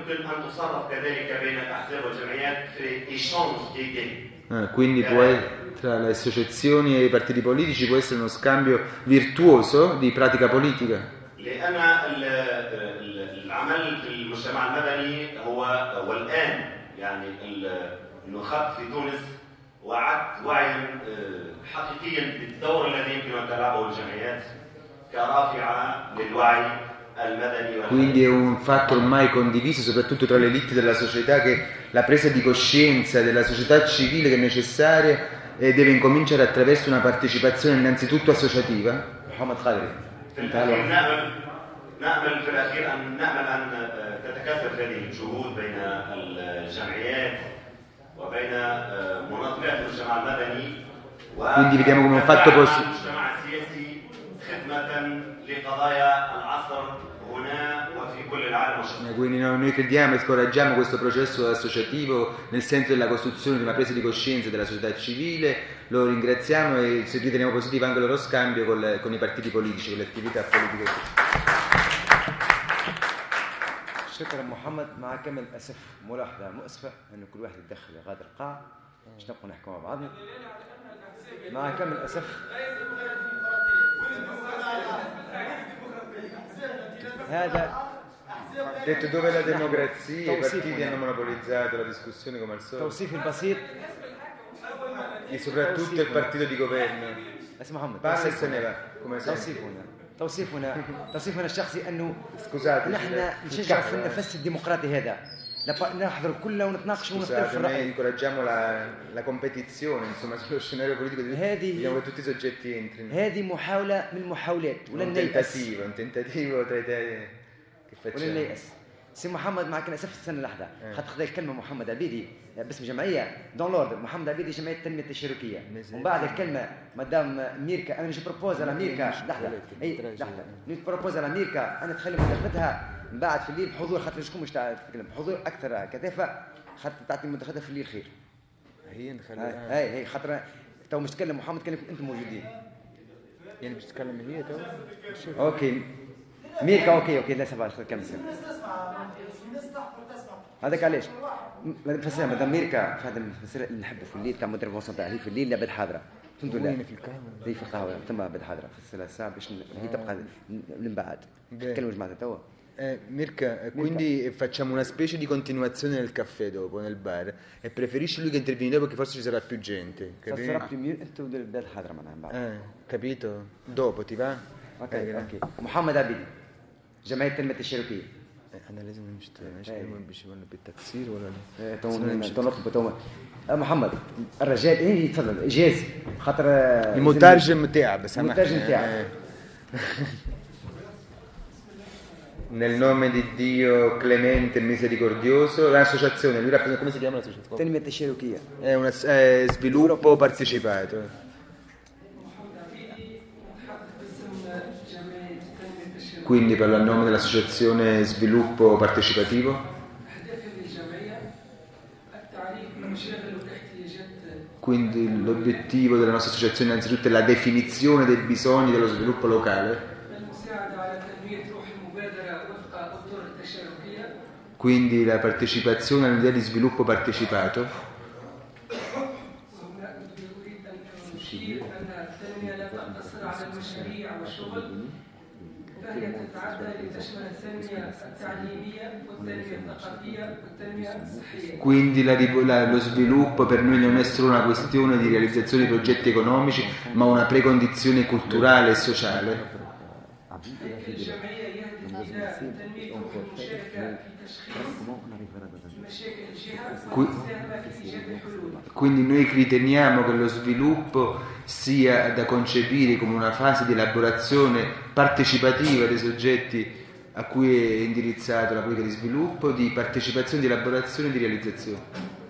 ah, quindi poi tra le associazioni e i partiti politici può essere uno scambio virtuoso di pratica politica. لأن العمل في المجتمع المدني هو والآن يعني النخب في تونس وعد وعيا حقيقيا بالدور الذي يمكن أن تلعبه الجمعيات كرافعة للوعي المدني. Quindi è un fatto ormai condiviso soprattutto tra le elite della società, che la presa di coscienza della società civile che è necessaria e deve incominciare attraverso una partecipazione innanzitutto associativa. Muhammad Khadri. نأمل نأمل في الأخير أن نأمل أن تتكاثر هذه الجهود بين الجمعيات وبين منظمات المجتمع المدني والمجتمع السياسي خدمة لقضايا العصر هنا وفي كل العالم. Quindi noi crediamo e scoraggiamo questo processo associativo nel senso della costruzione di una presa di coscienza della società civile. Lo ringraziamo e riteniamo positivo anche il loro scambio con, le, con i partiti politici, con le attività politiche. شكرا محمد. مع كامل الاسف ملاحظه مؤسفه انه كل واحد يتدخل يغادر القاعه باش نبقوا نحكوا مع بعضنا. مع كامل الاسف هذا detto dove la democrazia, i partiti hanno monopolizzato la discussione come al solito. توصيف البسيط e soprattutto il partito di governo. اسمع محمد parla e se ne va come توصيفنا توصيفنا توصيفنا الشخصي انه scusate نحن نشجع في النفس الديمقراطي هذا نحضر كله ونتناقش ونختلف في الرأي. incoraggiamo la, la competizione insomma sullo scenario politico, vediamo che tutti i soggetti entrino. هذه محاولة من المحاولات ولن نيأس. un tentativo tra i che facciamo. ولن نيأس. سي محمد معك انا اسف استنى لحظه خاطر خذ الكلمه محمد عبيدي باسم جمعيه دون لورد. محمد عبيدي جمعيه التنميه التشاركيه ومن بعد الكلمه مدام ميركا انا جو بروبوز على ميركا لحظه اي لحظه نبروبوز على ميركا انا تخلي مداخلتها من بعد في الليل بحضور خاطر شكون مش تتكلم بحضور اكثر كثافه خاطر تعطي مداخلتها في الليل خير. هي نخليها هاي هي خاطر تو مش تكلم محمد كلمكم انتم موجودين يعني باش تتكلم هي تو اوكي ميركا اوكي اوكي لا سبع كمل هذاك علاش فسرها مدام ميركا فهذا الفسر اللي نحب في الليل تاع مودرفونسيون تاع هي في الليل لابد حاضره فهمتوا لا في القهوه هي في القهوه ثم لابد حاضره فسرها الساعه باش هي تبقى من بعد نتكلموا جماعه توا. Eh, Mirka, quindi facciamo una specie di continuazione nel caffè dopo, nel bar, e preferisci lui che interviene dopo che forse ci sarà più gente, sarà più انتوا البلاد حاضره معنا من بعد. Eh, capito? Dopo ti va? اوكي اوكي محمد عبيدي جمعيه التنميه التشاركيه انا لازم نمشي نمشي باش بالتكسير ولا تنطلب تو محمد الرجال ايه تفضل اجازه خاطر المترجم نتاعها بس المترجم نتاعها. Nel nome di Dio clemente e misericordioso, l'associazione, lui rappresenta, come si chiama l'associazione? Tenmia Tashkirukia. È un è sviluppo partecipato. Quindi parlo a nome dell'associazione sviluppo partecipativo. Quindi l'obiettivo della nostra associazione innanzitutto è la definizione dei bisogni dello sviluppo locale. Quindi la partecipazione all'idea di sviluppo partecipato. Quindi la, la, lo sviluppo per noi non è solo una questione di realizzazione di progetti economici, ma una precondizione culturale e sociale. Quindi noi riteniamo che lo sviluppo sia da concepire come una fase di elaborazione partecipativa dei soggetti a cui è indirizzato la politica di sviluppo, di partecipazione, di elaborazione e di realizzazione.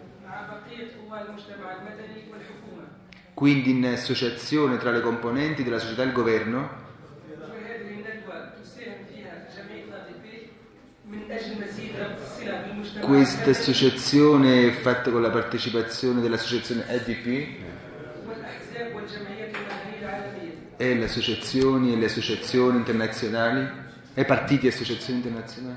Quindi in associazione tra le componenti della società e il governo. Questa associazione è fatta con la partecipazione dell'associazione A D P e le associazioni e le associazioni internazionali e partiti e associazioni internazionali.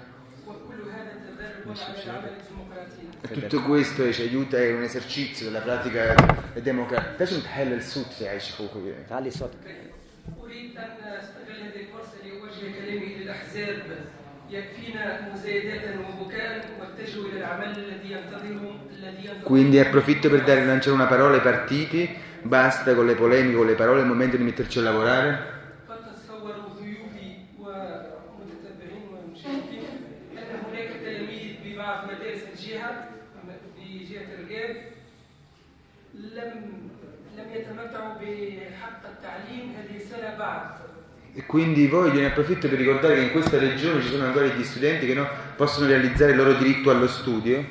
E tutto questo ci aiuta, è un esercizio della pratica democratica. ليش نتحل الصوت في عيش فوق تعالي صوتك. أريد أن أستغل هذه الفرصة لأوجه كلامي للأحزاب يكفينا مزايدة وبكاء واتجهوا إلى العمل الذي ينتظرهم الذي ينتظرهم. Quindi approfitto per dare lanciare una parola ai partiti, basta con le polemiche, con le parole, è il momento di metterci a lavorare. E quindi voi gliene approfitto per ricordare che in questa regione ci sono ancora gli studenti che no, possono realizzare il loro diritto allo studio.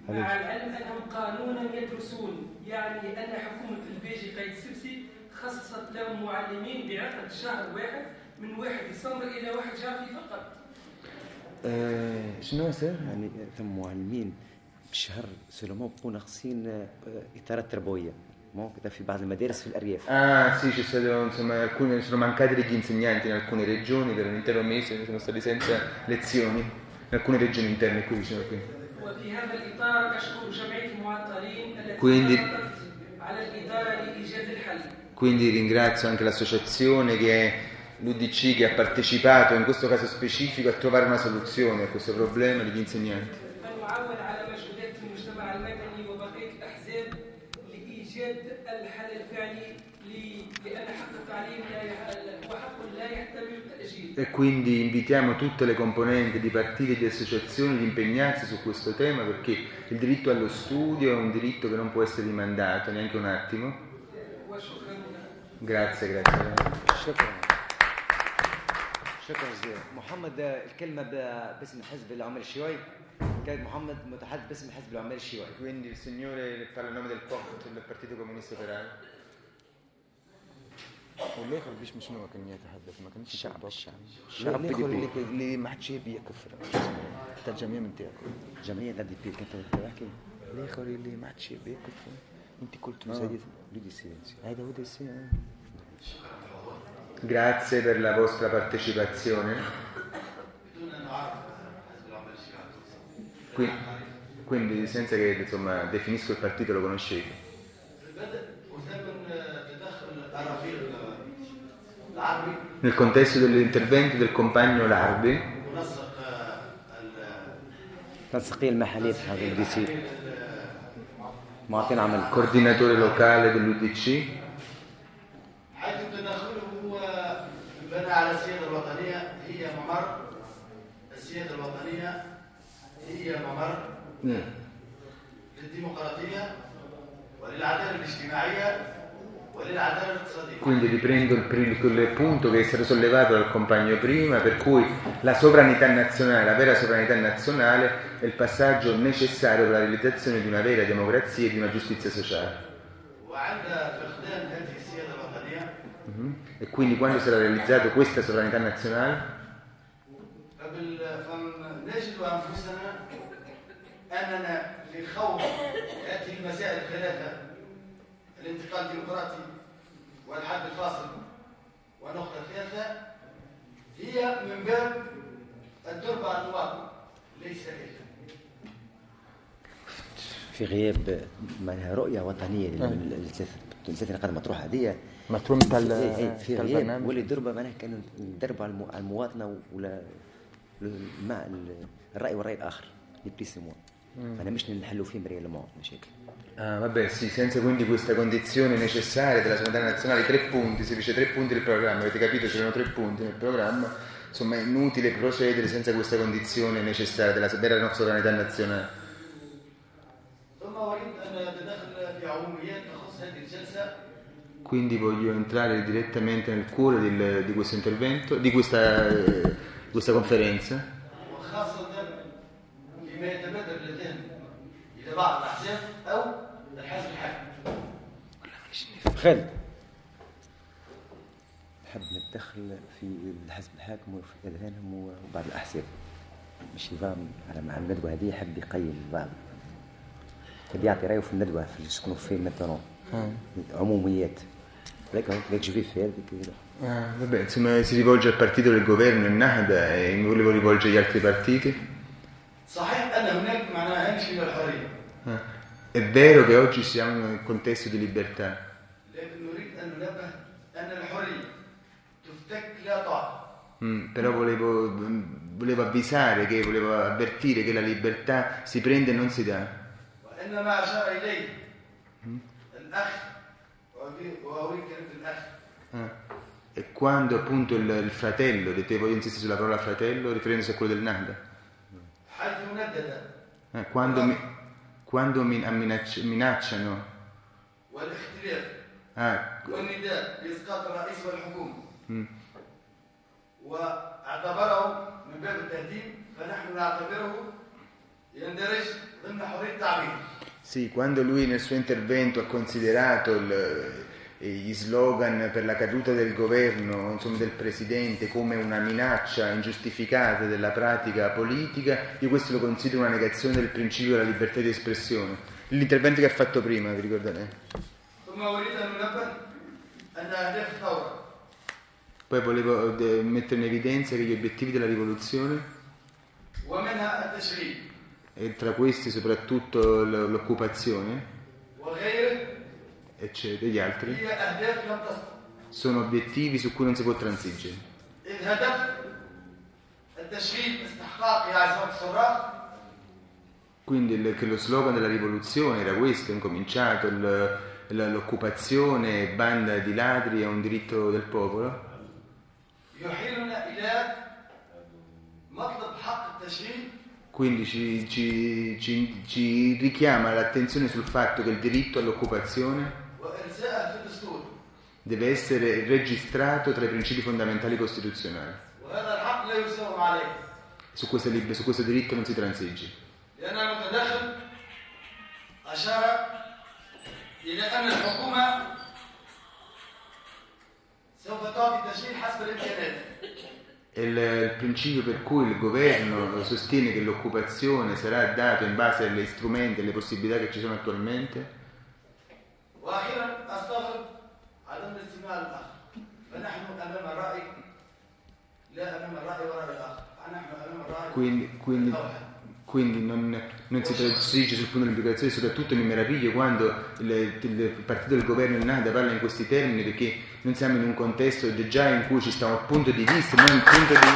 شنو يصير؟ يعني ثم معلمين بشهر سلمون بكون ناقصين إطارات تربوية. في بعض المدارس في الأرياف. Ah sì, ci sono, insomma, alcuni, sono mancati degli insegnanti in alcune regioni per un intero mese, sono stati senza lezioni in alcune regioni interne qui vicino qui. Quindi, quindi ringrazio anche l'associazione che è l'U D C che ha partecipato in questo caso specifico a trovare una soluzione a questo problema degli insegnanti. E quindi invitiamo tutte le componenti di partiti e di associazioni ad impegnarsi su questo tema, perché il diritto allo studio è un diritto che non può essere rimandato neanche un attimo. Grazie, grazie. شكرا شكرا جزيلا. محمد الكلمة باسم الحزب العمال الشيوعي. كان محمد متحدث باسم الحزب العمال الشيوعي. Quindi il signore parla a nome del P O C, del Partito Comunista Operaio. والاخر ليش مش هو كان يتحدث ما كانش الشعب الشعب الشعب اللي اللي ما حدش بيكفر حتى الجمعيه من تاعكم جمعيه لا دي بي كنت تحكي الاخر اللي ما حدش بيكفر انت قلت زي دي سيلنسيو هذا هو دي Grazie per la vostra partecipazione. Quindi, quindi senza che insomma definisco il partito lo conoscete. Nel contesto dell'intervento del compagno Larbi, تنسيقية المحلية هذا الدي سي معطينا عمل coordinatore locale dell'U D C, حيث تدخله هو بنى على السيادة الوطنية هي ممر السيادة الوطنية هي ممر للديمقراطية وللعدالة الاجتماعية وللعدالة الاقتصادية. Quindi riprendo il, il punto che è stato sollevato dal compagno prima, per cui la sovranità nazionale, la vera sovranità nazionale è il passaggio necessario per la realizzazione di una vera democrazia e di una giustizia sociale. Mm-hmm. E quindi quando sarà realizzato questa sovranità nazionale? نجد أنفسنا أننا في خوض هذه المسائل الثلاثة الانتقال الديمقراطي والحد الفاصل والنقطة الثالثة هي من باب الدرب على المواطن ليس إلا في غياب معناها رؤية وطنية للثلاث نقاط المطروحة هذه مطروح تاع في غياب واللي دربة معناها كانوا ندربوا على المواطنة ولا مع الرأي والرأي الآخر يبريسمون أنا مش نحلوا فيه ريالمون مشاكل. Ah, vabbè, sì, senza quindi questa condizione necessaria della sovranità nazionale, tre punti, si dice tre punti del programma, avete capito, c'erano tre punti nel programma, insomma è inutile procedere senza questa condizione necessaria della vera sovranità nazionale. Quindi voglio entrare direttamente nel cuore del, di questo intervento, di questa, eh, questa conferenza. خالد نحب نتدخل في الحزب الحاكم وفي اذهانهم وبعض الاحزاب مش يفهم على مع الندوه هذه يحب يقيم بعض يبي يعطي رايه في الندوه في شكون في مثلا عموميات لكن ليك في في هذيك Ah, vabbè, insomma si rivolge al partito del governo in Nahda e mi volevo rivolgere agli altri partiti. È vero che oggi siamo in un contesto di libertà. Mm, però volevo, volevo avvisare, che volevo avvertire che la libertà si prende e non si dà. Mm. Ah. E quando appunto il, il fratello, te voglio insistere sulla parola fratello, riferendosi a quello del Nahda. Eh, quando mi, quando mi minacci, minacciano ah. mm. واعتبره من باب التهديد فنحن نعتبره يندرج ضمن حرية التعبير. Sì, quando lui nel suo intervento ha considerato il, gli slogan per la caduta del governo, insomma del presidente, come una minaccia ingiustificata della pratica politica, io questo lo considero una negazione del principio della libertà di espressione. L'intervento che ha fatto prima, vi ricordate? Poi volevo mettere in evidenza che gli obiettivi della rivoluzione, e tra questi soprattutto l'occupazione, eccetera, gli altri, sono obiettivi su cui non si può transigere. Quindi il, che lo slogan della rivoluzione era questo, incominciato, il, l'occupazione, banda di ladri è un diritto del popolo. Quindi ci, ci, ci, ci richiama l'attenzione sul fatto che il diritto all'occupazione deve essere registrato tra i principi fondamentali costituzionali. Su questo, su questo diritto non si transige. È il, il principio per cui il governo sostiene che l'occupazione sarà data in base agli strumenti e alle possibilità che ci sono attualmente. Quindi, quindi, quindi non, non si transige sul punto dell'immigrazione. Soprattutto mi meraviglio quando il, il partito del governo in Nahda parla in questi termini, perché noi siamo in un contesto già in cui ci sta un punto di vista, non il punto di,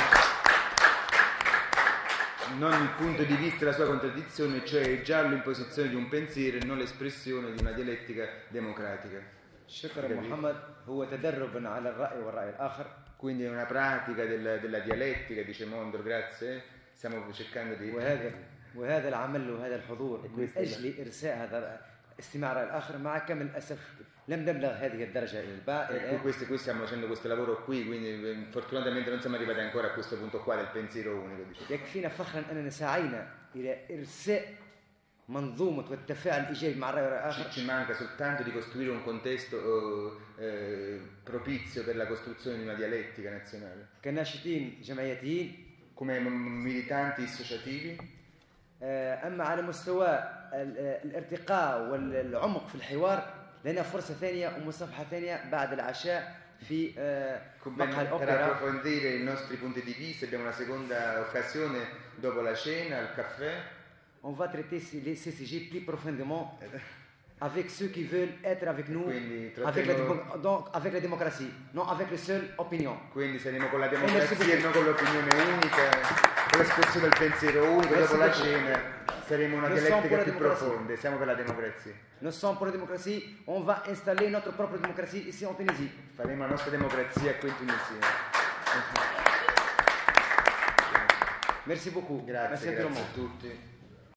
non il punto di vista della sua contraddizione, cioè già l'imposizione di un pensiero e non l'espressione di una dialettica democratica. شكرا محمد هو تدرب على الرأي والرأي الآخر. Quindi è una pratica della, della dialettica, dice Mondro, grazie, stiamo cercando di... وهذا وهذا العمل وهذا الحضور من أجل إرساء هذا استماع الرأي الآخر مع كامل الأسف لم نبلغ هذه الدرجة إلى الباء. Questo, qui stiamo facendo questo lavoro qui, quindi fortunatamente non siamo arrivati ancora a questo punto qua del pensiero unico. يكفينا فخرا أننا سعينا إلى إرساء منظومة والتفاعل الإيجابي مع الرأي الآخر. Ci manca soltanto di costruire un contesto eh, propizio per la costruzione di una dialettica nazionale. كناشطين جمعياتيين come militanti associativi. أما على مستوى الارتقاء والعمق في الحوار لنا فرصة ثانية ومصافحة ثانية بعد العشاء في مقهى الأوبرا. Per approfondire i nostri punti di vista abbiamo una seconda occasione dopo la cena, al caffè. On va traiter les C C G plus profondément avec ceux qui veulent être avec nous, avec la, donc, avec la démocratie, non avec la seule opinion. Quindi saremo con la democrazia e non con l'opinione unica, con l'espressione del pensiero unico. Dopo la cena saremo una dialettica più profonda. Siamo per la democrazia. Nous sommes pour la démocratie. On va installer notre propre démocratie ici en Tunisie. Faremo la nostra democrazia qui in Tunisia. Merci beaucoup. Grazie, Merci grazie a tutti.